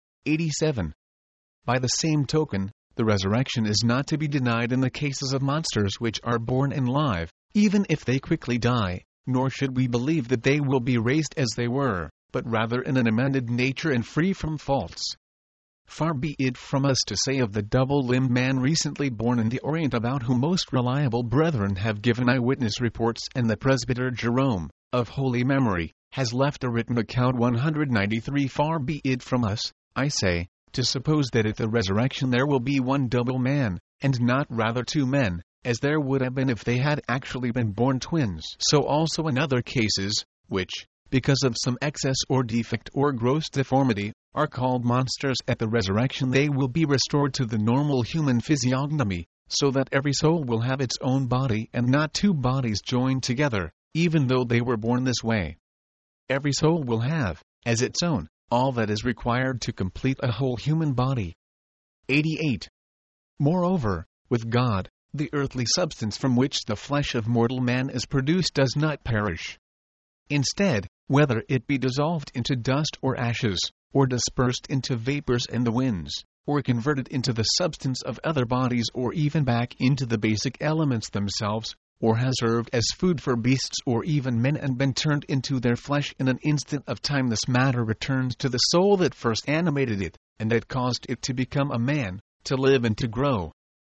87. By the same token, the resurrection is not to be denied in the cases of monsters which are born and live, even if they quickly die, nor should we believe that they will be raised as they were, but rather in an amended nature and free from faults. Far be it from us to say of the double-limbed man recently born in the Orient, about whom most reliable brethren have given eyewitness reports, and the presbyter Jerome, of holy memory, has left a written account. 193. Far be it from us, I say, to suppose that at the resurrection there will be one double man, and not rather two men, as there would have been if they had actually been born twins. So also in other cases, which, because of some excess or defect or gross deformity, are called monsters. At the resurrection they will be restored to the normal human physiognomy, so that every soul will have its own body and not two bodies joined together, even though they were born this way. Every soul will have, as its own, all that is required to complete a whole human body. 88. Moreover, with God, the earthly substance from which the flesh of mortal man is produced does not perish. Instead, whether it be dissolved into dust or ashes, or dispersed into vapors in the winds, or converted into the substance of other bodies, or even back into the basic elements themselves, or has served as food for beasts or even men and been turned into their flesh in an instant of time, this matter returns to the soul that first animated it, and that caused it to become a man, to live and to grow.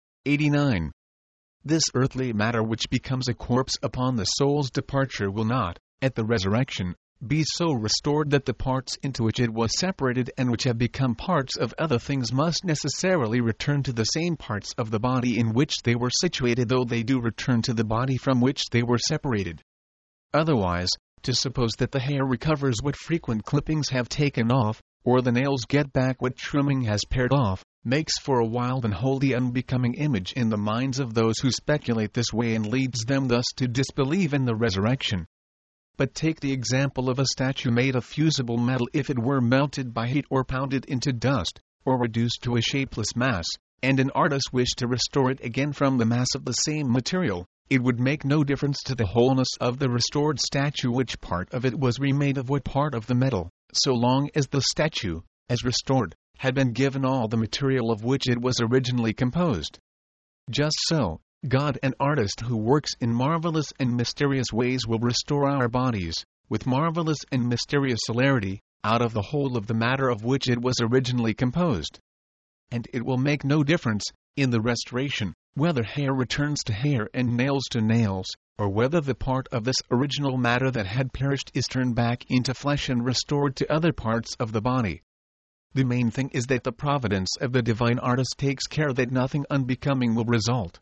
89. This earthly matter which becomes a corpse upon the soul's departure will not, at the resurrection, be so restored that the parts into which it was separated and which have become parts of other things must necessarily return to the same parts of the body in which they were situated, though they do return to the body from which they were separated. Otherwise, to suppose that the hair recovers what frequent clippings have taken off, or the nails get back what trimming has pared off, makes for a wild and wholly unbecoming image in the minds of those who speculate this way, and leads them thus to disbelieve in the resurrection. But take the example of a statue made of fusible metal. If it were melted by heat or pounded into dust, or reduced to a shapeless mass, and an artist wished to restore it again from the mass of the same material, it would make no difference to the wholeness of the restored statue which part of it was remade of what part of the metal, so long as the statue, as restored, had been given all the material of which it was originally composed. Just so, God, an artist who works in marvelous and mysterious ways, will restore our bodies, with marvelous and mysterious celerity, out of the whole of the matter of which it was originally composed. And it will make no difference, in the restoration, whether hair returns to hair and nails to nails, or whether the part of this original matter that had perished is turned back into flesh and restored to other parts of the body. The main thing is that the providence of the divine artist takes care that nothing unbecoming will result.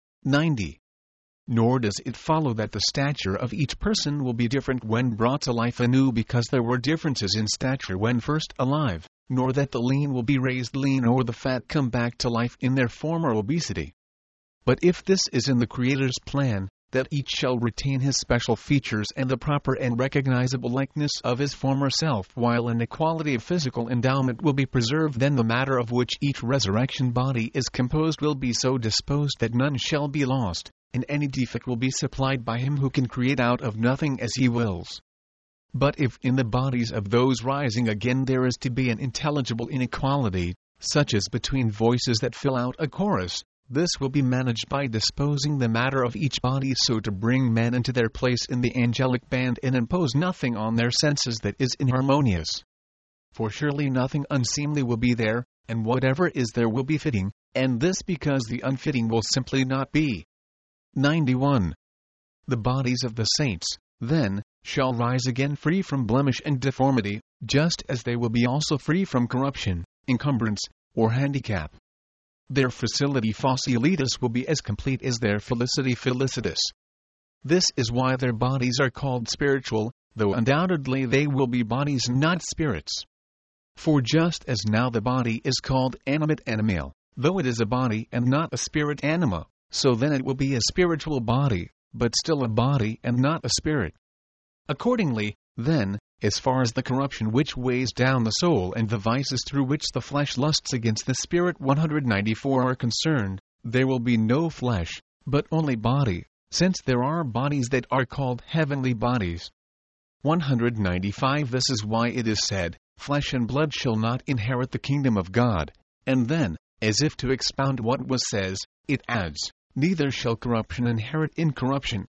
90. Nor does it follow that the stature of each person will be different when brought to life anew, because there were differences in stature when first alive, nor that the lean will be raised lean or the fat come back to life in their former obesity. But if this is in the Creator's plan, that each shall retain his special features and the proper and recognizable likeness of his former self, while an equality of physical endowment will be preserved, then the matter of which each resurrection body is composed will be so disposed that none shall be lost, and any defect will be supplied by him who can create out of nothing as he wills. But if in the bodies of those rising again there is to be an intelligible inequality, such as between voices that fill out a chorus, this will be managed by disposing the matter of each body so to bring men into their place in the angelic band and impose nothing on their senses that is inharmonious. For surely nothing unseemly will be there, and whatever is there will be fitting, and this because the unfitting will simply not be. 91. The bodies of the saints, then, shall rise again free from blemish and deformity, just as they will be also free from corruption, encumbrance, or handicap. Their facility facilitas will be as complete as their felicity felicitas. This is why their bodies are called spiritual, though undoubtedly they will be bodies, not spirits. For just as now the body is called animate animal, though it is a body and not a spirit anima, so then it will be a spiritual body, but still a body and not a spirit. Accordingly, then, as far as the corruption which weighs down the soul and the vices through which the flesh lusts against the spirit 194 are concerned, there will be no flesh, but only body, since there are bodies that are called heavenly bodies. 195. This is why it is said, flesh and blood shall not inherit the kingdom of God, and then, as if to expound what was says, it adds, neither shall corruption inherit incorruption.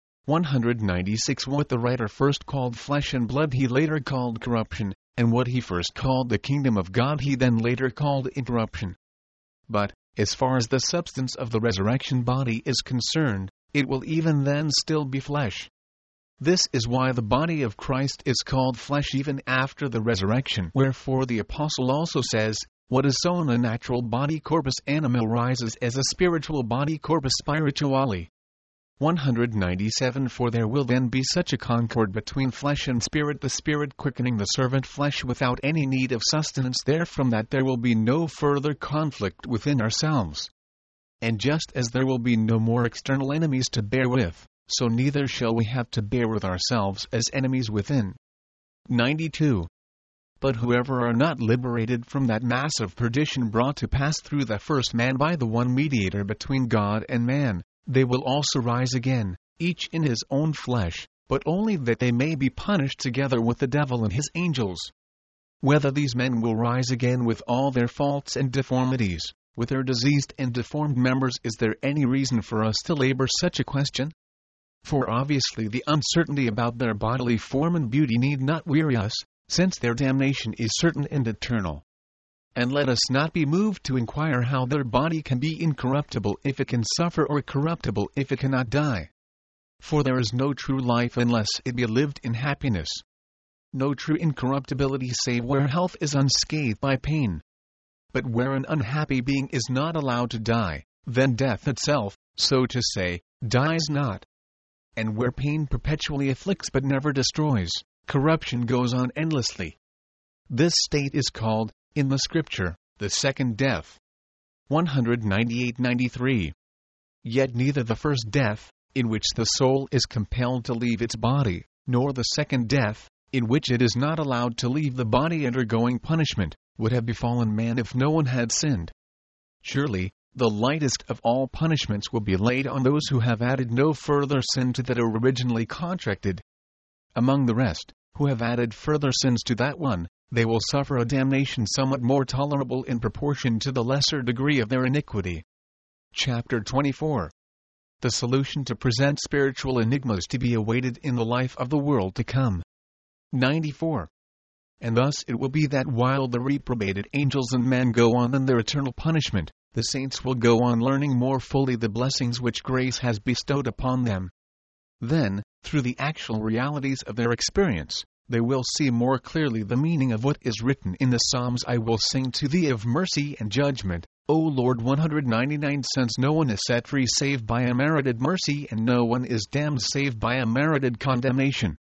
196. What the writer first called flesh and blood he later called corruption, and what he first called the kingdom of God he then later called incorruption. But, as far as the substance of the resurrection body is concerned, it will even then still be flesh. This is why the body of Christ is called flesh even after the resurrection. Wherefore the apostle also says, what is sown a natural body corpus animal rises as a spiritual body corpus spirituale. 197 For there will then be such a concord between flesh and spirit, the spirit quickening the servant flesh without any need of sustenance therefrom, that there will be no further conflict within ourselves. And just as there will be no more external enemies to bear with, so neither shall we have to bear with ourselves as enemies within. 92. But whoever are not liberated from that mass of perdition brought to pass through the first man by the one mediator between God and man, they will also rise again, each in his own flesh, but only that they may be punished together with the devil and his angels. Whether these men will rise again with all their faults and deformities, with their diseased and deformed members, is there any reason for us to labor such a question? For obviously the uncertainty about their bodily form and beauty need not weary us, since their damnation is certain and eternal. And let us not be moved to inquire how their body can be incorruptible if it can suffer, or corruptible if it cannot die. For there is no true life unless it be lived in happiness. No true incorruptibility save where health is unscathed by pain. But where an unhappy being is not allowed to die, then death itself, so to say, dies not. And where pain perpetually afflicts but never destroys, corruption goes on endlessly. This state is called, in the Scripture, the second death. 198-93. Yet neither the first death, in which the soul is compelled to leave its body, nor the second death, in which it is not allowed to leave the body undergoing punishment, would have befallen man if no one had sinned. Surely, the lightest of all punishments will be laid on those who have added no further sin to that originally contracted. Among the rest, who have added further sins to that one, they will suffer a damnation somewhat more tolerable in proportion to the lesser degree of their iniquity. Chapter 24. The solution to present spiritual enigmas to be awaited in the life of the world to come. 94. And thus it will be that while the reprobated angels and men go on in their eternal punishment, the saints will go on learning more fully the blessings which grace has bestowed upon them. Then, through the actual realities of their experience, they will see more clearly the meaning of what is written in the Psalms. I will sing to thee of mercy and judgment, O Lord. 199 Since no one is set free save by a merited mercy, and no one is damned save by a merited condemnation.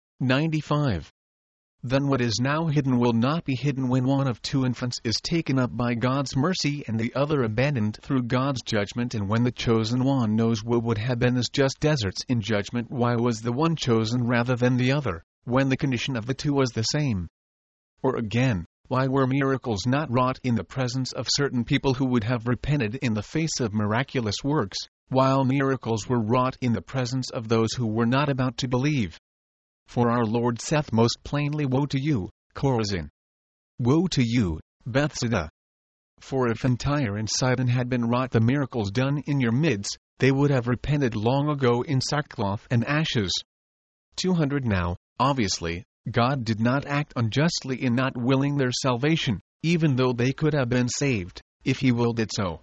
95. Then what is now hidden will not be hidden when one of two infants is taken up by God's mercy and the other abandoned through God's judgment. And when the chosen one knows what would have been as just deserts in judgment, why was the one chosen rather than the other, when the condition of the two was the same? Or again, why were miracles not wrought in the presence of certain people who would have repented in the face of miraculous works, while miracles were wrought in the presence of those who were not about to believe? For our Lord saith most plainly, Woe to you, Chorazin! Woe to you, Bethsaida! For if in Tyre and Sidon had been wrought the miracles done in your midst, they would have repented long ago in sackcloth and ashes. 200 Now, obviously, God did not act unjustly in not willing their salvation, even though they could have been saved, if He willed it so.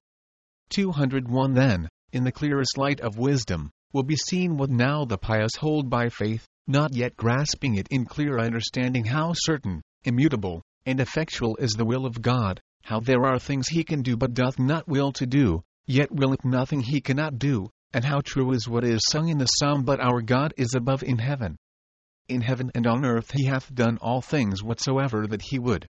201 Then, in the clearest light of wisdom, will be seen what now the pious hold by faith, not yet grasping it in clear understanding, how certain, immutable, and effectual is the will of God, how there are things He can do but doth not will to do, yet willeth nothing He cannot do, and how true is what is sung in the psalm, But our God is above in heaven. In heaven and on earth He hath done all things whatsoever that He would.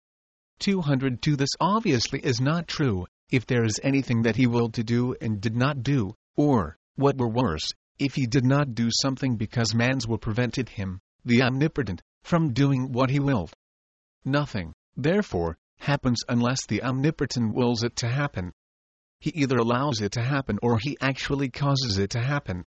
202 This obviously is not true, if there is anything that He willed to do and did not do, or, what were worse, if He did not do something because man's will prevented Him, the Omnipotent, from doing what He willed. Nothing, therefore, happens unless the Omnipotent wills it to happen. He either allows it to happen or He actually causes it to happen.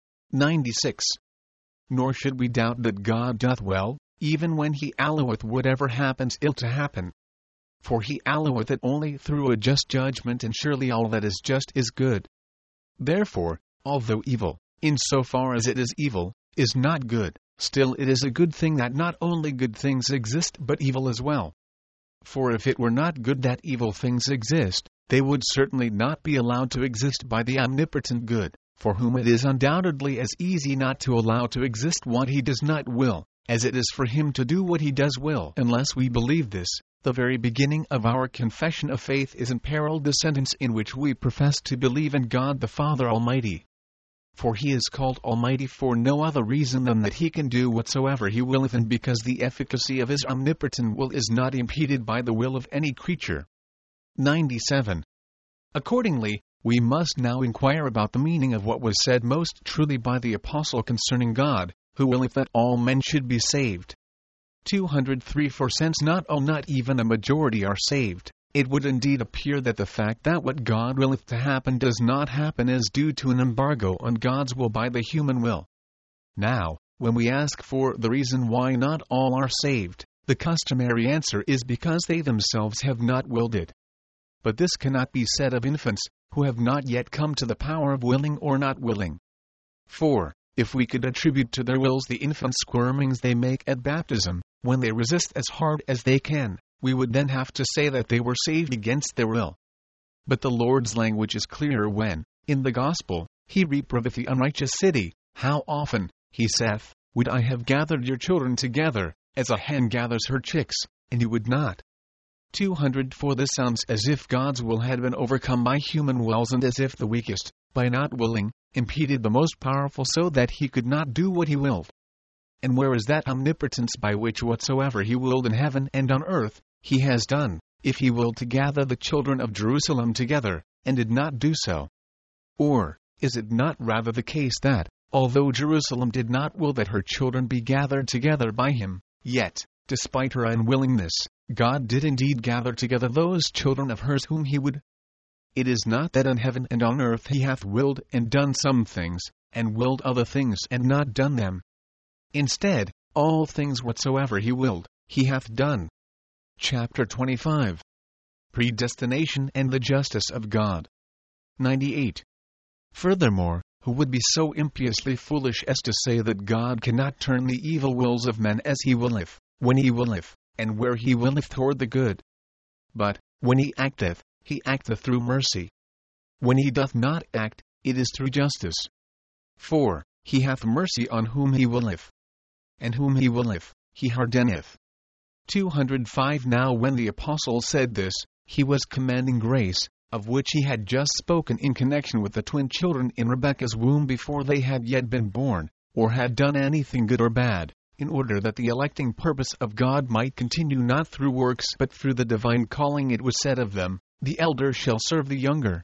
96. Nor should we doubt that God doth well, even when He alloweth whatever happens ill to happen. For He alloweth it only through a just judgment, and surely all that is just is good. Therefore, although evil, in so far as it is evil, is not good, still it is a good thing that not only good things exist but evil as well. For if it were not good that evil things exist, they would certainly not be allowed to exist by the omnipotent good, for whom it is undoubtedly as easy not to allow to exist what He does not will, as it is for Him to do what He does will. Unless we believe this, the very beginning of our confession of faith is imperiled, the sentence in which we profess to believe in God the Father Almighty. For he is called Almighty for no other reason than that he can do whatsoever he willeth, and because the efficacy of his omnipotent will is not impeded by the will of any creature. 97. Accordingly, we must now inquire about the meaning of what was said most truly by the Apostle concerning God, who willeth that all men should be saved. 203. For since not all, not even a majority, are saved, it would indeed appear that the fact that what God willeth to happen does not happen is due to an embargo on God's will by the human will. Now, when we ask for the reason why not all are saved, the customary answer is because they themselves have not willed it. But this cannot be said of infants, who have not yet come to the power of willing or not willing. For, if we could attribute to their wills the infant squirmings they make at baptism, when they resist as hard as they can, we would then have to say that they were saved against their will. But the Lord's language is clearer when, in the Gospel, he reproveth the unrighteous city. How often, he saith, would I have gathered your children together, as a hen gathers her chicks, and you would not. 204. This sounds as if God's will had been overcome by human wills, and as if the weakest, by not willing, impeded the most powerful so that he could not do what he willed. And where is that omnipotence by which whatsoever he willed in heaven and on earth, he has done, if he willed to gather the children of Jerusalem together, and did not do so? Or, is it not rather the case that, although Jerusalem did not will that her children be gathered together by him, yet, despite her unwillingness, God did indeed gather together those children of hers whom he would? It is not that on heaven and on earth he hath willed and done some things, and willed other things and not done them. Instead, all things whatsoever he willed, he hath done. Chapter 25. Predestination and the justice of God. 98. Furthermore, who would be so impiously foolish as to say that God cannot turn the evil wills of men as he willeth, when he willeth, and where he willeth toward the good? But, when he acteth through mercy. When he doth not act, it is through justice. For, he hath mercy on whom he willeth, and whom he willeth, he hardeneth. 205. Now when the Apostle said this, he was commanding grace, of which he had just spoken in connection with the twin children in Rebekah's womb before they had yet been born, or had done anything good or bad, in order that the electing purpose of God might continue not through works but through the divine calling. It was said of them, the elder shall serve the younger.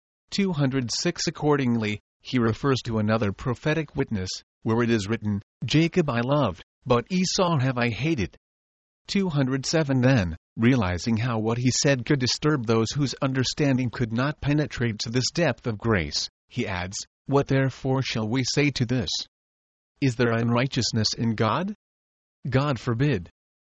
206. Accordingly, he refers to another prophetic witness, where it is written, Jacob I loved, but Esau have I hated. 207. Then, realizing how what he said could disturb those whose understanding could not penetrate to this depth of grace, he adds, What therefore shall we say to this? Is there unrighteousness in God? God forbid.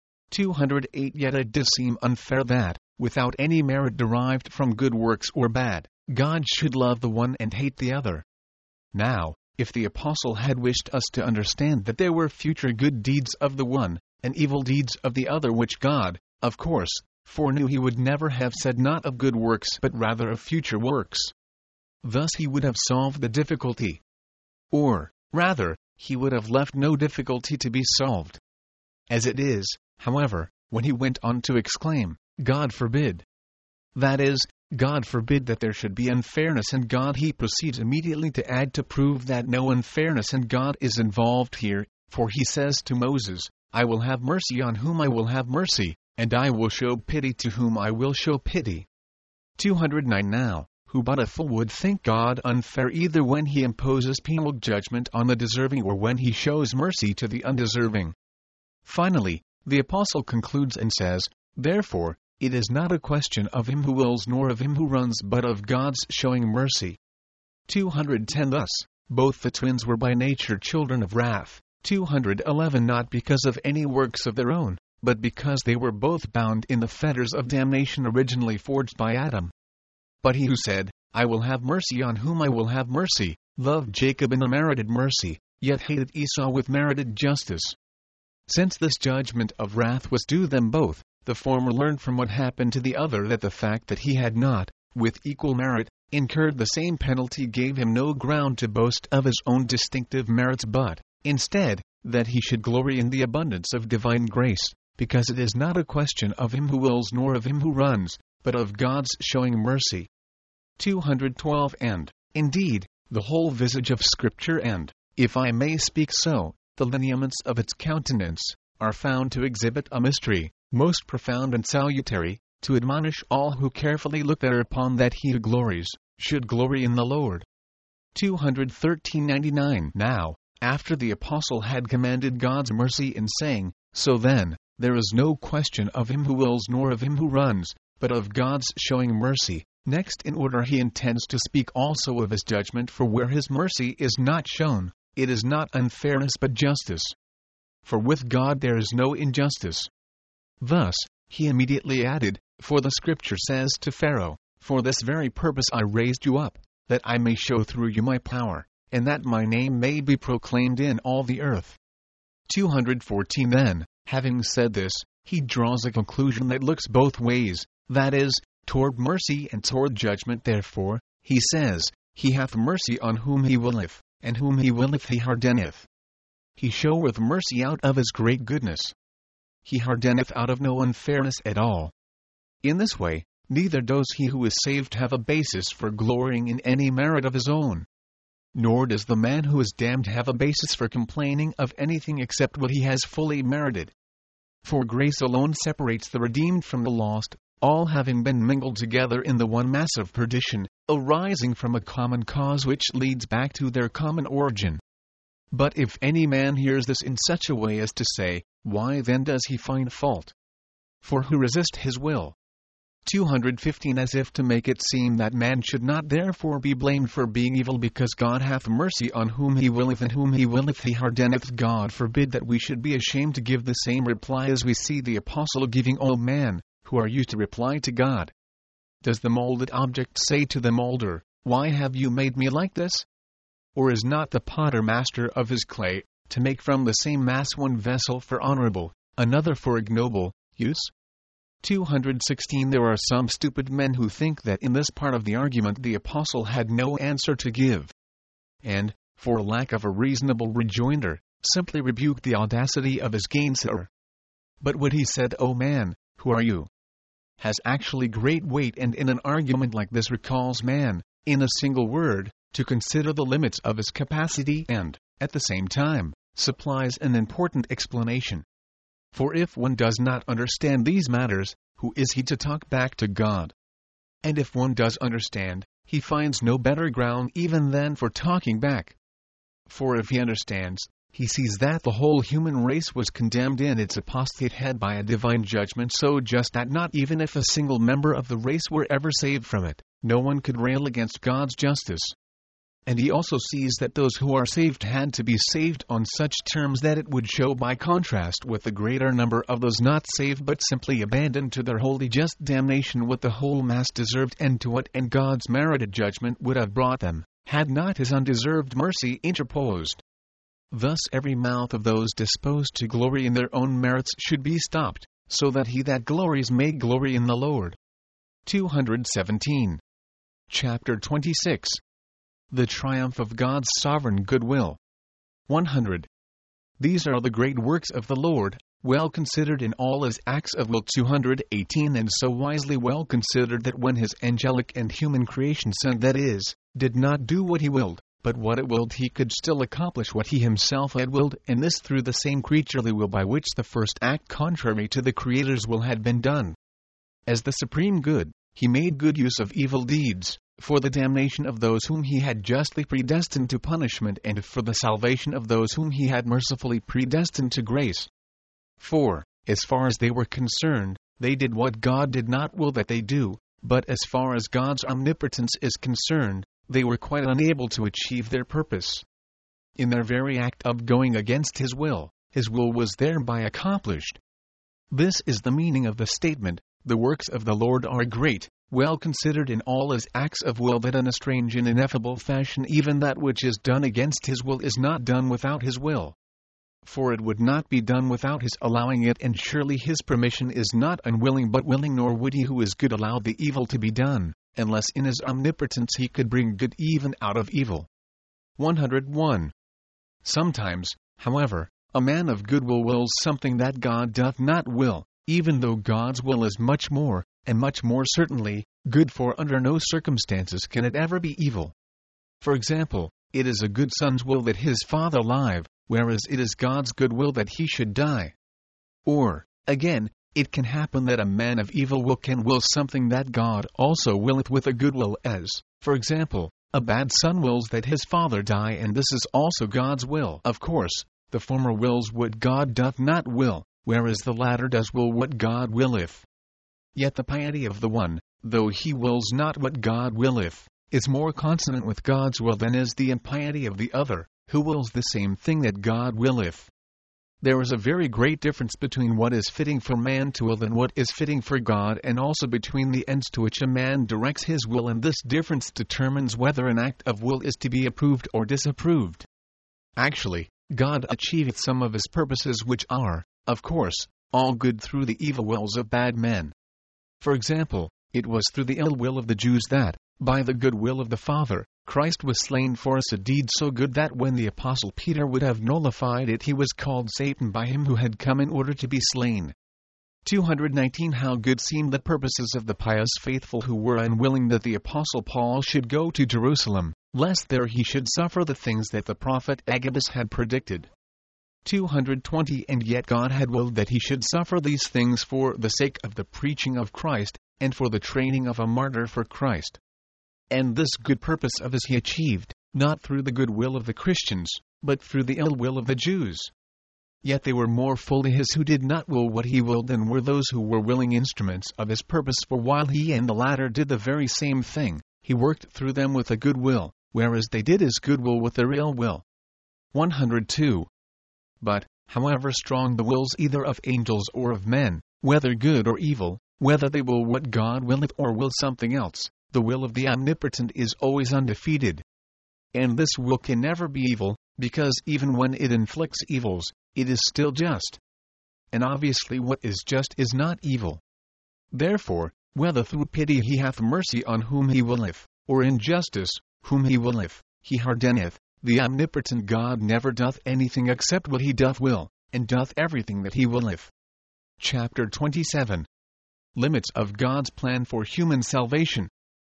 208. Yet it does seem unfair that, without any merit derived from good works or bad, God should love the one and hate the other. Now, if the Apostle had wished us to understand that there were future good deeds of the one, and evil deeds of the other which God, of course, foreknew, he would never have said not of good works but rather of future works. Thus he would have solved the difficulty. Or, rather, he would have left no difficulty to be solved. As it is, however, when he went on to exclaim, God forbid. That is, God forbid that there should be unfairness in God, he proceeds immediately to add to prove that no unfairness in God is involved here, for he says to Moses, I will have mercy on whom I will have mercy, and I will show pity to whom I will show pity. 209. Now, who but a fool would think God unfair either when he imposes penal judgment on the deserving or when he shows mercy to the undeserving? Finally, the Apostle concludes and says, Therefore, it is not a question of him who wills nor of him who runs but of God's showing mercy. 210. Thus, both the twins were by nature children of wrath. 211. Not because of any works of their own, but because they were both bound in the fetters of damnation originally forged by Adam. But he who said, I will have mercy on whom I will have mercy, loved Jacob in a merited mercy, yet hated Esau with merited justice. Since this judgment of wrath was due them both, the former learned from what happened to the other that the fact that he had not, with equal merit, incurred the same penalty gave him no ground to boast of his own distinctive merits, but, instead, that he should glory in the abundance of divine grace, because it is not a question of him who wills nor of him who runs, but of God's showing mercy. 212. And, indeed, the whole visage of Scripture and, if I may speak so, the lineaments of its countenance, are found to exhibit a mystery, most profound and salutary, to admonish all who carefully look thereupon that he who glories, should glory in the Lord. 213:99. Now, after the apostle had commanded God's mercy in saying, "So then, there is no question of him who wills nor of him who runs, but of God's showing mercy," next in order he intends to speak also of his judgment, for where his mercy is not shown, it is not unfairness but justice. For with God there is no injustice. Thus, he immediately added, "For the Scripture says to Pharaoh, For this very purpose I raised you up, that I may show through you my power, and that my name may be proclaimed in all the earth." 214. Then, having said this, he draws a conclusion that looks both ways, that is, toward mercy and toward judgment. Therefore, he says, "He hath mercy on whom he willeth, and whom he willeth he hardeneth. He showeth mercy out of his great goodness. He hardeneth out of no unfairness at all." In this way, neither does he who is saved have a basis for glorying in any merit of his own. Nor does the man who is damned have a basis for complaining of anything except what he has fully merited. For grace alone separates the redeemed from the lost, all having been mingled together in the one mass of perdition, arising from a common cause which leads back to their common origin. But if any man hears this in such a way as to say, why then does he find fault? For who resist his will? 215. As if to make it seem that man should not therefore be blamed for being evil, because God hath mercy on whom he willeth, and whom he willeth he hardeneth. God forbid that we should be ashamed to give the same reply as we see the apostle giving. O man, who are you to reply to God? Does the molded object say to the molder, "Why have you made me like this?" Or is not the potter master of his clay, to make from the same mass one vessel for honorable, another for ignoble, use? 216. There are some stupid men who think that in this part of the argument the apostle had no answer to give, and, for lack of a reasonable rejoinder, simply rebuke the audacity of his gainsayer. But what he said, "O man, who are you?" has actually great weight, and in an argument like this recalls man, in a single word, to consider the limits of his capacity and, at the same time, supplies an important explanation. For if one does not understand these matters, who is he to talk back to God? And if one does understand, he finds no better ground even than for talking back. For if he understands, he sees that the whole human race was condemned in its apostate head by a divine judgment so just that not even if a single member of the race were ever saved from it, no one could rail against God's justice. And he also sees that those who are saved had to be saved on such terms that it would show by contrast with the greater number of those not saved but simply abandoned to their wholly just damnation what the whole mass deserved, and to what and God's merited judgment would have brought them, had not his undeserved mercy interposed. Thus every mouth of those disposed to glory in their own merits should be stopped, so that he that glories may glory in the Lord. 217. Chapter 26. The triumph of God's sovereign goodwill. 100. These are the great works of the Lord, well considered in all his acts of will. 218. And so wisely well considered that when his angelic and human creation sinned, that is, did not do what he willed, but what it willed, he could still accomplish what he himself had willed, and this through the same creaturely will by which the first act contrary to the Creator's will had been done. As the supreme good, he made good use of evil deeds, for the damnation of those whom he had justly predestined to punishment, and for the salvation of those whom he had mercifully predestined to grace. For, as far as they were concerned, they did what God did not will that they do, but as far as God's omnipotence is concerned, they were quite unable to achieve their purpose. In their very act of going against his will was thereby accomplished. This is the meaning of the statement, "The works of the Lord are great, well considered in all his acts of will, that in a strange and ineffable fashion even that which is done against his will is not done without his will. For it would not be done without his allowing it, and surely his permission is not unwilling but willing, nor would he who is good allow the evil to be done, unless in his omnipotence he could bring good even out of evil." 101. Sometimes, however, a man of good will wills something that God doth not will, even though God's will is much more, and much more certainly, good, for under no circumstances can it ever be evil. For example, it is a good son's will that his father live, whereas it is God's good will that he should die. Or, again, it can happen that a man of evil will can will something that God also willeth with a good will, as, for example, a bad son wills that his father die, and this is also God's will. Of course, the former wills what God doth not will, whereas the latter does will what God willeth. Yet the piety of the one, though he wills not what God willeth, is more consonant with God's will than is the impiety of the other, who wills the same thing that God willeth. There is a very great difference between what is fitting for man to will and what is fitting for God, and also between the ends to which a man directs his will, and this difference determines whether an act of will is to be approved or disapproved. Actually, God achieveth some of his purposes which are, of course, all good through the evil wills of bad men. For example, it was through the ill will of the Jews that, by the good will of the Father, Christ was slain for us, a deed so good that when the Apostle Peter would have nullified it, he was called Satan by him who had come in order to be slain. 219 How good seemed the purposes of the pious faithful who were unwilling that the Apostle Paul should go to Jerusalem, lest there he should suffer the things that the prophet Agabus had predicted. 220 And yet God had willed that he should suffer these things for the sake of the preaching of Christ, and for the training of a martyr for Christ. And this good purpose of his he achieved, not through the good will of the Christians, but through the ill will of the Jews. Yet they were more fully his who did not will what he willed than were those who were willing instruments of his purpose, for while he and the latter did the very same thing, he worked through them with a good will, whereas they did his good will with their ill will. 102. But, however strong the wills either of angels or of men, whether good or evil, whether they will what God willeth or will something else, the will of the Omnipotent is always undefeated. And this will can never be evil, because even when it inflicts evils, it is still just. And obviously what is just is not evil. Therefore, whether through pity he hath mercy on whom he willeth, or in justice, whom he willeth, he hardeneth, the omnipotent God never doth anything except what he doth will, and doth everything that he willeth. Chapter 27. Limits of God's plan for human salvation.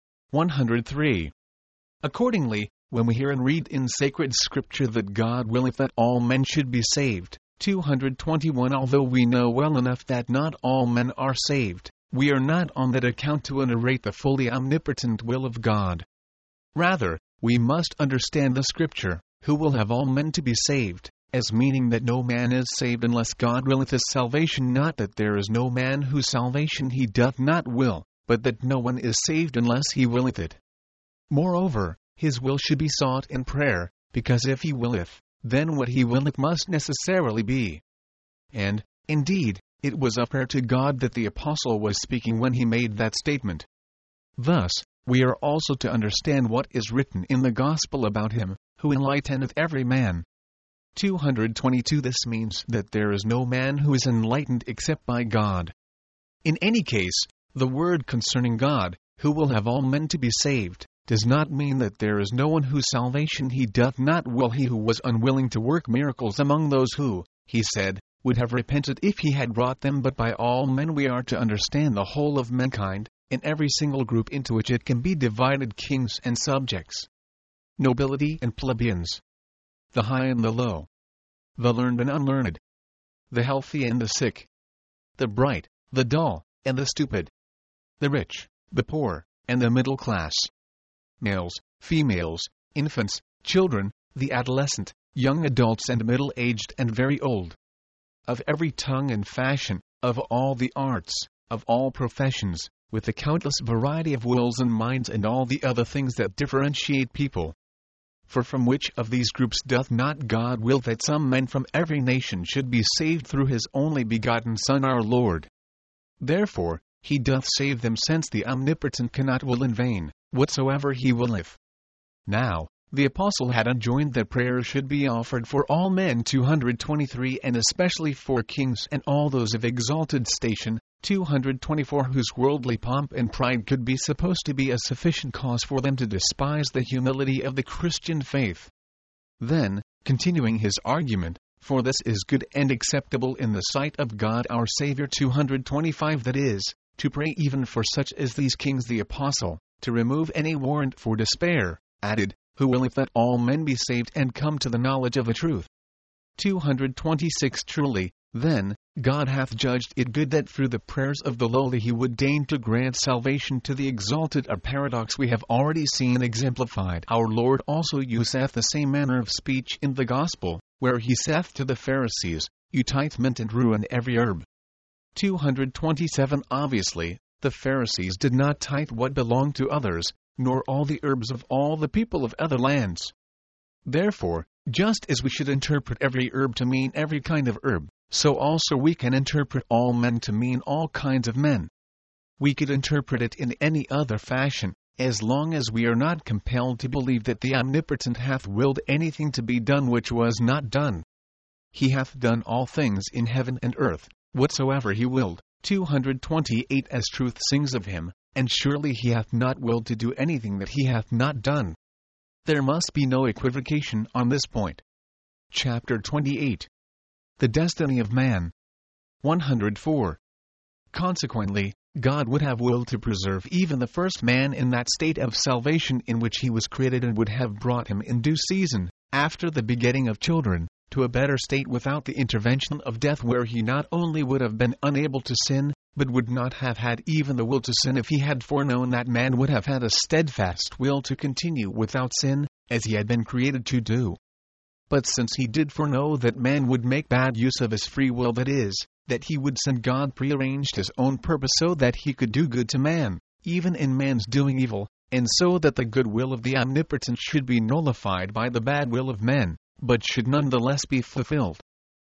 103. Accordingly, when we hear and read in sacred scripture that God willeth that all men should be saved, 221 Although we know well enough that not all men are saved, we are not on that account to narrate the fully omnipotent will of God. Rather, we must understand the scripture, who will have all men to be saved, as meaning that no man is saved unless God willeth his salvation, not that there is no man whose salvation he doth not will, but that no one is saved unless he willeth it. Moreover, his will should be sought in prayer, because if he willeth, then what he willeth must necessarily be. And, indeed, it was of prayer to God that the apostle was speaking when he made that statement. Thus, we are also to understand what is written in the gospel about him, who enlighteneth every man. 222 This means that there is no man who is enlightened except by God. In any case, the word concerning God, who will have all men to be saved, does not mean that there is no one whose salvation he doth not will, he who was unwilling to work miracles among those who, he said, would have repented if he had wrought them, but by all men we are to understand the whole of mankind, in every single group into which it can be divided, kings and subjects, nobility and plebeians, the high and the low, the learned and unlearned, the healthy and the sick, the bright, the dull, and the stupid, the rich, the poor, and the middle class, males, females, infants, children, the adolescent, young adults and middle-aged and very old, of every tongue and fashion, of all the arts, of all professions, with the countless variety of wills and minds and all the other things that differentiate people. For from which of these groups doth not God will that some men from every nation should be saved through his only begotten Son our Lord? Therefore, he doth save them, since the Omnipotent cannot will in vain, whatsoever he willeth. Now, the apostle had enjoined that prayer should be offered for all men, 223, and especially for kings and all those of exalted station, 224, whose worldly pomp and pride could be supposed to be a sufficient cause for them to despise the humility of the Christian faith. Then, continuing his argument, for this is good and acceptable in the sight of God our Savior, 225, that is, to pray even for such as these kings, the apostle, to remove any warrant for despair, added, who willeth that all men be saved and come to the knowledge of the truth. 226 Truly, then, God hath judged it good that through the prayers of the lowly he would deign to grant salvation to the exalted. A paradox we have already seen exemplified. Our Lord also useth the same manner of speech in the Gospel, where he saith to the Pharisees, You tithe mint and rue and every herb. 227 Obviously, the Pharisees did not tithe what belonged to others, nor all the herbs of all the people of other lands. Therefore, just as we should interpret every herb to mean every kind of herb, so also we can interpret all men to mean all kinds of men. We could interpret it in any other fashion, as long as we are not compelled to believe that the Omnipotent hath willed anything to be done which was not done. He hath done all things in heaven and earth, whatsoever he willed. 228 As truth sings of him, and surely he hath not willed to do anything that he hath not done. There must be no equivocation on this point. Chapter 28. The destiny of man. 104. Consequently, God would have willed to preserve even the first man in that state of salvation in which he was created, and would have brought him in due season, after the begetting of children, to a better state without the intervention of death, where he not only would have been unable to sin, but would not have had even the will to sin if he had foreknown that man would have had a steadfast will to continue without sin, as he had been created to do. But since he did foreknow that man would make bad use of his free will, that is, that he would sin, God prearranged his own purpose so that he could do good to man, even in man's doing evil, and so that the good will of the Omnipotent should be nullified by the bad will of men, but should nonetheless be fulfilled.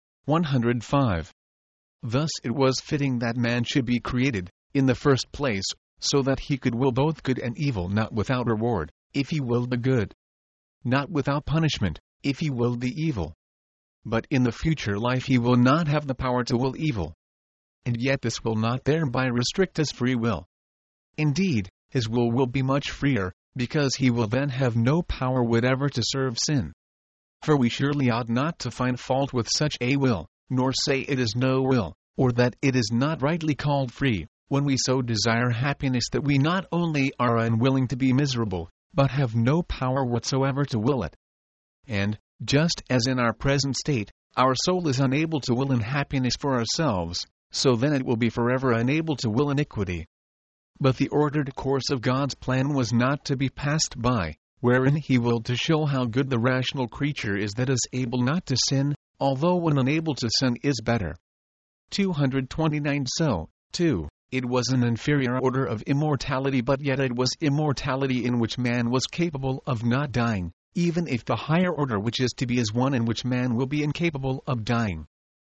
105. Thus it was fitting that man should be created, in the first place, so that he could will both good and evil, not without reward, if he willed the good; not without punishment, if he willed the evil. But in the future life he will not have the power to will evil. And yet this will not thereby restrict his free will. Indeed, his will be much freer, because he will then have no power whatever to serve sin. For we surely ought not to find fault with such a will, nor say it is no will, or that it is not rightly called free, when we so desire happiness that we not only are unwilling to be miserable, but have no power whatsoever to will it. And, just as in our present state, our soul is unable to will in happiness for ourselves, so then it will be forever unable to will iniquity. But the ordered course of God's plan was not to be passed by, wherein he willed to show how good the rational creature is that is able not to sin, although when unable to sin is better. 229 So, too, it was an inferior order of immortality, but yet it was immortality in which man was capable of not dying, even if the higher order which is to be is one in which man will be incapable of dying.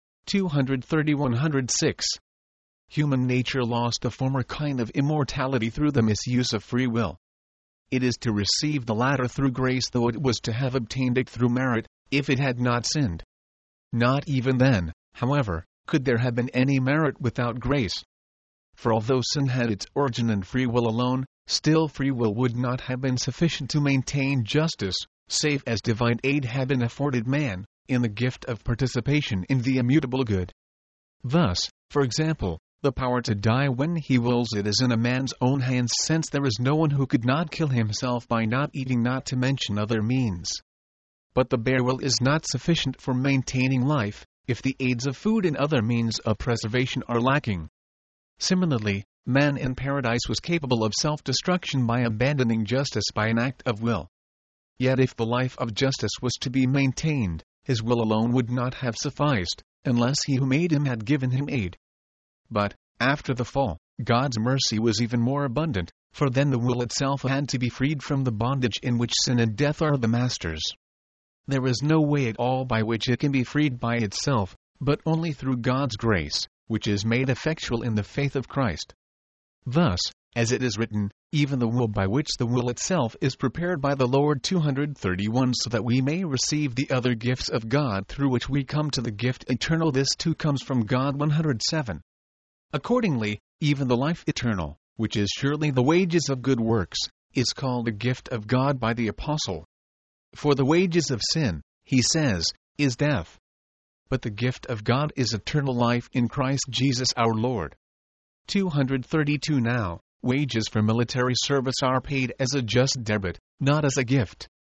230-106. Human nature lost a former kind of immortality through the misuse of free will. It is to receive the latter through grace, though it was to have obtained it through merit, if it had not sinned. Not even then, however, could there have been any merit without grace. For although sin had its origin in free will alone, still free will would not have been sufficient to maintain justice, save as divine aid had been afforded man, in the gift of participation in the immutable good. Thus, for example, the power to die when he wills it is in a man's own hands, since there is no one who could not kill himself by not eating, not to mention other means. But the bare will is not sufficient for maintaining life, if the aids of food and other means of preservation are lacking. Similarly, man in paradise was capable of self-destruction by abandoning justice by an act of will. Yet if the life of justice was to be maintained, his will alone would not have sufficed, unless he who made him had given him aid. But, after the fall, God's mercy was even more abundant, for then the will itself had to be freed from the bondage in which sin and death are the masters. There is no way at all by which it can be freed by itself, but only through God's grace, which is made effectual in the faith of Christ. Thus, as it is written, even the will by which the will itself is prepared by the Lord. 231 So that we may receive the other gifts of God through which we come to the gift eternal. This too comes from God. 107. Accordingly, even the life eternal, which is surely the wages of good works, is called a gift of God by the Apostle. For the wages of sin, he says, is death. But the gift of God is eternal life in Christ Jesus our Lord. 232 Now, wages for military service are paid as a just debit, not as a gift.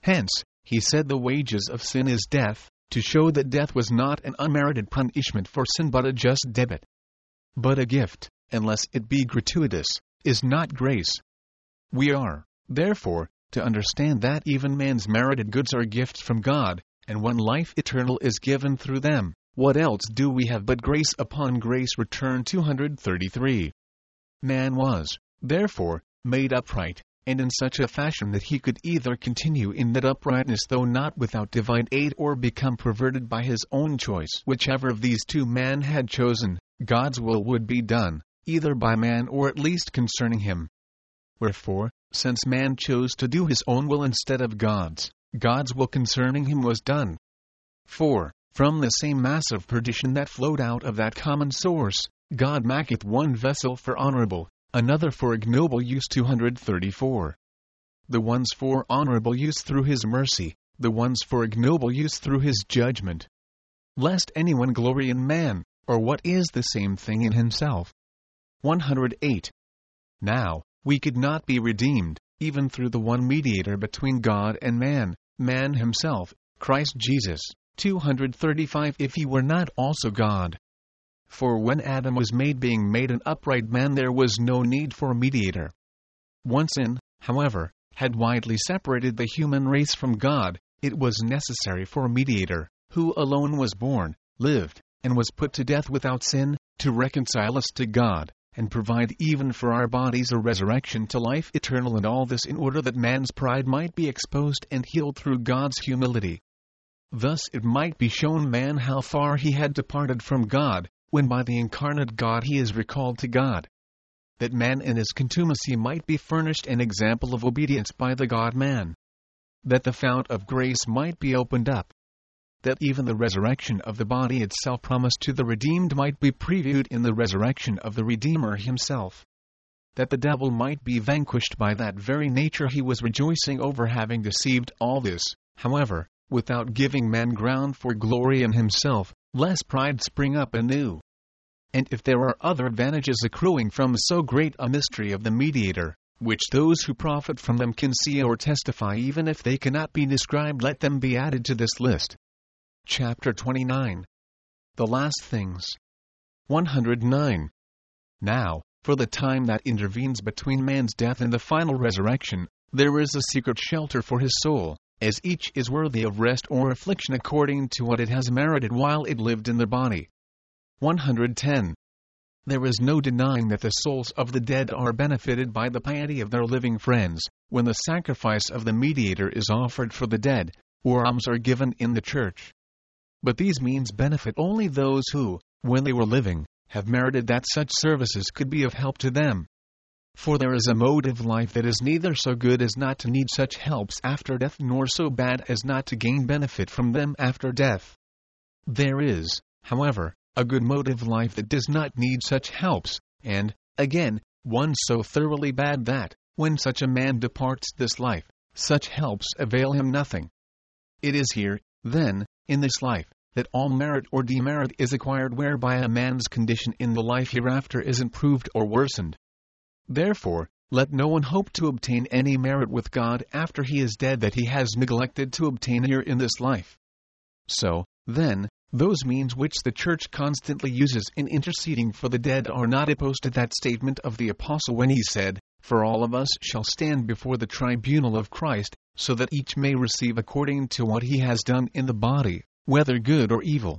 Hence, he said the wages of sin is death, to show that death was not an unmerited punishment for sin but a just debit. But a gift, unless it be gratuitous, is not grace. We are, therefore, to understand that even man's merited goods are gifts from God, and one life eternal is given through them. What else do we have but grace upon grace? Return 233. Man was, therefore, made upright, and in such a fashion that he could either continue in that uprightness though not without divine aid, or become perverted by his own choice. Whichever of these two man had chosen, God's will would be done, either by man or at least concerning him. Wherefore, since man chose to do his own will instead of God's, God's will concerning him was done. 4. From the same mass of perdition that flowed out of that common source, God maketh one vessel for honorable, another for ignoble use. 234. The ones for honorable use through his mercy, the ones for ignoble use through his judgment. Lest anyone glory in man, or what is the same thing in himself. 108. Now, we could not be redeemed, even through the one mediator between God and man, man himself, Christ Jesus. 235. If he were not also God. For when Adam was made, being made an upright man, there was no need for a mediator. Once sin, however, had widely separated the human race from God, it was necessary for a mediator, who alone was born, lived, and was put to death without sin, to reconcile us to God, and provide even for our bodies a resurrection to life eternal, and all this in order that man's pride might be exposed and healed through God's humility. Thus it might be shown man how far he had departed from God, when by the incarnate God he is recalled to God. That man in his contumacy might be furnished an example of obedience by the God-man. That the fount of grace might be opened up. That even the resurrection of the body itself promised to the redeemed might be previewed in the resurrection of the Redeemer himself. That the devil might be vanquished by that very nature he was rejoicing over, having deceived all this, however, without giving man ground for glory in himself, lest pride spring up anew. And if there are other advantages accruing from so great a mystery of the mediator, which those who profit from them can see or testify, even if they cannot be described, let them be added to this list. Chapter 29. The last things. 109. Now, for the time that intervenes between man's death and the final resurrection, there is a secret shelter for his soul, as each is worthy of rest or affliction according to what it has merited while it lived in the body. 110. There is no denying that the souls of the dead are benefited by the piety of their living friends, when the sacrifice of the mediator is offered for the dead, or alms are given in the church. But these means benefit only those who, when they were living, have merited that such services could be of help to them. For there is a mode of life that is neither so good as not to need such helps after death, nor so bad as not to gain benefit from them after death. There is, however, a good mode of life that does not need such helps, and, again, one so thoroughly bad that, when such a man departs this life, such helps avail him nothing. It is here, then, in this life, that all merit or demerit is acquired, whereby a man's condition in the life hereafter is improved or worsened. Therefore, let no one hope to obtain any merit with God after he is dead that he has neglected to obtain here in this life. So, then, those means which the Church constantly uses in interceding for the dead are not opposed to that statement of the Apostle when he said, "For all of us shall stand before the tribunal of Christ, so that each may receive according to what he has done in the body, whether good or evil."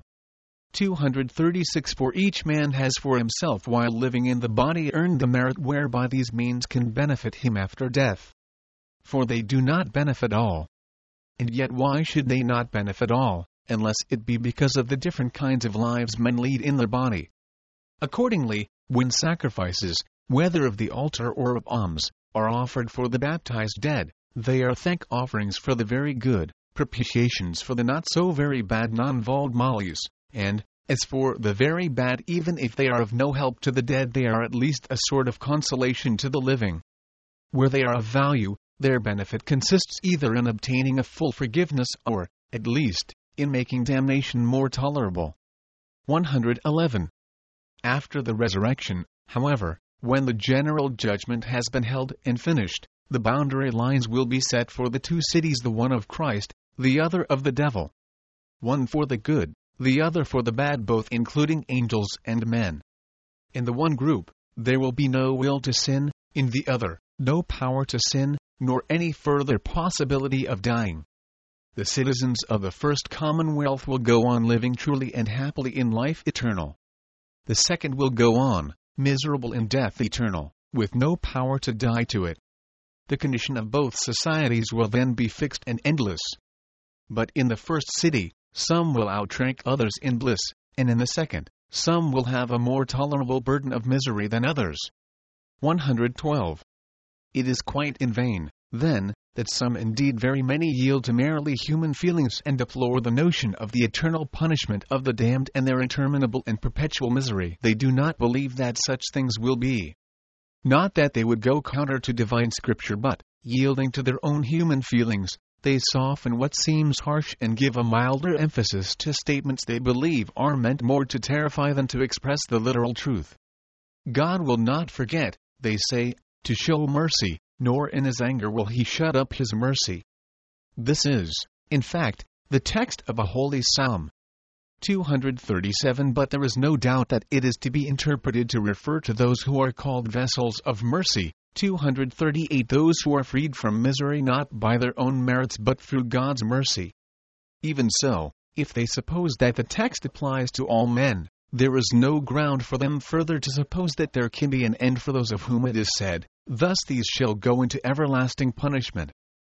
236. For each man has for himself while living in the body earned the merit whereby these means can benefit him after death. For they do not benefit all. And yet why should they not benefit all, unless it be because of the different kinds of lives men lead in the body? Accordingly, when sacrifices, whether of the altar or of alms, are offered for the baptized dead, they are thank offerings for the very good, propitiations for the not so very bad non-vald mollies, and, as for the very bad, even if they are of no help to the dead, they are at least a sort of consolation to the living. Where they are of value, their benefit consists either in obtaining a full forgiveness or, at least, in making damnation more tolerable. 111. After the resurrection, however, when the general judgment has been held and finished, the boundary lines will be set for the two cities, the one of Christ, the other of the devil. One for the good, the other for the bad, both including angels and men. In the one group, there will be no will to sin, in the other, no power to sin, nor any further possibility of dying. The citizens of the first commonwealth will go on living truly and happily in life eternal. The second will go on, miserable in death eternal, with no power to die to it. The condition of both societies will then be fixed and endless. But in the first city, some will outrank others in bliss, and in the second, some will have a more tolerable burden of misery than others. 112. It is quite in vain, then, that some, indeed very many, yield to merely human feelings and deplore the notion of the eternal punishment of the damned and their interminable and perpetual misery. They do not believe that such things will be. Not that they would go counter to divine scripture, but, yielding to their own human feelings, they soften what seems harsh and give a milder emphasis to statements they believe are meant more to terrify than to express the literal truth. God will not forget, they say, to show mercy, nor in his anger will he shut up his mercy. This is, in fact, the text of a holy psalm. 237. But there is no doubt that it is to be interpreted to refer to those who are called vessels of mercy. 238. Those who are freed from misery not by their own merits but through God's mercy. Even so, if they suppose that the text applies to all men, there is no ground for them further to suppose that there can be an end for those of whom it is said, "Thus these shall go into everlasting punishment."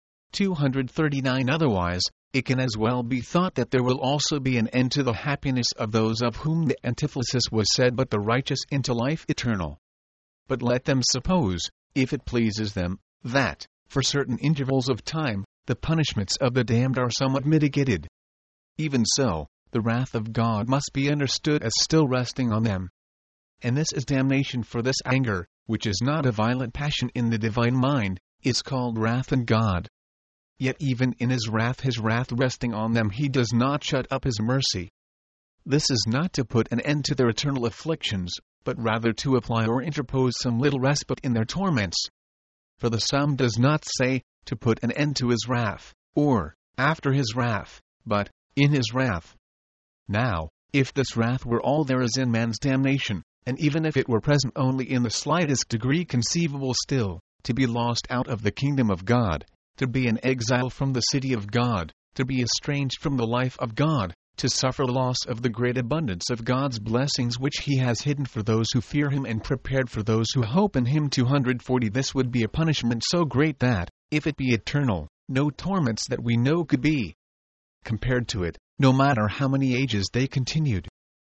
239. Otherwise, it can as well be thought that there will also be an end to the happiness of those of whom the antithesis was said, "But the righteous into life eternal." But let them suppose, if it pleases them, that, for certain intervals of time, the punishments of the damned are somewhat mitigated. Even so, the wrath of God must be understood as still resting on them. And this is damnation, for this anger, which is not a violent passion in the divine mind, is called wrath in God. Yet even in his wrath resting on them, he does not shut up his mercy. This is not to put an end to their eternal afflictions, but rather to apply or interpose some little respite in their torments. For the psalm does not say, to put an end to his wrath, or, after his wrath, but, in his wrath. Now, if this wrath were all there is in man's damnation, and even if it were present only in the slightest degree conceivable still, to be lost out of the kingdom of God, to be an exile from the city of God, to be estranged from the life of God, to suffer loss of the great abundance of God's blessings which he has hidden for those who fear him and prepared for those who hope in him. 240. This would be a punishment so great that, if it be eternal, no torments that we know could be compared to it, no matter how many ages they continued.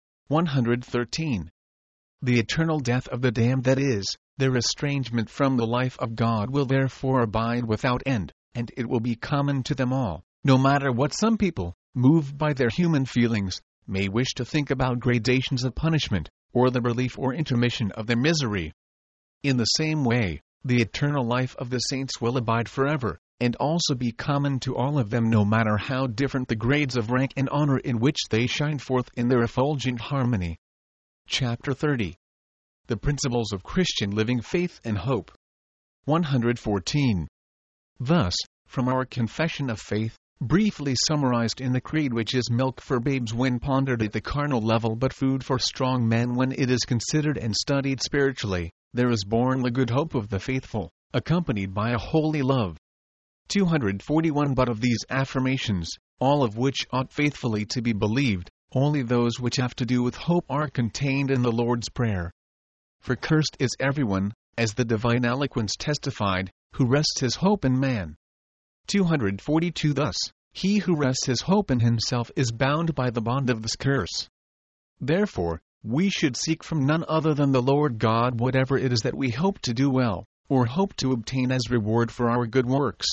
113. The eternal death of the damned, that is, their estrangement from the life of God, will therefore abide without end, and it will be common to them all, no matter what some people, moved by their human feelings, may wish to think about gradations of punishment, or the relief or intermission of their misery. In the same way, the eternal life of the saints will abide forever, and also be common to all of them, no matter how different the grades of rank and honor in which they shine forth in their effulgent harmony. Chapter 30. The Principles of Christian Living, Faith and Hope. 114. Thus, from our confession of faith, briefly summarized in the Creed, which is milk for babes when pondered at the carnal level, but food for strong men when it is considered and studied spiritually, there is born the good hope of the faithful, accompanied by a holy love. 241. But of these affirmations, all of which ought faithfully to be believed, only those which have to do with hope are contained in the Lord's Prayer. For cursed is everyone, as the divine eloquence testified, who rests his hope in man. 242. Thus, he who rests his hope in himself is bound by the bond of this curse. Therefore, we should seek from none other than the Lord God whatever it is that we hope to do well, or hope to obtain as reward for our good works.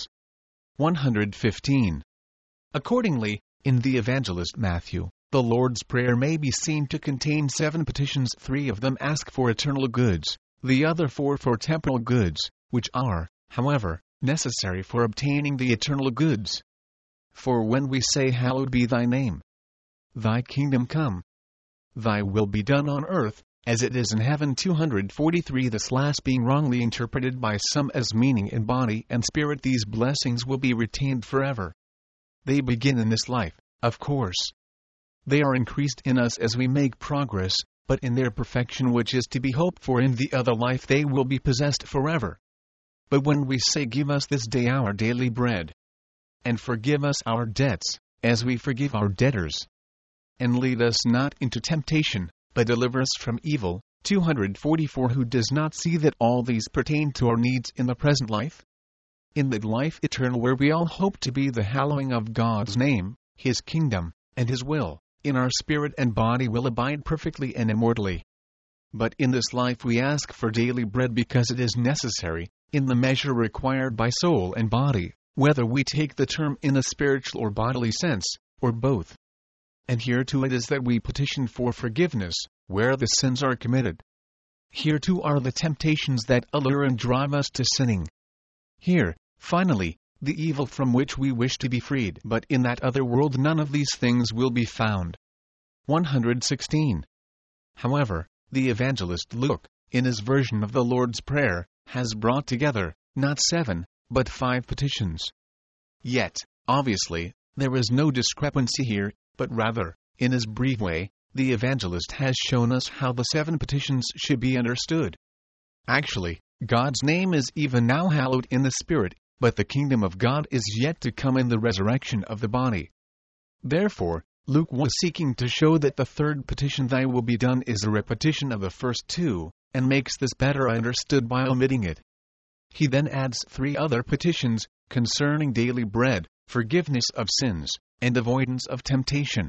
115. Accordingly, in the evangelist Matthew, the Lord's Prayer may be seen to contain 7 petitions. 3 of them ask for eternal goods, the other 4 for temporal goods, which are, however, necessary for obtaining the eternal goods. For when we say, "Hallowed be thy name," "Thy kingdom come," "Thy will be done on earth," as it is in heaven. 243. This last being wrongly interpreted by some as meaning in body and spirit, these blessings will be retained forever. They begin in this life, of course. They are increased in us as we make progress, but in their perfection, which is to be hoped for in the other life, they will be possessed forever. But when we say, "Give us this day our daily bread," and forgive us our debts, as we forgive our debtors, and lead us not into temptation, but deliver us from evil. 244. Who does not see that all these pertain to our needs in the present life? In the life eternal, where we all hope to be, the hallowing of God's name, His kingdom, and His will, in our spirit and body will abide perfectly and immortally. But in this life we ask for daily bread because it is necessary, in the measure required by soul and body, whether we take the term in a spiritual or bodily sense, or both. And here too it is that we petition for forgiveness, where the sins are committed. Here too are the temptations that allure and drive us to sinning. Here, finally, the evil from which we wish to be freed. But in that other world none of these things will be found. 116. However, the evangelist Luke, in his version of the Lord's Prayer, has brought together, not 7, but 5 petitions. Yet, obviously, there is no discrepancy here, but rather, in his brief way, the evangelist has shown us how the 7 petitions should be understood. Actually, God's name is even now hallowed in the Spirit, but the kingdom of God is yet to come in the resurrection of the body. Therefore, Luke was seeking to show that the 3rd petition, "Thy will be done," is a repetition of the first 2, and makes this better understood by omitting it. He then adds 3 other petitions, concerning daily bread, forgiveness of sins, and avoidance of temptation.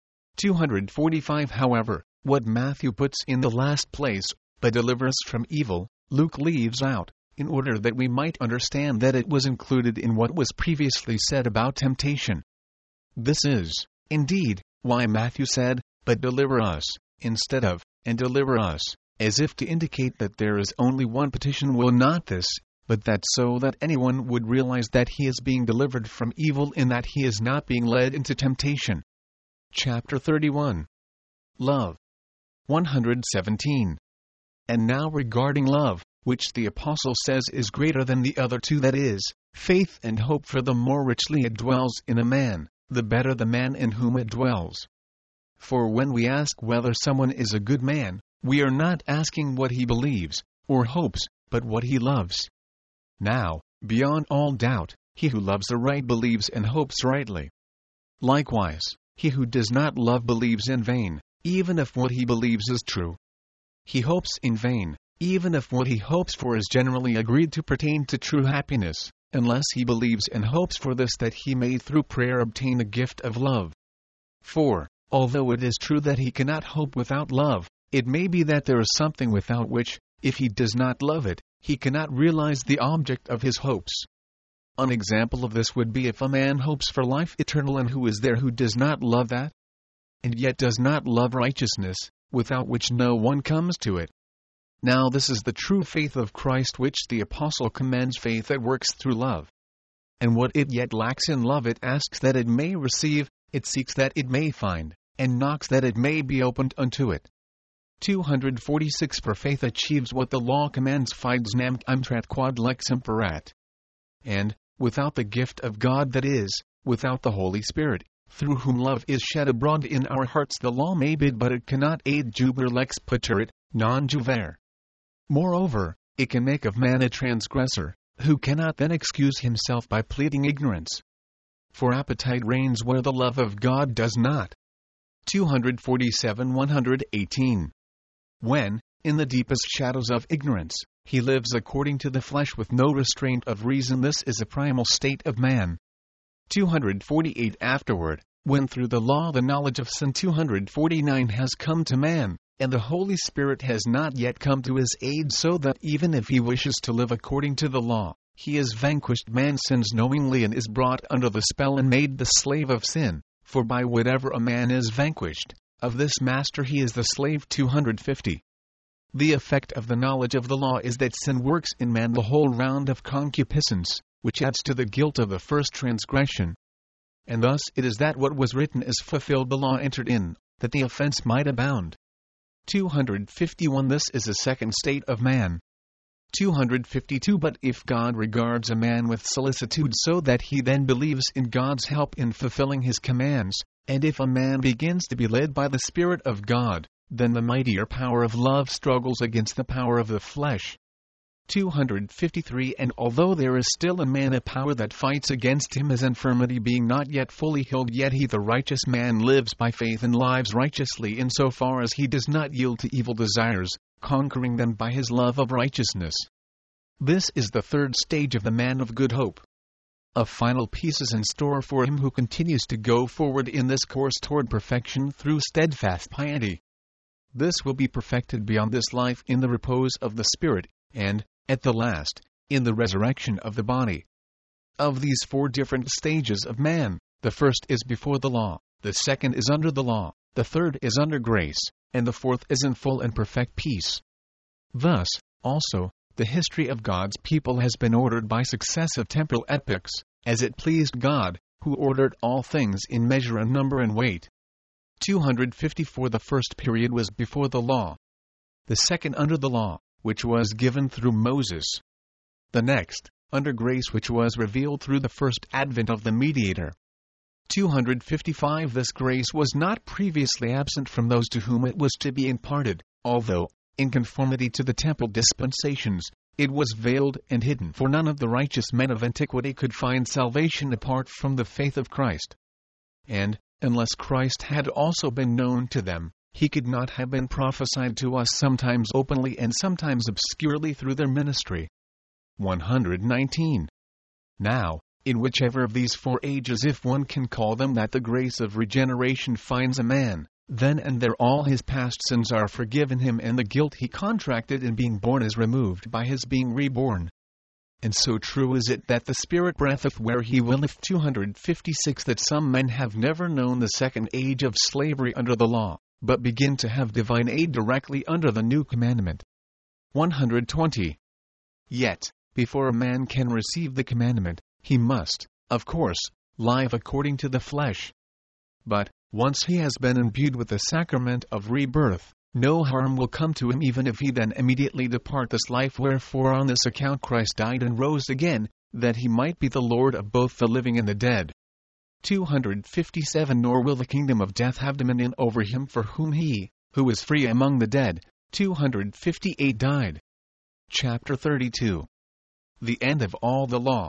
245. However, what Matthew puts in the last place, "but deliver us from evil," Luke leaves out, in order that we might understand that it was included in what was previously said about temptation. This is, indeed, why Matthew said, "but deliver us," instead of, "and deliver us," as if to indicate that there is only one petition. Will not this, but that so that anyone would realize that he is being delivered from evil in that he is not being led into temptation. Chapter 31. Love. 117. And now regarding love, which the Apostle says is greater than the other 2, that is, faith and hope, for the more richly it dwells in a man, the better the man in whom it dwells. For when we ask whether someone is a good man, we are not asking what he believes, or hopes, but what he loves. Now, beyond all doubt, he who loves aright believes and hopes rightly. Likewise, he who does not love believes in vain, even if what he believes is true. He hopes in vain, even if what he hopes for is generally agreed to pertain to true happiness, unless he believes and hopes for this, that he may through prayer obtain the gift of love. For, although it is true that he cannot hope without love, it may be that there is something without which, if he does not love it, he cannot realize the object of his hopes. An example of this would be if a man hopes for life eternal, and who is there who does not love that? And yet does not love righteousness, without which no one comes to it. Now this is the true faith of Christ, which the Apostle commends, faith that works through love. And what it yet lacks in love, it asks that it may receive, it seeks that it may find, and knocks that it may be opened unto it. 246. For faith achieves what the law commands, fides nam imtrat quod lex imperat. And, without the gift of God, that is, without the Holy Spirit, through whom love is shed abroad in our hearts, the law may bid, but it cannot aid. Juber lex paterit, non juver. Moreover, it can make of man a transgressor, who cannot then excuse himself by pleading ignorance. For appetite reigns where the love of God does not. 247. 118. When, in the deepest shadows of ignorance, he lives according to the flesh with no restraint of reason, this is a primal state of man. 248. Afterward, when through the law the knowledge of sin 249 has come to man, and the Holy Spirit has not yet come to his aid, so that even if he wishes to live according to the law, he is vanquished. Man sins knowingly and is brought under the spell and made the slave of sin, for by whatever a man is vanquished, of this master he is the slave. 250. The effect of the knowledge of the law is that sin works in man the whole round of concupiscence, which adds to the guilt of the first transgression. And thus it is that what was written is fulfilled, the law entered in, that the offense might abound. 251 This is a second state of man. 252 But if God regards a man with solicitude so that he then believes in God's help in fulfilling his commands, and if a man begins to be led by the Spirit of God, then the mightier power of love struggles against the power of the flesh. 253 And although there is still in man a power that fights against him, his infirmity being not yet fully healed, yet he the righteous man lives by faith and lives righteously insofar as he does not yield to evil desires, conquering them by his love of righteousness. This is the third stage of the man of good hope. A final peace is in store for him who continues to go forward in this course toward perfection through steadfast piety. This will be perfected beyond this life in the repose of the Spirit, and, at the last, in the resurrection of the body. Of these four different stages of man, the first is before the law, the second is under the law, the third is under grace, and the fourth is in full and perfect peace. Thus, also, the history of God's people has been ordered by successive temporal epochs, as it pleased God, who ordered all things in measure and number and weight. 254 The first period was before the law. The second under the law, which was given through Moses. The next, under grace, which was revealed through the first advent of the mediator. 255 This grace was not previously absent from those to whom it was to be imparted, although, in conformity to the temporal dispensations, it was veiled and hidden, for none of the righteous men of antiquity could find salvation apart from the faith of Christ. And, unless Christ had also been known to them, he could not have been prophesied to us sometimes openly and sometimes obscurely through their ministry. 119. Now, in whichever of these four ages, if one can call them that, the grace of regeneration finds a man, then and there all his past sins are forgiven him, and the guilt he contracted in being born is removed by his being reborn. And so true is it that the Spirit breatheth where he willeth. 256 That some men have never known the second age of slavery under the law, but begin to have divine aid directly under the new commandment. 120. Yet, before a man can receive the commandment, he must, of course, live according to the flesh. But, once he has been imbued with the sacrament of rebirth, no harm will come to him even if he then immediately depart this life. Wherefore on this account Christ died and rose again, that he might be the Lord of both the living and the dead. 257 Nor will the kingdom of death have dominion over him, for whom he, who is free among the dead, 258 died. Chapter 32. The end of all the law.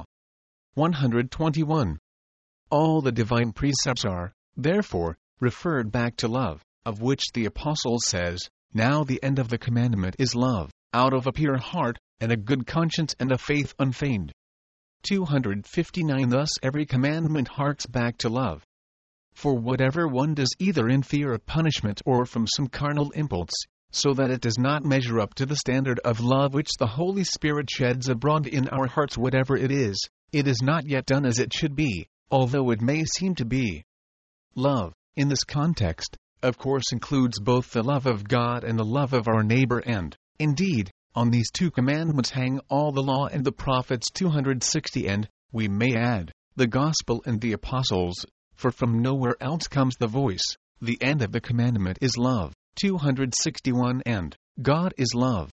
121. All the divine precepts are, therefore, referred back to love, of which the Apostle says, Now the end of the commandment is love, out of a pure heart, and a good conscience and a faith unfeigned. 259 Thus every commandment harks back to love. For whatever one does either in fear of punishment or from some carnal impulse, so that it does not measure up to the standard of love which the Holy Spirit sheds abroad in our hearts, whatever it is not yet done as it should be, although it may seem to be. Love, in this context, of course includes both the love of God and the love of our neighbor, and, indeed, on these two commandments hang all the law and the prophets. 260 And, we may add, the gospel and the apostles, for from nowhere else comes the voice, the end of the commandment is love. 261 And, God is love.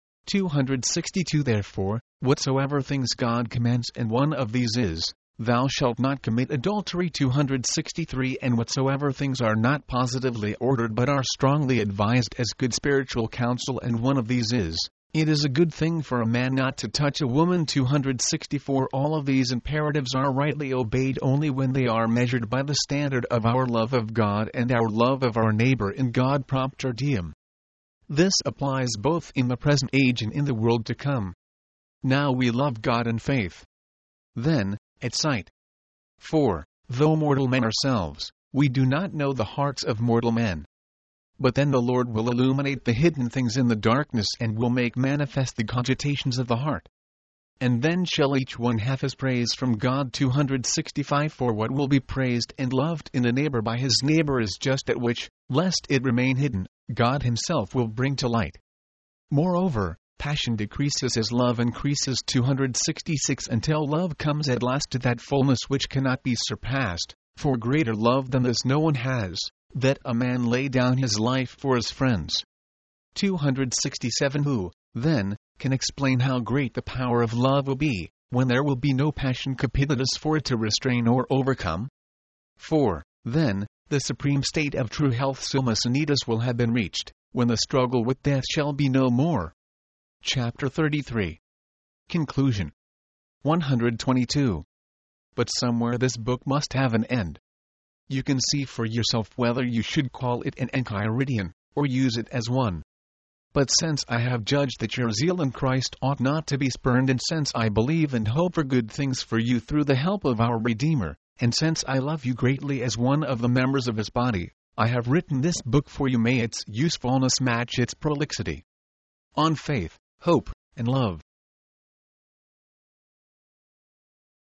262 Therefore, whatsoever things God commands, and one of these is, Thou shalt not commit adultery. 263 And whatsoever things are not positively ordered but are strongly advised as good spiritual counsel, and one of these is, It is a good thing for a man not to touch a woman. 264 All of these imperatives are rightly obeyed only when they are measured by the standard of our love of God and our love of our neighbor in God propter diem. This applies both in the present age and in the world to come. Now we love God in faith. Then, at sight. For, though mortal men ourselves, we do not know the hearts of mortal men. But then the Lord will illuminate the hidden things in the darkness and will make manifest the cogitations of the heart. And then shall each one have his praise from God. 265 For what will be praised and loved in a neighbor by his neighbor is just that which, lest it remain hidden, God himself will bring to light. Moreover, passion decreases as love increases. 266 Until love comes at last to that fullness which cannot be surpassed, for greater love than this no one has, that a man lay down his life for his friends. 267. Who, then, can explain how great the power of love will be, when there will be no passion capitis for it to restrain or overcome? 4. Then, the supreme state of true health summa sanitas will have been reached, when the struggle with death shall be no more. Chapter 33. Conclusion. 122. But somewhere this book must have an end. You can see for yourself whether you should call it an Enchiridion, or use it as one. But since I have judged that your zeal in Christ ought not to be spurned, and since I believe and hope for good things for you through the help of our Redeemer, and since I love you greatly as one of the members of his body, I have written this book for you. May its usefulness match its prolixity. On faith, hope, and love.